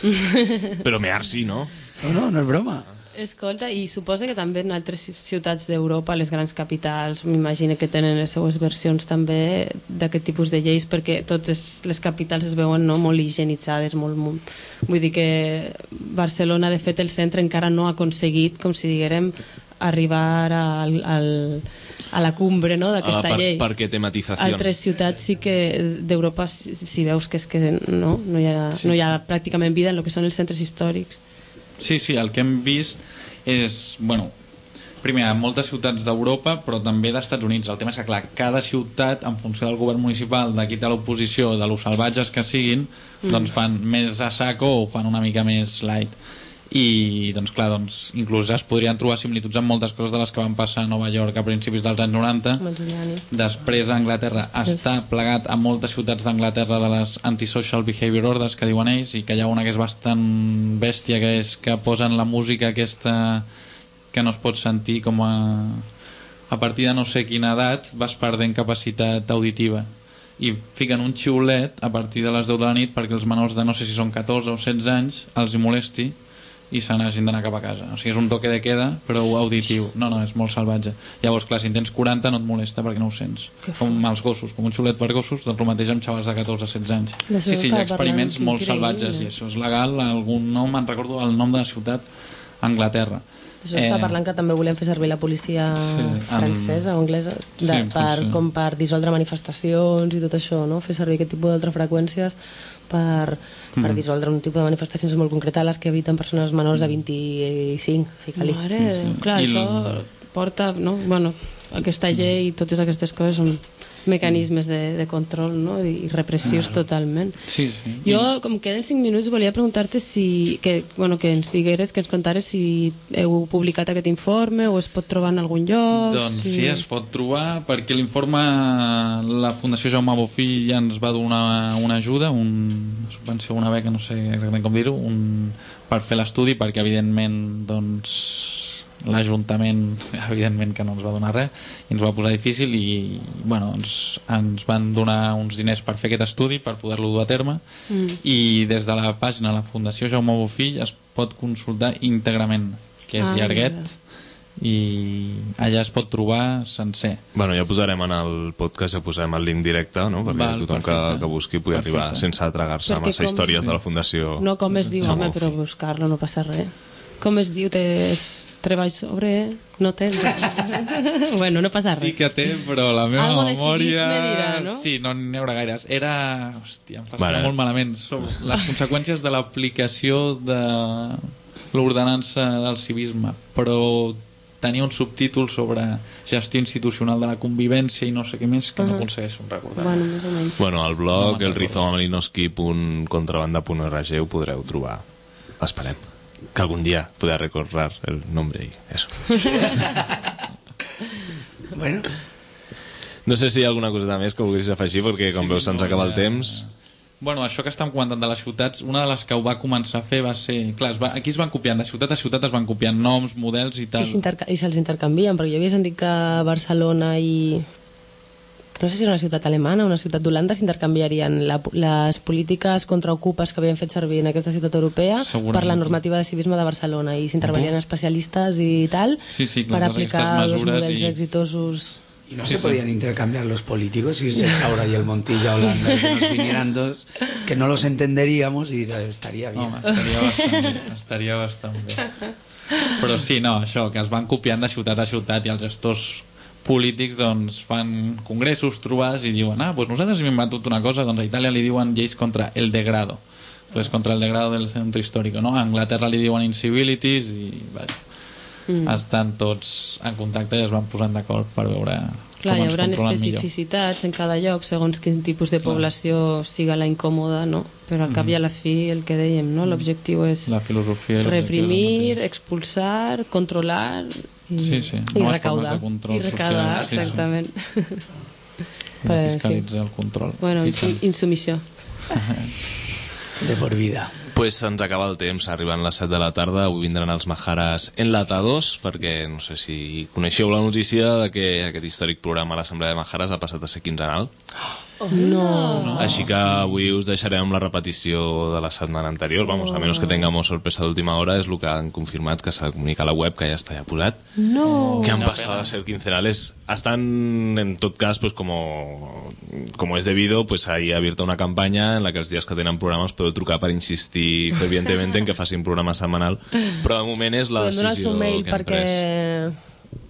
Però mear sí, no? No, no, no és broma. Escolta, i suposa que també en altres ciutats d'Europa, les grans capitals, m'imagino que tenen les seues versions també d'aquest tipus de lleis, perquè totes les capitals es veuen, no, molt higienitzades, molt, molt... Vull dir que Barcelona, de fet, el centre encara no ha aconseguit, com si diguérem, arribar al, al, a la cumbre, no, d'aquesta per, llei. Per què tematització? Altres ciutats sí que d'Europa, si, si veus que és que no, no, hi ha, sí, no hi ha pràcticament vida en el que són els centres històrics. Sí, sí, el que hem vist és, bueno, primer, en moltes ciutats d'Europa, però també d'Estats Units. El tema és que, clar, cada ciutat, en funció del govern municipal, d'aquí té l'oposició, de los salvatges que siguin, mm. doncs fan més a saco o fan una mica més light. I, doncs, clar, doncs, inclús es podrien trobar similituds amb moltes coses de les que van passar a Nova York a principis dels anys noranta. Després, a Anglaterra està plegat a moltes ciutats d'Anglaterra de les antisocial behavior orders que diuen ells, i que hi ha una que és bastant bèstia, que és que posen la música aquesta que no es pot sentir, com a a partir de no sé quina edat vas perdent capacitat auditiva, i fiquen un xiulet a partir de les deu de la nit perquè els menors de no sé si són catorze o setze anys els hi molesti i se n'hagin d'anar cap a casa. O sigui, és un toque de queda però auditiu. No, no, és molt salvatge. Llavors, clar, si en tens quaranta no et molesta perquè no ho sents. Com els gossos, com un xulet per gossos, doncs el mateix amb xavals de catorze o setze anys. Sí, sí, hi ha experiments molt salvatges i això és legal. Algun nom, me'n recordo el nom de la ciutat, Anglaterra. Això està parlant que també volem fer servir la policia sí, francesa o anglesa de, sí, per, com per dissoldre manifestacions i tot això, no? Fer servir aquest tipus d'altres freqüències per, per mm. dissoldre un tipus de manifestacions molt concretes, les que eviten persones menors de vint-i-cinc, fica-li. Mare, sí, sí. Clar, I això el... porta, no? Bueno, aquesta llei i totes aquestes coses són mecanismes de, de control, no? I repressius claro. Totalment. Sí, sí. Jo, com queden cinc minuts, volia preguntar-te si, que, bueno, que ens digueres, que ens contares si heu publicat aquest informe o es pot trobar en algun lloc. Doncs si... sí, es pot trobar, perquè l'informe la Fundació Jaume Bofill ja ens va donar una ajuda, una subvenció, una beca, no sé exactament com dir-ho, un... per fer l'estudi, perquè evidentment doncs l'Ajuntament evidentment que no ens va donar res i ens va posar difícil i bueno, ens, ens van donar uns diners per fer aquest estudi, per poder-lo dur a terme mm. i des de la pàgina de la Fundació Jaume Bofill es pot consultar íntegrament, que és ah, llarguet mira. I allà es pot trobar sencer. Bueno, ja posarem en el podcast, ja posarem el link directe, no? Perquè Val, tothom que, que busqui pugui perfecte. Arribar sense tragar-se massa com... històries de la Fundació. No com es diu, home, però buscar-lo no passa res. Com es diu? Te... treball sobre... no té... bueno, no passa res. Sí que té, però la meva Algo memòria... de dirà, no? Sí, no n'hi haurà gaires. Era... Hòstia, em fa vale. Molt malament. Sobre les conseqüències de l'aplicació de l'ordenança del civisme, però tenia un subtítol sobre gestió institucional de la convivència i no sé què més, que uh -huh. no aconsegueixo recordar. Bueno, més o menys. Bueno, al blog, no el rizomamalinovski punt contrabanda punt org ho podreu trobar. Esperem que algún día pueda recordar el nombre y eso. Bueno. No sé si hi ha alguna coseta més que vulguis afegir, perquè com sí, veus se'ns no, acaba el temps. Bueno, això que estem comentant de les ciutats, una de les que ho va començar a fer va ser... Clar, es va, aquí es van copiant, de ciutat a ciutat es van copiant noms, models i tal. I se'ls intercanvien, perquè jo havia sentit que Barcelona i... no sé si és una ciutat alemana o una ciutat d'Holanda, s'intercanviarien la, les polítiques contra ocupes que havien fet servir en aquesta ciutat europea per la normativa de civisme de Barcelona, i s'intervenien especialistes i tal sí, sí, per aplicar els models i... exitosos. Y no sí, se sí. podían intercambiar los políticos, irse Saura y el Montilla a Holanda, y que nos vinieran dos, que no los entenderíamos y estaría bien. Home, estaria bastant bé, estaria bastant bé. Però sí, no, això, que es van copiant de ciutat a ciutat i els gestors polítics doncs, fan congressos, trobades i diuen, ah, doncs nosaltres hem inventat una cosa, doncs a Itàlia li diuen lleis contra el degrado, pues contra el degrado del centre històric, no? A Anglaterra li diuen incivilities i vaja, mm. estan tots en contacte i es van posant d'acord per veure Clar, com hi ens haurà controlen especificitats millor en cada lloc segons quin tipus de població Clar. siga la incòmoda, no? Però al cap mm-hmm. i a la fi el que dèiem, no? L'objectiu és la filosofia reprimir, expulsar, controlar i, sí, sí. i no recaudar i recaudar, social, exactament sí, sí. I fiscalitzar sí. el control bueno, insum insumissió de por vida. Pues se'ns acaba el temps, arribant les set de la tarda, avui vindran els Majares enlatados, perquè no sé si coneixeu la notícia de que aquest històric programa a l'Assemblea de Majares ha passat a ser quinzenal. Oh, no. no. Així que avui us deixarem amb la repetició de la setmana anterior, vamos, a menos que tengamos sorpresa d'última hora, és el que han confirmat que s'ha de comunicar a la web, que ja està ja posat, no. que han passat a ser quincenales. Estan, en tot cas, pues como, como es debido, pues ahí abierta una campaña en la que els dies que tenen programes podeu trucar per insistir fervientement en que facin programa setmanal, però de moment és la decisió que hem perquè... pres.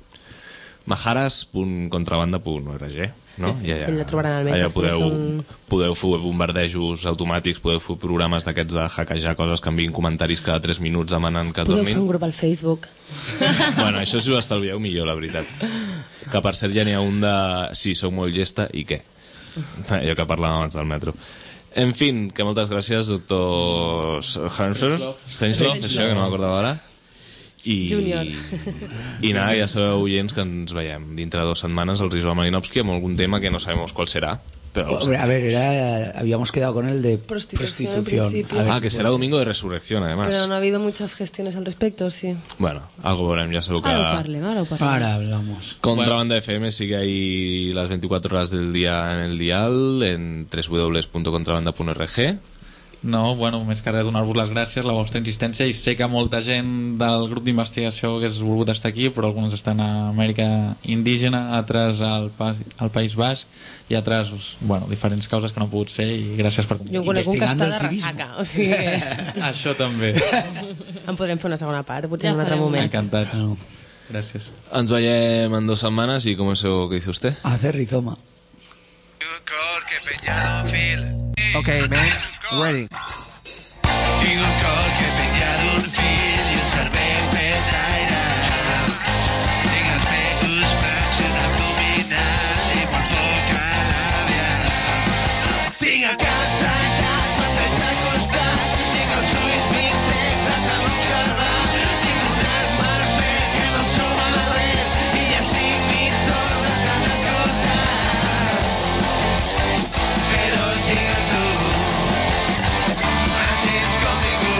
majares punt contrabanda punt org, no? I allà, allà trobaran el mail. Allà podeu, podeu fer bombardejos automàtics, podeu fer programes d'aquests de hackejar coses que envien comentaris cada tres minuts demanant que podeu dormin. fer un grup al Facebook. Bueno, això si ho estalvieu millor, la veritat. Que per cert ja n'hi ha un de sí, sou molt llesta i què? Allò que parlàvem abans del metro. En fin, que moltes gràcies, doctor Stanislav, Stanislav, això que no m'acordava ara. I, Júnior. I nada, ja sabeu, oients, que ens veiem dintre de dues setmanes al Rizoma Malinowski amb algun tema que no sabemos cuál será. Pero, a ver, era, habíamos quedado con el de prostitución. prostitución. Ah, que será domingo de resurrección, además. Pero no ha habido muchas gestiones al respecto, sí. Bueno, algo veremos, ya sabeu que... Ahora parlem, ahora parlem. Ahora hablamos. Contrabanda bueno. F M sigue ahí las veinticuatro horas del día en el dial, en w w w punto contrabanda punto org. No, bueno, més que res donar-vos les gràcies, la vostra insistència, i sé que molta gent del grup d'investigació hagués volgut estar aquí, però alguns estan a Amèrica indígena, altres al, pa al País Basc i altres, bueno, diferents causes que no han pogut ser, i gràcies per complir. Jo en conec un que està de ressaca, o sigui que... Això també. En podrem fer una segona part, potser ja en un altre moment. Encantats. No. Gràcies. Ens veiem en dos setmanes i com és el que dice usted? Hacer rizoma. Okay, man. Ready. Tinc un cor que penya d'un fil i un cervell fet d'aire. Tinc els peus plans en abdominal i molt poca làbia. Tinc el cap trencat per tretze costats. Tinc els ulls mig secs de tant observar. Tinc un nas mal fet que no em suma res i ja estic mig sord de tant escoltar. Però tinc a tu. Mantens conmigo.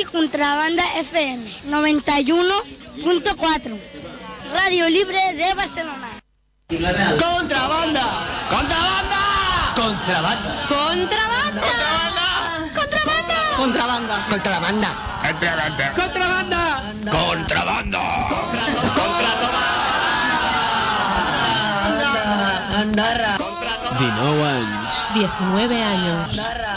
Radio Contrabanda F M noventa y uno punto cuatro. Radio Libre de Barcelona. ¡Contrabanda! ¡Contrabanda! ¡Contrabanda! ¡Contrabanda! ¡Contrabanda! ¡Contrabanda! ¡Contrabanda! ¡Contrabanda! ¡Contrabanda! ¡Contrabanda! ¡Contrabanda! dinou anys. diecinueve años.